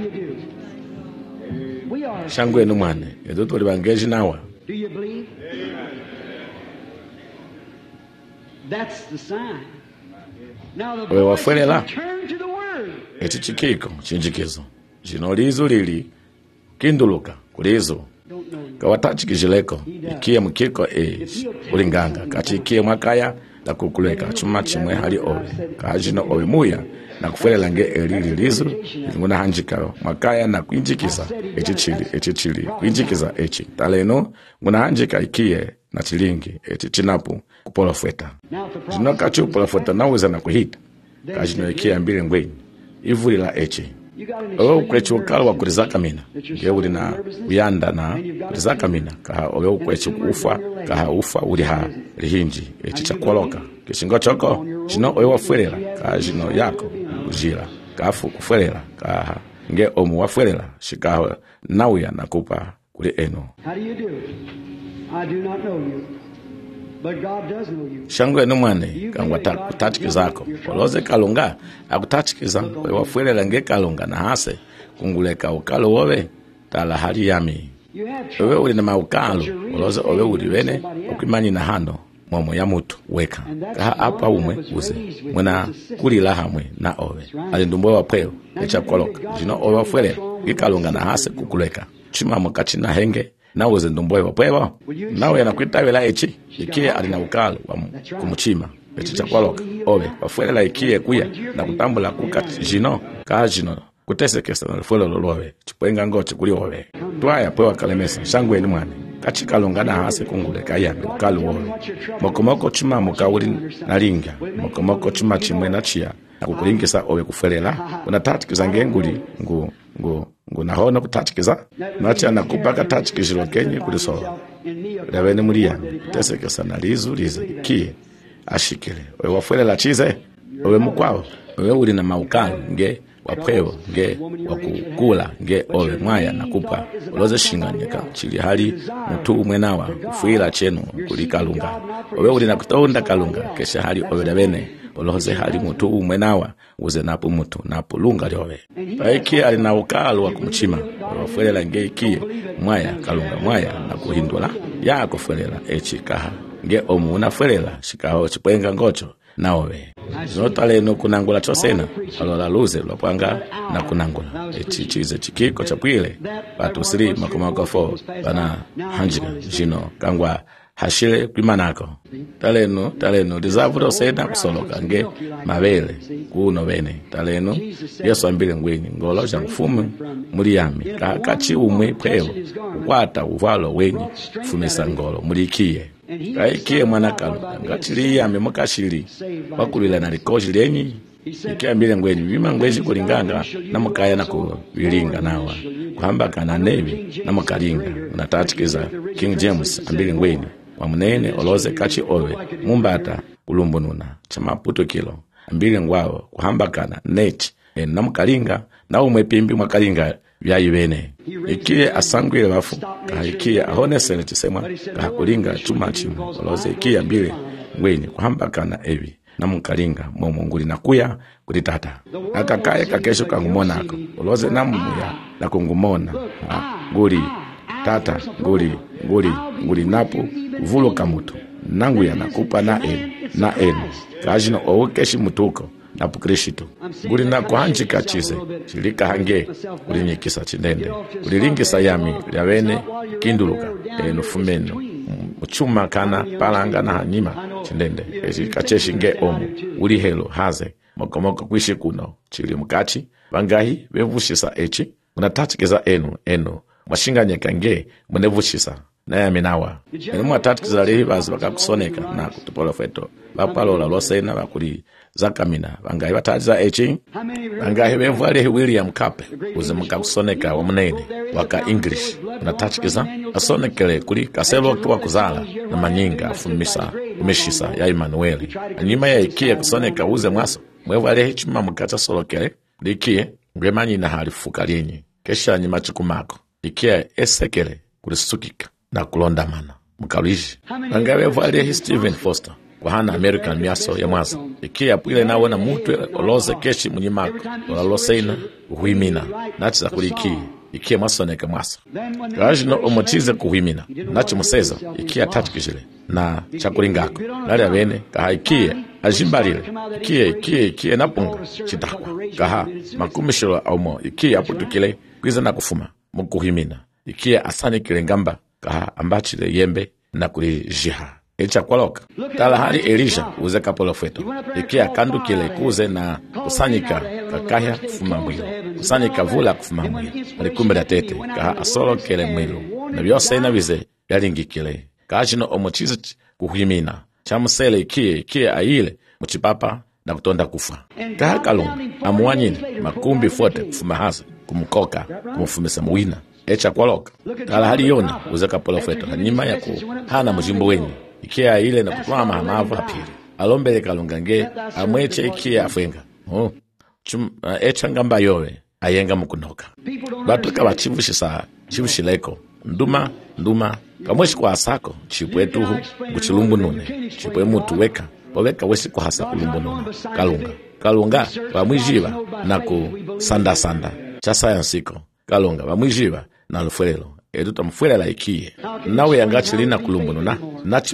S2: shangwe enu mwane edu tuli bangeji nawa
S1: Do you believe? That's the sign. Now the
S2: owe wafuelela
S1: turn to the word.
S2: eti chikiko chinjikizo jino lizu lili kinduluka kulizo kawatachikijileko ikie mkiko e ulinganga kachi ikie mwakaya la kukuleka chuma chimwe hali owe kajino owe muya na kufuelela nge elili lizu nguna hanjika mwakaya na kuinjikisa echi chili echi chili kuinjikiza echi taleno nguna hanjika ikie na chilingi echi chinapu kupolofeta jino kachi upolofeta naweza na kuhita kajino ikie ambile ngwenyi ivuli la echi owe ukwechi ukalo wa kulizaka mina nge uli na uyanda na kulizaka mina kaha owe ukwechi ufa kaha ufa uli ha lihinji echi chakwoloka kishingo choko jino owe wafuelela kaha jino yako ujila kafu kufuelela kaha nge omu wafuelela shikaho nauya nakupa kuli eno.
S1: How do you do? I do not know you. But God does know you.
S2: Shangwe eno mwane kangwa kutachikizako oloze kalunga akutachikiza wafuelela nge kalunga na hase kunguleka ukalo wowe tala hali yami owe uli na maukalo oloze owe uli wene ukimanyi na hano momo ya mutu weka kaha apa umwe uze mwena kulila hamwe na owe ali ndumbo wa pweo echa koloka jino owe wafwele ikalunga na hase kukuleka chimamo kachina henge na uze ndumbo wa pweo nawe yanakwitawela echi ikie alina ukali wa kumuchima echi cha koloka owe wafwele ikie kuya na kutambula kuka jino kaha jino kutesekesa na lifwele lolowe chipwenga ngochi kuli owe tuaya pwewa kalemesa shangwe ni mwani kachikalunga na hase kunguleka yambe ukalu wowe mokomoko chima mukawuli nalinga mokomoko chima chimwe na chia na kukulingisa owe kufelela unatatikiza ngenguli ngu ngu ngu nahono kutatikiza nacha nakupaka tatikizilo kenye kulisola lewene mulia tesekesa na lizu lize kie ashikile owe wafelela chize owe mukwao owe uli na maukali nge wapwewo nge wakukula nge owe mwaya nakupa uloze shinganyika chili hali mutu umwenawa kufuila chenu kulikalunga owe uli na kutonda kalunga kesha hali owe labene uloze hali mutu umwenawa uze napu mutu napu lunga liowe paiki alina ukalu wa kumchima wafuelela nge ikie mwaya kalunga mwaya na kuhindula ya kufuelela echi kaha nge omu unafuelela shikaho chipwenga ngocho na owe zinotale no kunangula chosena alola luze lopanga na kunangula echi chize chikiko chapwile batu siri makomako fo bana hanjika jino kangwa hashile kwimanako taleno taleno dizavuto sena kusoloka nge mabele kuno bene taleno yesu ambile ngweni ngolo ja mfumu muri yami kachi umwe pweo ukwata uvalo wenyi fumisa ngolo mulikie kaikie mwana kalunga ngatili yami mukashili wakulila na likoji lenyi ikiambile ngweni vima ngwezi kulinganga na mukaya na kuwilinga nawa kuhambaka na nevi na mukalinga unatatikiza King James ambile ngweni wa munene oloze kachi owe mumbata kulumbununa chamaputo kilo ambile ngwao kuhambakana nechi e, na mukalinga na umwe pimbi mwakalinga vyayibene ikie asangwile bafu kahikie ahonesele chisemwa kahakulinga chuma chimu oloze ikie ambile ngweni kuhambakana evi na mukalinga momunguli na kuya kulitata akakaye kakesho kangumonako oloze na mumuya na kungumona nguli tata nguli nguli nguli napu vulo kamutu nangu ya nakupa na enu na enu kajino owekeshi mutuko napu Kristo nguli na kuhanjika chize chilika hange kulinyikisa chindende kulilingisa yami lyawene kinduluka enu fumeno uchuma kana palanga na hanyima chindende ezi kacheshi nge omu uli helo haze mokomoko kwishi kuno chili mukachi vangahi vevushisa echi unatatikiza enu enu mwashinganyeka nge munevushisa na yaminawa enu mwatatikiza lehi bazi bakakusoneka na kutuprofeto bapalola losena bakuli zakamina vangahi batatiza echi vangahi vevu alehi William Kape uze mukakusoneka wa munene waka English unatatikiza asonekele kuli kaselo tuwa kuzala na manyinga fumisa umeshisa ya Emmanueli anyima ya ikie kusoneka uze mwaso mwevu alehi chima mukata solokele likie ngwemanyi na halifuka linyi kesha nyima chikumako ikie esekele kulisukika na kulondamana mukaluishi vangahi vevu alehi Stephen Foster kwa hana American miaso ya mwaza ikie apwile nawe na mutwe oloze keshi munyimako olaloseina uhuimina nachiza kuliki ikie masoneka mwasa kajino omochize kuhuimina nachi museza ikie atatikishile na chakulingako nali abene kaha ikie ajimbalile ikie ikie ikie napunga chitakwa kaha makumishilo aumo ikie aputukile kwiza na kufuma mukuhuimina ikie asanikile ngamba kaha ambachile yembe na kulijiha echa kwaloka tala hali Elisha uze kapolofeto ikie akandukile kuze na kusanyika kakahya kufuma mwilo kusanyika vula kufuma mwilo alikumbe la tete kaha asolo kele mwilo na byose na bize yalingikile kajino omochize kuhimina chamusele ikie ikie aile muchipapa na kutonda kufa kaha kalunga amuwanyini makumbi fote kufuma hasa kumukoka kumufumisa mwina echa kwaloka tala hali yona uze kapolofeto hanyima ya kuhana mujimbo wenyi ikia ile na kutwama hamavu hapili alombele kalunga nge amweche ikia afwenga oh. Chum, uh, echa ngamba yowe ayenga mukunoka batuka bachivushisa chivushileko nduma nduma kamweshi kwa asako chipwe tuhu kuchilumbu nune chipwe mutu weka poweka weshi kwa hasa kulumbu nune kalunga kalunga bamwijiva na kusanda sanda cha sayansiko kalunga bamwijiva na lufwelelo eduta mfwelela ikie nawe yangachilina kulumbu nuna nachipa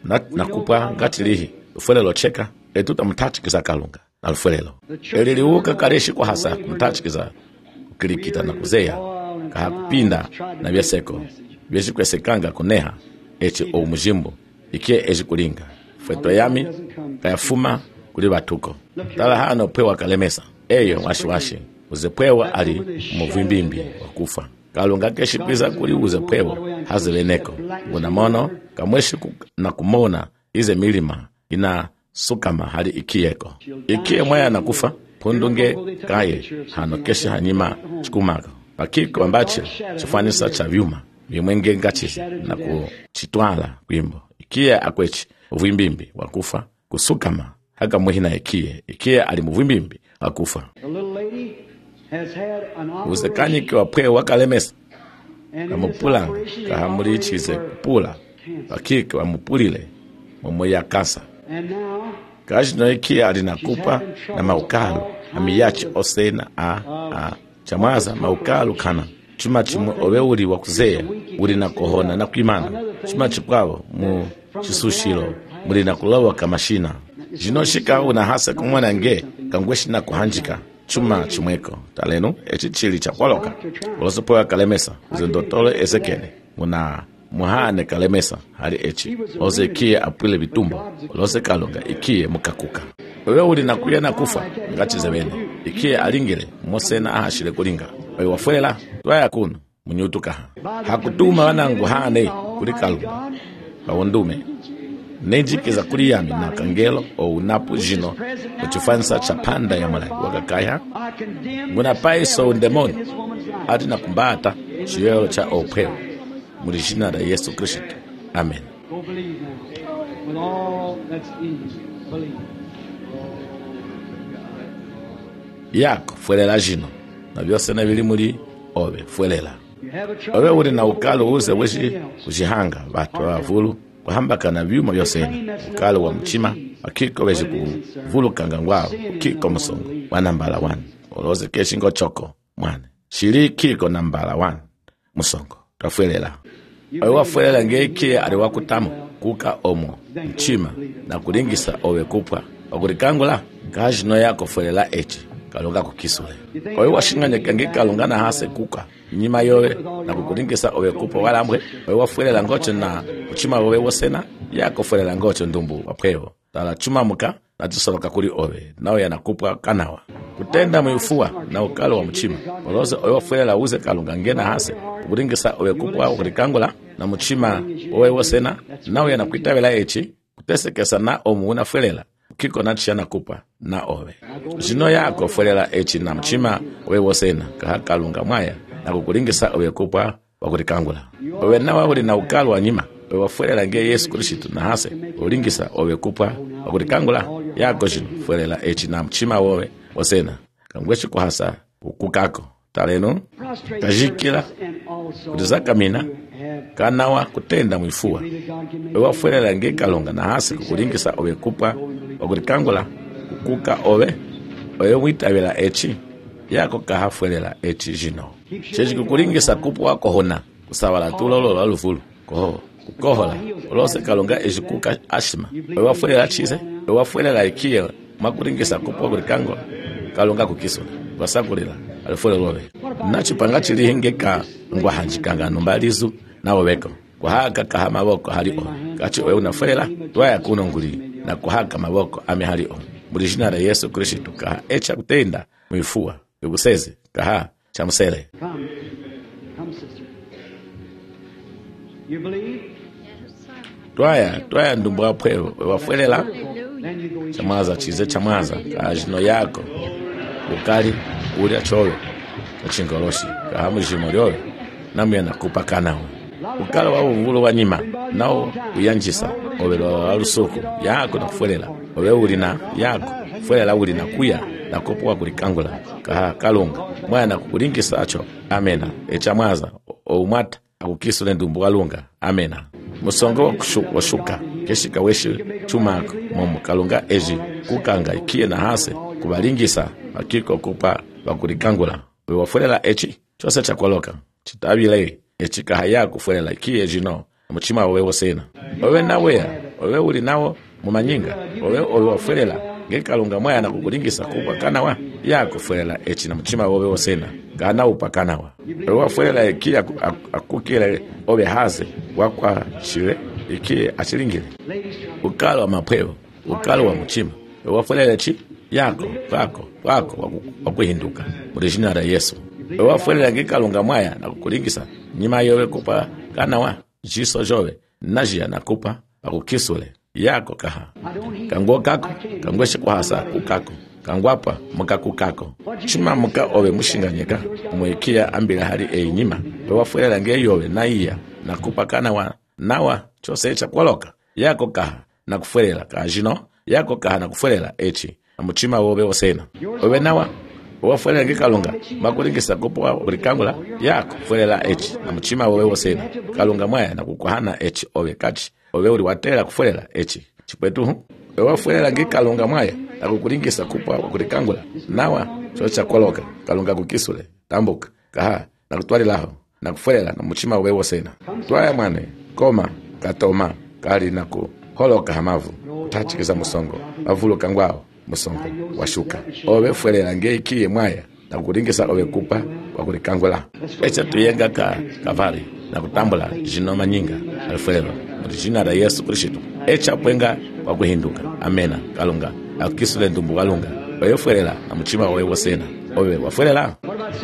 S2: na nakupa ngati lihi ufwelelo cheka etuta mtachikiza kalunga na ufwelelo eliliuka kaleshi kwa hasa mtachikiza ukilikita na kuzeya kahakupinda na vyeseko vyeshikwesekanga kuneha echi o mujimbo ikie echi kulinga fweto yami kayafuma kuli batuko tala hano pewa kalemesa eyo washiwashi uzepwewa ali muvimbimbi wakufa kalunga keshikwiza kuli uzepwewa hazileneko unamono kamweshi na kumona ize milima ina sukama hali ikiyeko ikie mwaya nakufa pundunge kaye hano keshi hanyima chikumaka pakiko ambache chifanisa cha vyuma vimwenge ngachizi na kuchitwala kwimbo ikie akwechi uvimbimbi wakufa kusukama haka muhina ikie ikie ali muvimbimbi wakufa uzekani kiwa pwe wakalemesa kamupulanga kahamulichize kupula pakiko wamupulile momo ya kasa kajino ikie alinakupa na maukalu amiyachi osena a a chamaza maukalu kana chuma chimu owe uli wakuzeya uli na kohona na kuimana chuma chipwao mu chisushilo muli na kulawa kamashina jino shika una hasa kumwana nge kangweshi na kuhanjika chuma chimweko talenu echi chili chapoloka ulosopoya kalemesa uzendotole ezekele una muhane kalemesa hali echi oze ikie apwile bitumbo ulose kalunga ikie mukakuka owe uli na kuya na kufa ngachi zebene ikie alingile mosena ahashile kulinga owe wafwela tuwaya kunu munyutukaha hakutuma wanangu hane kuli kalunga bawondume nejikiza kuli yami na kangelo o unapu jino uchifansa chapanda ya malaki wakakaya nguna paiso undemoni ati na kumbata chiwelo cha opeo mulishina da Yesu Kristo. Amen. Yako fwelela jino na vyose na vili muli owe fwelela owe uli na ukalo uze weshi kujihanga batu wa vulu kuhambaka na vyuma vyoseni ukalo wa mchima wakiko weshi kuvulu kangangwao kiko musongo wanambala wani oloze keshingo choko mwane shiri kiko nambala wani musongo tafwelela owe wafwelela ngeke ali wakutamu kuka omo mchima na kulingisa owe kupwa wakulikangula kajino yako fwelela echi kalunga kukisule owe washinganya kange kalunga na hase kuka nyima yowe na kukulingisa owe kupwa wala mbwe owe wafwelela ngocho na uchima owe wosena yako fwelela ngocho ndumbu wapwewo tala chuma muka na tusoloka kuli owe nao ya nakupwa kanawa kutenda mwifua na ukalo wa mchima oloze owe wafwelela uze kalunga ngena hase kukulingisa owe kupwa wakulikangula na mchima owe wosena nao ya nakuitawela echi kutesekesa na omu unafwelela kiko nachana kupa na owe jino yako fwelela echi na mchima owe wosena kahakalunga mwaya na kukulingisa owe kupwa wakulikangula owe nawa uli na ukalo wa nyima owe wafwelela nge Yesu Kristo na hase ulingisa owe kupwa wakulikangula yako jino fwelela echi na mchima owe wosena kangweshi kuhasa ukukako taleno kajikila kutizakamina kanawa kutenda mwifua owe wafwelela nge kalunga na hase kukulingisa owe kupwa wakulikangula kukuka owe owe witawela echi yako kahafwelela echi jino chechi kukulingisa kupwa wako hona kusawala tulolo alufulu koho kukohola olose kalunga echi kuka ashima owe wafwelela chize owe wafwelela ikie makulingisa kupwa wakulikangula kalunga kukisula wasakulila alufwelela owe nachipanga chilihingeka ngwahanjikanga numbalizu na oweko kuhaka kaha maboko hali owe kachi owe unafwelela tuwaya kuno nguli na kuhaka maboko ame hali owe mulishina la Yesu Kristo kaha echa kutenda mwifua yuguseze kaha chamusele.
S1: Come, come sister. You believe?
S2: Twaya, twaya ndumbu wapwewe wafwelela chamaza chize chamaza kaha jino yako ukali uli achowe kachingoloshi kaha mujimo lyowe namu ya nakupa kanawe ukala wa uvulu wa nyima nao uyanjisa owe wa lusuku yako na kufwelela owe uli na yako fwelela uli na kuya na kupwa kulikangula kaha kalunga mwaya na kukulingisa acho amena echamwaza oumata akukisule ndumbu walunga amena musongo wa shuka keshika weshi chumako momo kalunga eji kukanga ikie na hase kubalingisa akiko kupa wakulikangula we wafwelela echi chose chakoloka chitabile echi kaha yako fwelela ikie jino mutima wawe wosena owe naweya owe uli nawo mumanyinga owe owe waferela ngekalunga mwaya na kukulingisa kupakanawa yakuferela echi na mutima wawe wosena gana upakanawa owe waferela iki akukile owe haze wakwa chile iki achilingile ukalo wa mapweo ukalo wa muchima owe waferela chi yako kwako kwako wakuhinduka muri jina la Yesu owe waferela ngekalunga mwaya na kukulingisa nyima yowe kupa kanawa jiso jowe najia nakupa akukisule yako kaha kangwa kako kangweshe kwa hasa kukako kangwapa muka kukako chima muka owe mushinganyeka umwekia ambila hali e nyima wewafuela nge yowe na iya nakupa kanawa nawa chose echa kwaloka yako kaha na kufuela kajino yako kaha na kufuela echi na muchima wobe osena owe nawa wafuela nge kalunga makulingisa kupa urikangula yako fuela echi na muchima wobe osena kalunga mwaya na kukuhana echi owe kachi owe uri watela kufuela echi chipwetuhu wafuela nge kalunga mwaya na kukulingisa kupa urikangula nawa chocha kwaloka kalunga kukisule tambuka kaha na kutwali laho na kufuela na muchima wobe osena twaya mwane koma katoma kali na kuholoka hamavu tachikiza musongo avulu kangwao musongo washuka owe fuela nge ikiye mwaya na kukulingisa owe kupa wakulikangula echa tuyenga ka kavari na kutambula jino manyinga alfuelo muri jina la Yesu Kristo echa pwenga wakuhinduka amena kalunga akisule ndumbu kalunga owe fuela na muchima owe wosena owe wafuela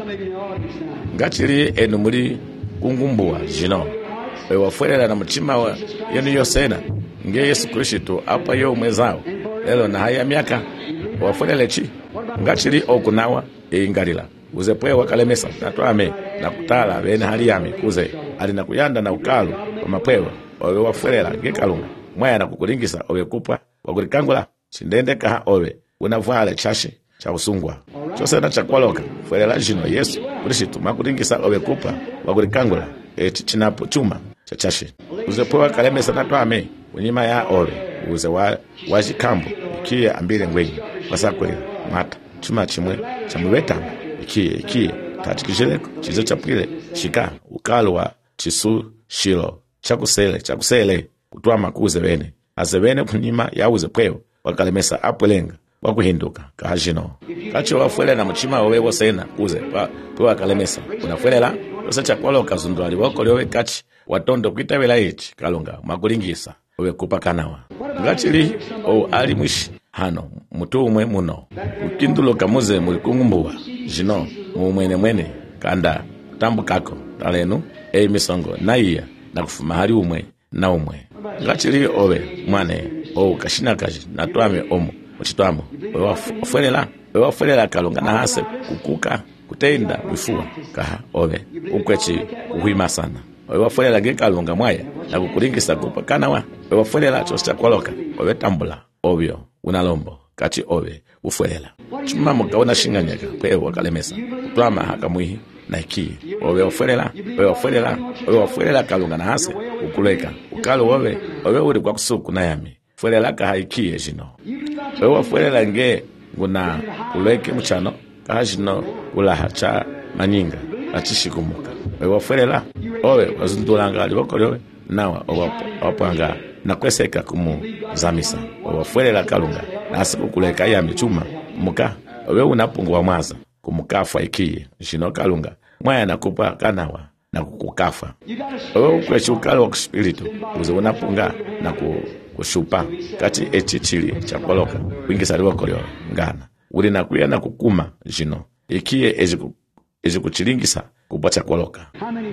S2: ngachiri enu muri kungumbuwa jino owe wafuela na muchima wa yenu yosena nge Yesu Kristo apa yo mwezao lelo na haya miaka wafuela chi ngachiri okunawa eingalila uzepwe wakalemesa natwame na kutala bene hali yami kuze ali na kuyanda na ukalo wa mapwewa owe wafuela ngekalunga mwaya na kukulingisa owe kupa wakulikangula chindende kaha owe unavuale chashi cha usungwa chose na chakwaloka fuela jino Yesu Kristo makulingisa owe kupa wakulikangula echi chinapo chuma cha chashi uzepwe wakalemesa natwame unyima ya owe uze wa wajikambu ikiye ambile ngwenyi wasakwela mata chuma chimwe chamweta ikiye ikiye tatikishileko chizo chapwile shika ukalwa chisu shilo chakusele chakusele kutwa makuze bene azebene kunyima yauze pweo wakalemesa apwelenga wakuhinduka kahajino kacho wafuela na muchima owe wosena kuze pa pwe wakalemesa unafuela yose chakwalo kazundwali wako liowe kachi watondo kuitawela ichi kalunga makulingisa owe kupa kanawa ngachili o ali mwishi hano mutu umwe muno ukindulo kamuze muri kungumbuwa jino mumwene mwene kanda tambu kako talenu e misongo na iya na kufuma hali umwe na umwe ngachili owe mwane o kashina kaji na twame omo uchitwamo owe wafuelela owe wafuelela kalunga na hase kukuka kutenda wifua kaha owe ukwechi uhuima sana owe wafuelela ge kalunga mwaya na kukulingisa kupa kanawa owe wafuelela chosta kwaloka owe tambula obyo unalombo kati owe ufuelela chuma mukaona shinganyaka kwe wakalemesa kutwama hakamwihi na ikiye owe wafuelela owe wafuelela owe wafuelela kalunga na hase ukuleka ukalo owe owe uri kwa kusuku na yami fuelela kaha ikiye jino owe wafuelela nge nguna kuleke mchano kaha jino ulaha cha manyinga achishikumuka owe wafuelela owe wazundulanga aliwoko nawa owe wapanga na kweseka kumu zamisa wafuelela kalunga na asiku kuleka yami chuma muka owe unapungu wa mwaza kumukafa ikiye jino kalunga mwaya nakupa kanawa na kukukafa owe ukwechi ukalo wa kuspiritu uze unapunga na kushupa kati echi chili chakwaloka kuingisa liwako lio ngana uli na kuya na kukuma jino ikiye ejiku ejikuchilingisa kupacha kwaloka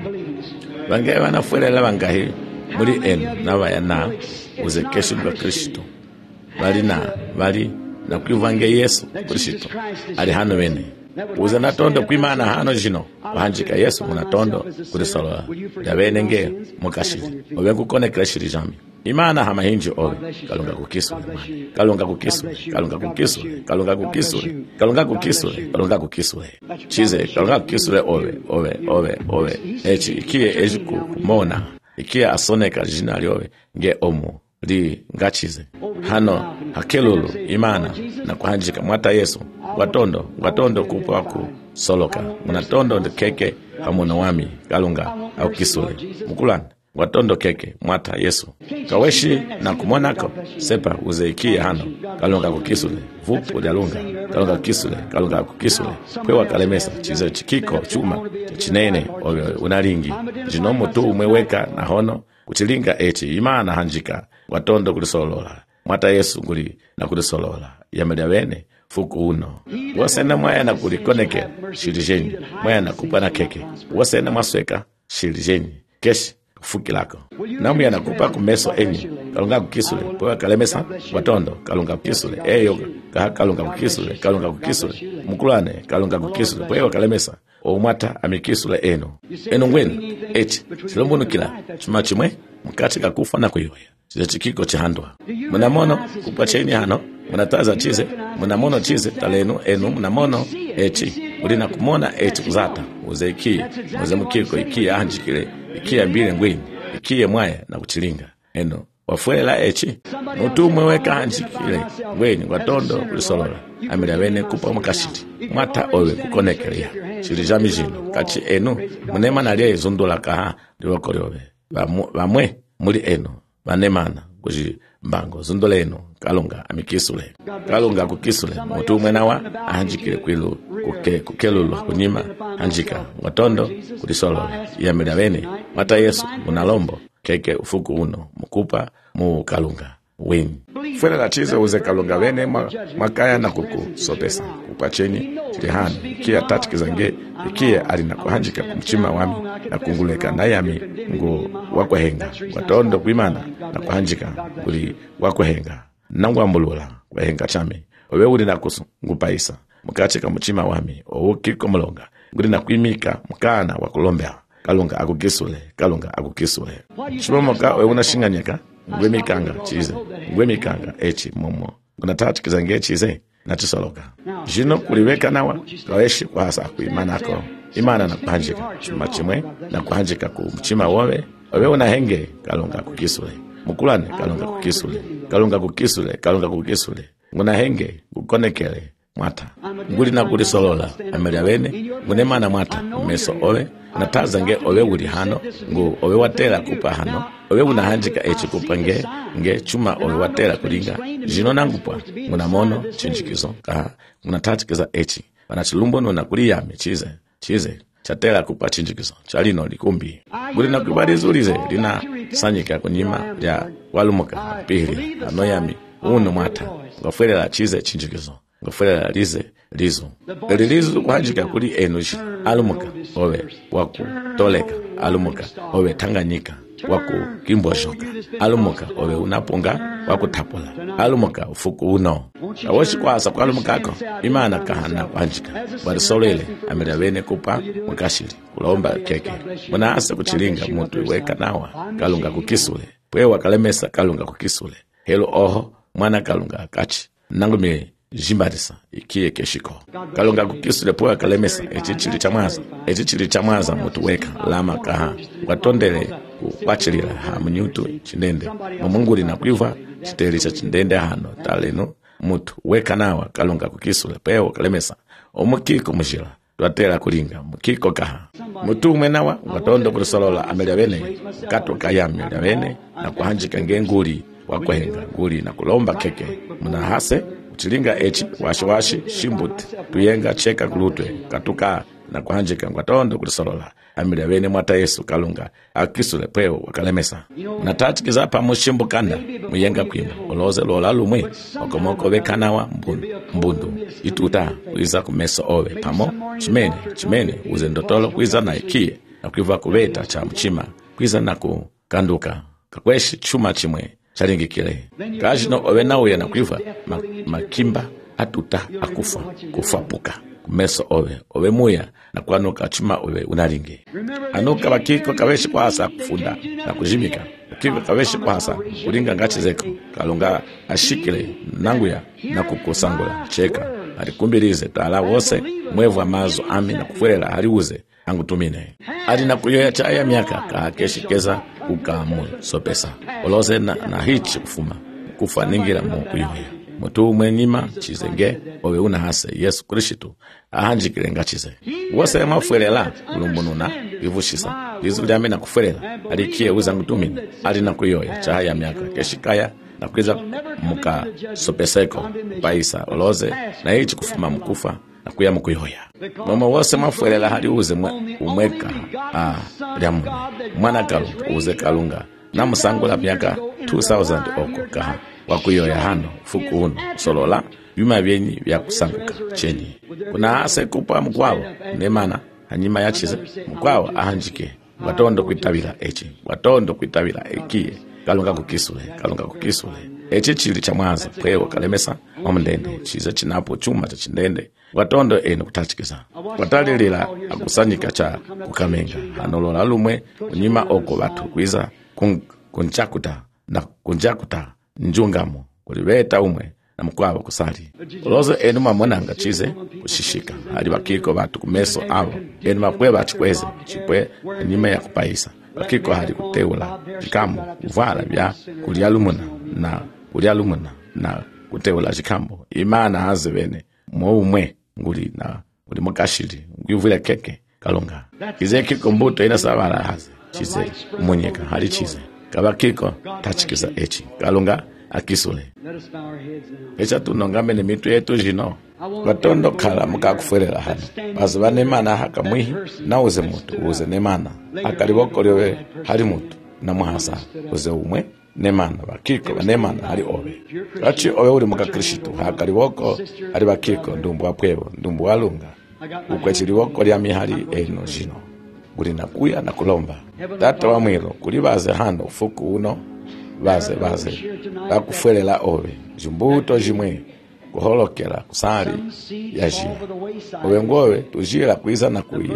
S2: wange wanafuelela wangahi muri enu nabaya na uze kesho kwa Kristo bali na bali na kuivange Yesu Kristo ali hano wene uze natondo kwimana hano jino wahanjika Yesu munatondo kurisolola yabene nge mukashiri obe kukone krashiri jami imana hama hinji owe kalunga kukisu kalunga kukisu kalunga kukisu kalunga kukisu kalunga kukisu kalunga kukisu chize kalunga kukisu owe owe owe owe echi ikie eji kumona ikie asoneka jina lyowe nge omu li ngachize hano hakelulu imana na kuhanjika mwata Yesu watondo watondo kupa waku soloka munatondo ndekeke hamono wami kalunga au kisule mukulana watondo keke mwata Yesu kaweshi na kumonako sepa uzeikie hano kalunga kukisule vupu lyalunga kalunga kukisule kalunga kukisule kwewa kalemesa chize chikiko chuma chinene owe unalingi jinomo tu umeweka na hono kuchilinga echi imana hanjika watondo kulisolola mwata Yesu nguli na kulisolola yamelewene fuku uno wasena mwayana kulikoneke shilijeni mwayana kupana keke wasena masweka shilijeni keshi fuki lako namu yana kupa kumeso enyi kalunga kukisule pwewa kalemesa watondo kalunga kukisule eyo kalunga kukisule kalunga kukisule mkulane kalunga kukisule pwewa kalemesa omwata amikisule eno eno ngwenu echi silombunu kila chuma chimwe mkati kakufa na kuyoya chize chikiko chihandwa munamono kupacheni hano munataza chize munamono chize talenu enu munamono echi ulina kumona echi kuzata uzeikie uze mkiko ikia hanjikile ikia mbile ngwini ikia mwaya na kuchilinga eno wafuela echi mutu mweweka hanjikile ngwini watondo kulisolola amilawene kupa mkashiti mwata owe kukonekelea shilijami jino kachi enu munema nalia izundula kaha liwakoryowe vamwe muli eno vanemana kuji mbango zundole eno kalunga amikisule kalunga kukisule mutu mwenawa ahanjikile kwilu kuke kukelulu kunyima hanjika watondo kulisolola yamilawene mwata Yesu munalombo keke ufuku uno mukupa mu kalunga wini fuela la chize uze kalunga wene makaya na kuku sopesa kupacheni chilihani kia tati kizange ikia alina kuhanjika kumchima wami na kunguleka na yami ngu wakwehenga watondo kuimana na kuhanjika kuli wakwehenga nangwa mbulula kwehenga chami owe uli na kusu ngupaisa mukachika mchima wami owu kiko mlonga nguli na kuimika mkana wakulombea kalunga akukisule kalunga akukisule shibomoka owe unashinganyeka ngwemikanga chize ngwemikanga echi momo kuna tatu kizange chize na tisoloka jino kuliweka nawa kaweshi kwa hasa kuimanako imana na kuhanjika chuma chimwe na kuhanjika kumchima wawe owe unahenge kalunga kukisule mukulane kalunga kukisule kalunga kukisule kalunga kukisule unahenge kukonekele mwata nguli na kulisolola amelia wene ngunemana mwata meso owe nataza nge owe uli hano ngu owe watela kupa hano owe unahanjika echi kupa nge nge chuma owe watela kulinga jino nangupwa ngunamono chinjikizo kaha ngunatatikiza echi wanachilumbo nuna kuliyame chize chize chatela kupa chinjikizo chalino likumbi nguli na kubalizulize lina sanyika kunyima ya walumuka pihili anoyami unu mwata ngafuelela chize chinjikizo ngafuelela lize lizo lizo kuhanjika kuli enushi alumuka owe waku toleka alumuka owe tanganyika waku kimboshoka alumuka owe unapunga waku tapula alumuka ufuku uno awoshi kwasa kwa alumukako imana kahana kuhanjika walisolele amira wene kupa mkashili kulomba keke muna asa kuchilinga mutu iweka nawa kalunga kukisule pwewa kalemesa kalunga kukisule helo oho mwana kalunga akachi nangumi jimbarisa ikie keshiko kalunga kukisule pwewa kalemesa echichili chamwaza echichili chamwaza mutu weka lama kaha watondele kukwachilila ha mnyutu chinende mumunguli na kuiva chiteli cha chindende hano taleno mutu weka nawa kalunga kukisule pwewa kalemesa omukiko mshila twatela kulinga mukiko kaha mutu mwenawa watondo kulisolola amelia wene kato kayami amelia wene na kuhanjika ngenguli wakwehenga nguli na kulomba keke munahase chilinga echi washi washi shimbuti tuyenga cheka kulutwe katuka na kuhanjika ngwatondo kulisolola amelia wene mwata Yesu kalunga akisule pwewo wakalemesa natati kizapa mushimbu kanda muyenga kwima oloze lola lumwe okomoko wekanawa mbundu mbundu ituta kuiza kumeso owe pamo chimene chimene uze ndotolo kuiza na ikie na kuiva kuveta cha mchima kuiza na kukanduka kakweshi chuma chimwe chalingikile kajino owe nauye na kuiva makimba atuta akufa kufapuka kumeso owe owe muya na kuanuka chuma owe unalingi anuka bakiko kaweshi kwa hasa kufunda na kujimika kiko kaweshi kwa hasa kulinga ngachi zeko kalunga ashikile nanguya na kukosangula cheka alikumbilize tala wose mwevu amazo ami na kufuela haliuze angutumine ali na kuyoya chaya miaka kahakeshikeza ukamu sopesa oloze na, na hichi kufuma kufa ningira mu kuyoya mutu umwe nyima chize nge owe una hase Yesu Kristo ahanjikire nga chize wose mafwelela kulumbununa bivushisa bizu lyame na kufwelela alikie uza ngutumini ali na kuyoya chaha ya miaka keshikaya na kuiza muka sopeseko paisa oloze na hichi kufuma mkufa na kuya mukuyoya mama wose mafwelela hali uze umweka ah lyamu mwana kalu uze kalunga na musangula miaka two thousand oko kaha wakuyoya hano fuku uno solola yuma byenyi bya kusanguka chenyi kuna ase kupa mkwao nemana hanyima yachize mkwao ahanjike watondo kwitabira echi watondo kwitabira ekiye kalunga kukisule kalunga kukisule echi chili cha mwanza pwewo kalemesa omndende chize chinapo chuma cha chindende watondo eno kutachikisa watalilila akusanyika cha kukamenga hanolola lumwe unyima oko batu kwiza kun, kunchakuta na kunjakuta njungamo kulibeta umwe na mkwabo kusali ulozo enu mamonanga chize kushishika hali bakiko batu kumeso abo enu mapwe bachikweze chipwe nyima ya kupaisa bakiko hali kuteula jikamo uvala bya kulialumuna na kulialumuna na kuteula jikambo imana haze bene mwo umwe nguli na uli mukashiri ngivule keke kalunga kize kiko mbuto ina sabala haze chize umunyeka hali chize kabakiko tachikiza echi kalunga akisule echa tunongame ne mitu yetu jino watondo kala mukakufwerela hano bazi banemana hakamwihi na uze mutu uze nemana akaliboko lyowe hali mutu na muhasa uze umwe nemana bakiko banemana hali owe achi owe uli muka Kristo hakaliboko hali bakiko ndumbu wapwewo ndumbu walunga ukwechiliboko lya mihali eno jino uli nakuya na kulomba tata wa mwilo kulibaze hano ufuku uno baze baze bakufwelela owe jumbuto jimwe kuholokela kusali ya jina owe ngowe tujira kuiza na kuyi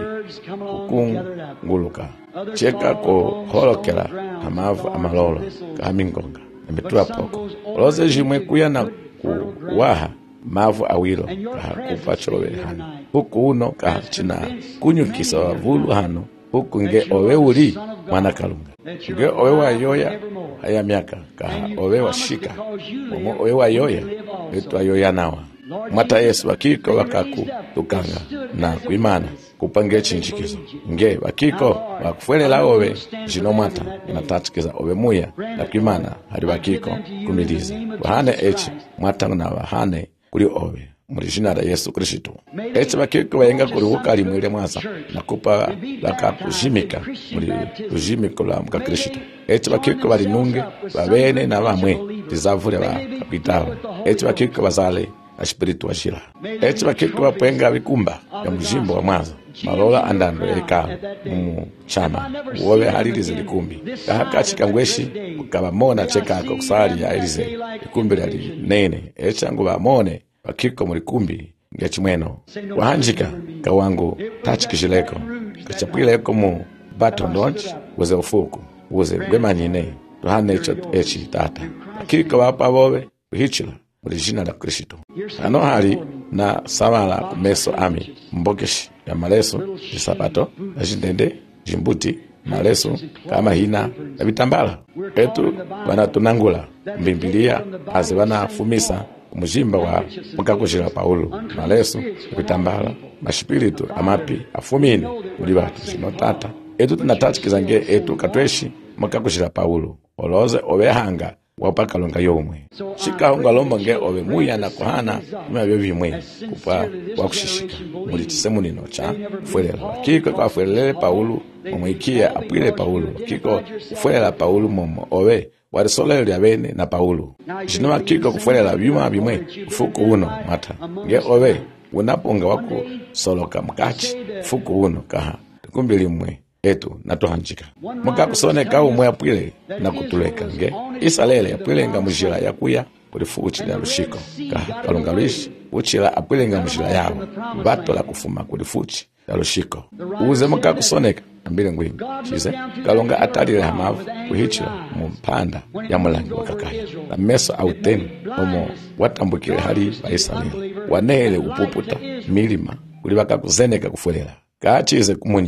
S2: kukunguluka cheka ko holokela amavu amalolo kamingonga emetua poko oloze jimwe kuya na kuwaha mavu awilo kakupa chowe hano huku uno kachina kunyukisa wavulu hano huku nge owe uli mwana kalunga nge owe wa yoya haya miaka ka owe wa shika omo owe wa yoya etu ayoya nawa mata Yesu wakiko wakaku tukanga na kuimana kupange chinchikizo nge wakiko wakufwelela owe jino mata inatatikiza owe muya na kuimana hadi wakiko kumiliza wahane echi mata na wahane kuli owe muri jina la Yesu Kristo echi bakiko bayenga kuri ukali mwile mwasa nakupa bakakujimika muri kujimiko la muka Kristo echi bakiko bali nunge babene na bamwe tizavule ba kapitao echi bakiko bazale na spiritu wa shila echi bakiko bapenga bikumba ya mjimbo wa mwanzo malola andando eka mu chama wowe halilize likumbi kahakachika ngweshi kukabamona chekako kusali ya elize likumbi lali nene echa ngo bamone bakiko muri kumbi ngia chimweno wahanjika kawangu tachikishileko kachapwileko mu bato ndonchi uze ufuku uze gwemanyine tuhane echo echi tata bakiko bapa bobe uhichila muri jina la Kristo ano hali na samala kumeso ami mbokeshi ya maleso jisapato na jindende jimbuti maleso kama hina na bitambala etu wanatunangula mbimbilia aze wanafumisa kumujimba wa mukakushila Paulo maleso bitambala mashipiritu amapi afumini uli batu sino tata etu tunatachikiza nge etu katweshi mukakushila Paulo oloze obehanga wapakalonga yomwe shika ungalomba nge owe muya na kohana mabyo bimwe kupa wakushishika muri tisemunino cha fwelela kiko kwa fwelele Paulo omwikia apwile Paulo kiko fwelela Paulo momo owe warisolelo lya bene na Paulo jinoma kiko kufwelela byuma bimwe fuku uno mata nge owe unaponga wako soloka mkachi fuku uno kaha tukumbili mwe etu natohanjika muka kusoneka umwe apwile na kutuleka nge isalele apwile nga mujila ya kuya kulifu uchila lushiko kaha kalungalishi uchila apwile nga mujila yao bato la kufuma kulifuchi ya lushiko uze muka kusoneka ambile ngwingi chize kalunga atalile hamavu kuhichila mumpanda ya mulangi wakakaya na meso auteni omo watambukile hali wa Israeli wanele upuputa milima kulibaka kuzeneka kufwelela kachize kumunyika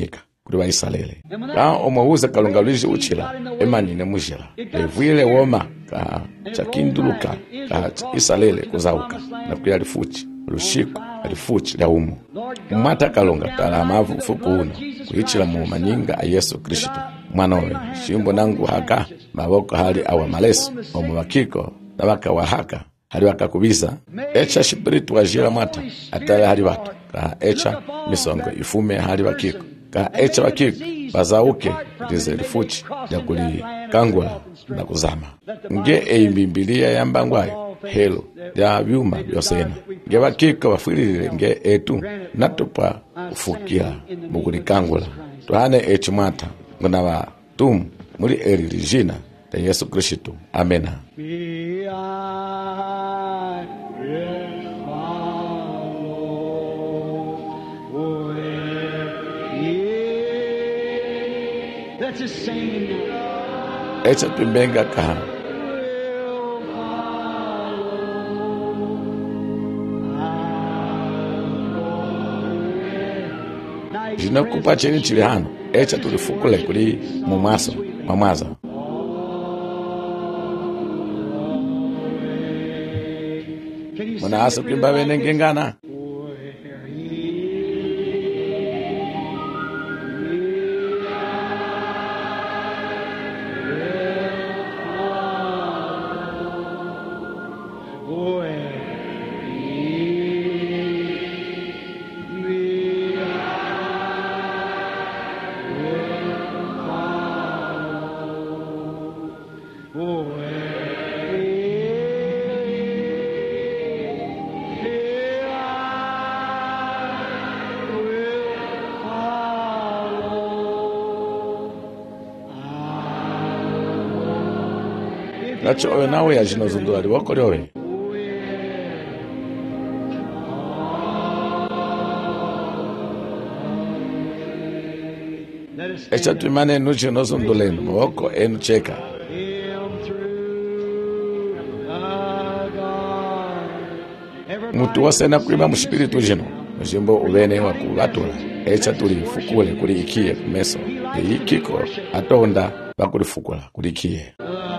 S2: kuli Waisalele. Ka omwuza kalonga lwiji uchila emanine mujila. Evwile woma ka chakinduluka ka Isalele kuzauka na kuya lifuchi. Lushiku alifuchi la umu. Umata kalonga tala mavu fuku uno kuichila mu manyinga a Yesu Kristo. Mwanowe shimbo nangu haka maboko hali awa malesu omu wakiko na waka wahaka hali waka kubisa echa shipiritu wajira mwata atale hali watu ka echa misongo ifume hali wakiko ka echa wakiko bazauke lize lifuchi ya kuli kangula na kuzama nge eimimbilia ya mbangwayo helo ya vyuma vyosena nge wakiko wafwilile nge etu natupa ufukila mukuli kangula tuhane echi mwata nguna wa tum muri eri lijina ta Yesu Kristo. Amena.
S1: Let's just sing now.
S2: Echa tumbenga kaha. Jino kupa chini chili hano. Echa tulifukule kuli mumaso, mamaza. Muna aso kimba wene ngengana. Nacho owe nawe ya jino zundu wali wako liowe. Echa tuimane nuchi no zundu lenu, mwoko enu cheka. Mutu wase na kuima mshipiritu jino, mjimbo uwene wa kulatula. Echa tuli fukule kuli ikie kumeso. E ikiko atonda bakuli fukula kuli ikie.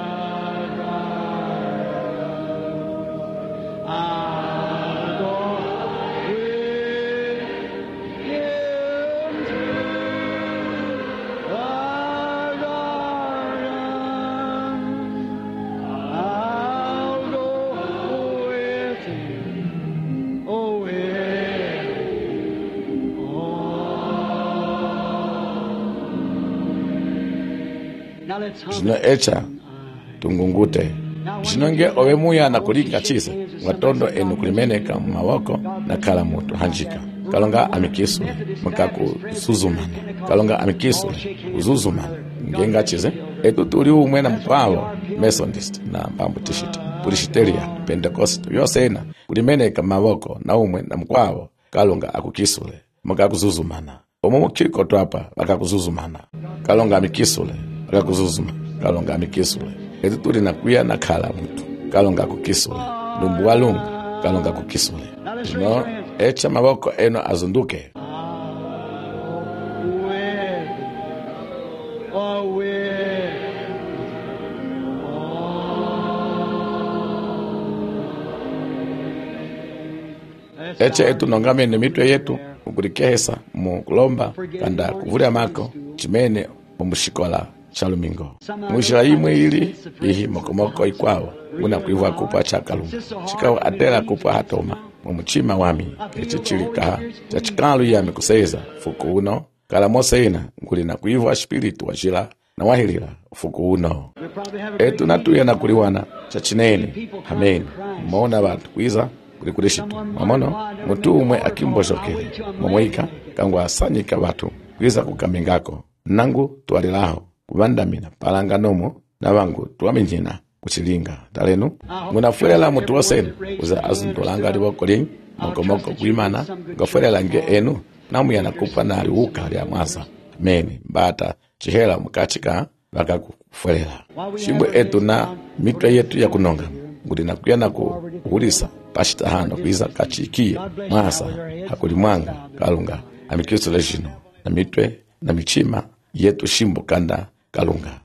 S2: Jino echa tungungute. Jino nge owe muya na kulika chise. Watondo enu kulimeneka mawoko na kala mutu hanjika. Kalonga amikisule mkaku suzumana. Kalonga amikisule uzuzumana. Ngenga chize. Etu tuli umwena mpao Methodist na mpambu tishita. Purishiteria Pentecost. Yosena kulimeneka mawoko na umwe na mkwao. Kalonga akukisule mkaku suzumana. Omomo kiko tuapa wakakuzuzumana. Kalonga amikisule akakuzuzuma. Kalonga amikisule. Etu tuli na kuya na kala mutu. Kalonga kukisule. Lumbu walunga. Kalonga kukisule. Jino echa mawoko eno azunduke. Echa etu nongame ni mitwe yetu ukulikehesa mu kulomba kanda kuvulia mako chimene mumushikola chalumingo. Mwisha imwe ili ihi mokomoko ikwawa una kuiva kupa chakalunga. Chikawa atela kupa hatoma mumuchima wami echi chilikaha chachikalu yame kuseza fuku uno kala moseina nguli na kuiva spiritu wajila na wahilila fuku uno. Etu natuya na kuliwana chachinene amen. Mona watu kuiza kulikushitu mamono mutu umwe akimboshokele momoika kangwa asanyika watu kuiza kukamingako nangu tuwalilaho kubandamina palanganomo na wangu tuwamenjina kuchilinga talenu munafuela mutu wasenu uza azundolanga liboko lingi mokomoko kuimana ngafuela nge enu namu yanakupa na aliuka lia mwasa meni mbata chihela mkachika waka kufuela shimbo etu na mitwa yetu ya kunonga ngudi na kuyana kuhulisa pashita hano kuiza kachikia mwasa hakulimwanga kalunga amikisule jino na mitwe na michima yetu shimbo kanda kalunga.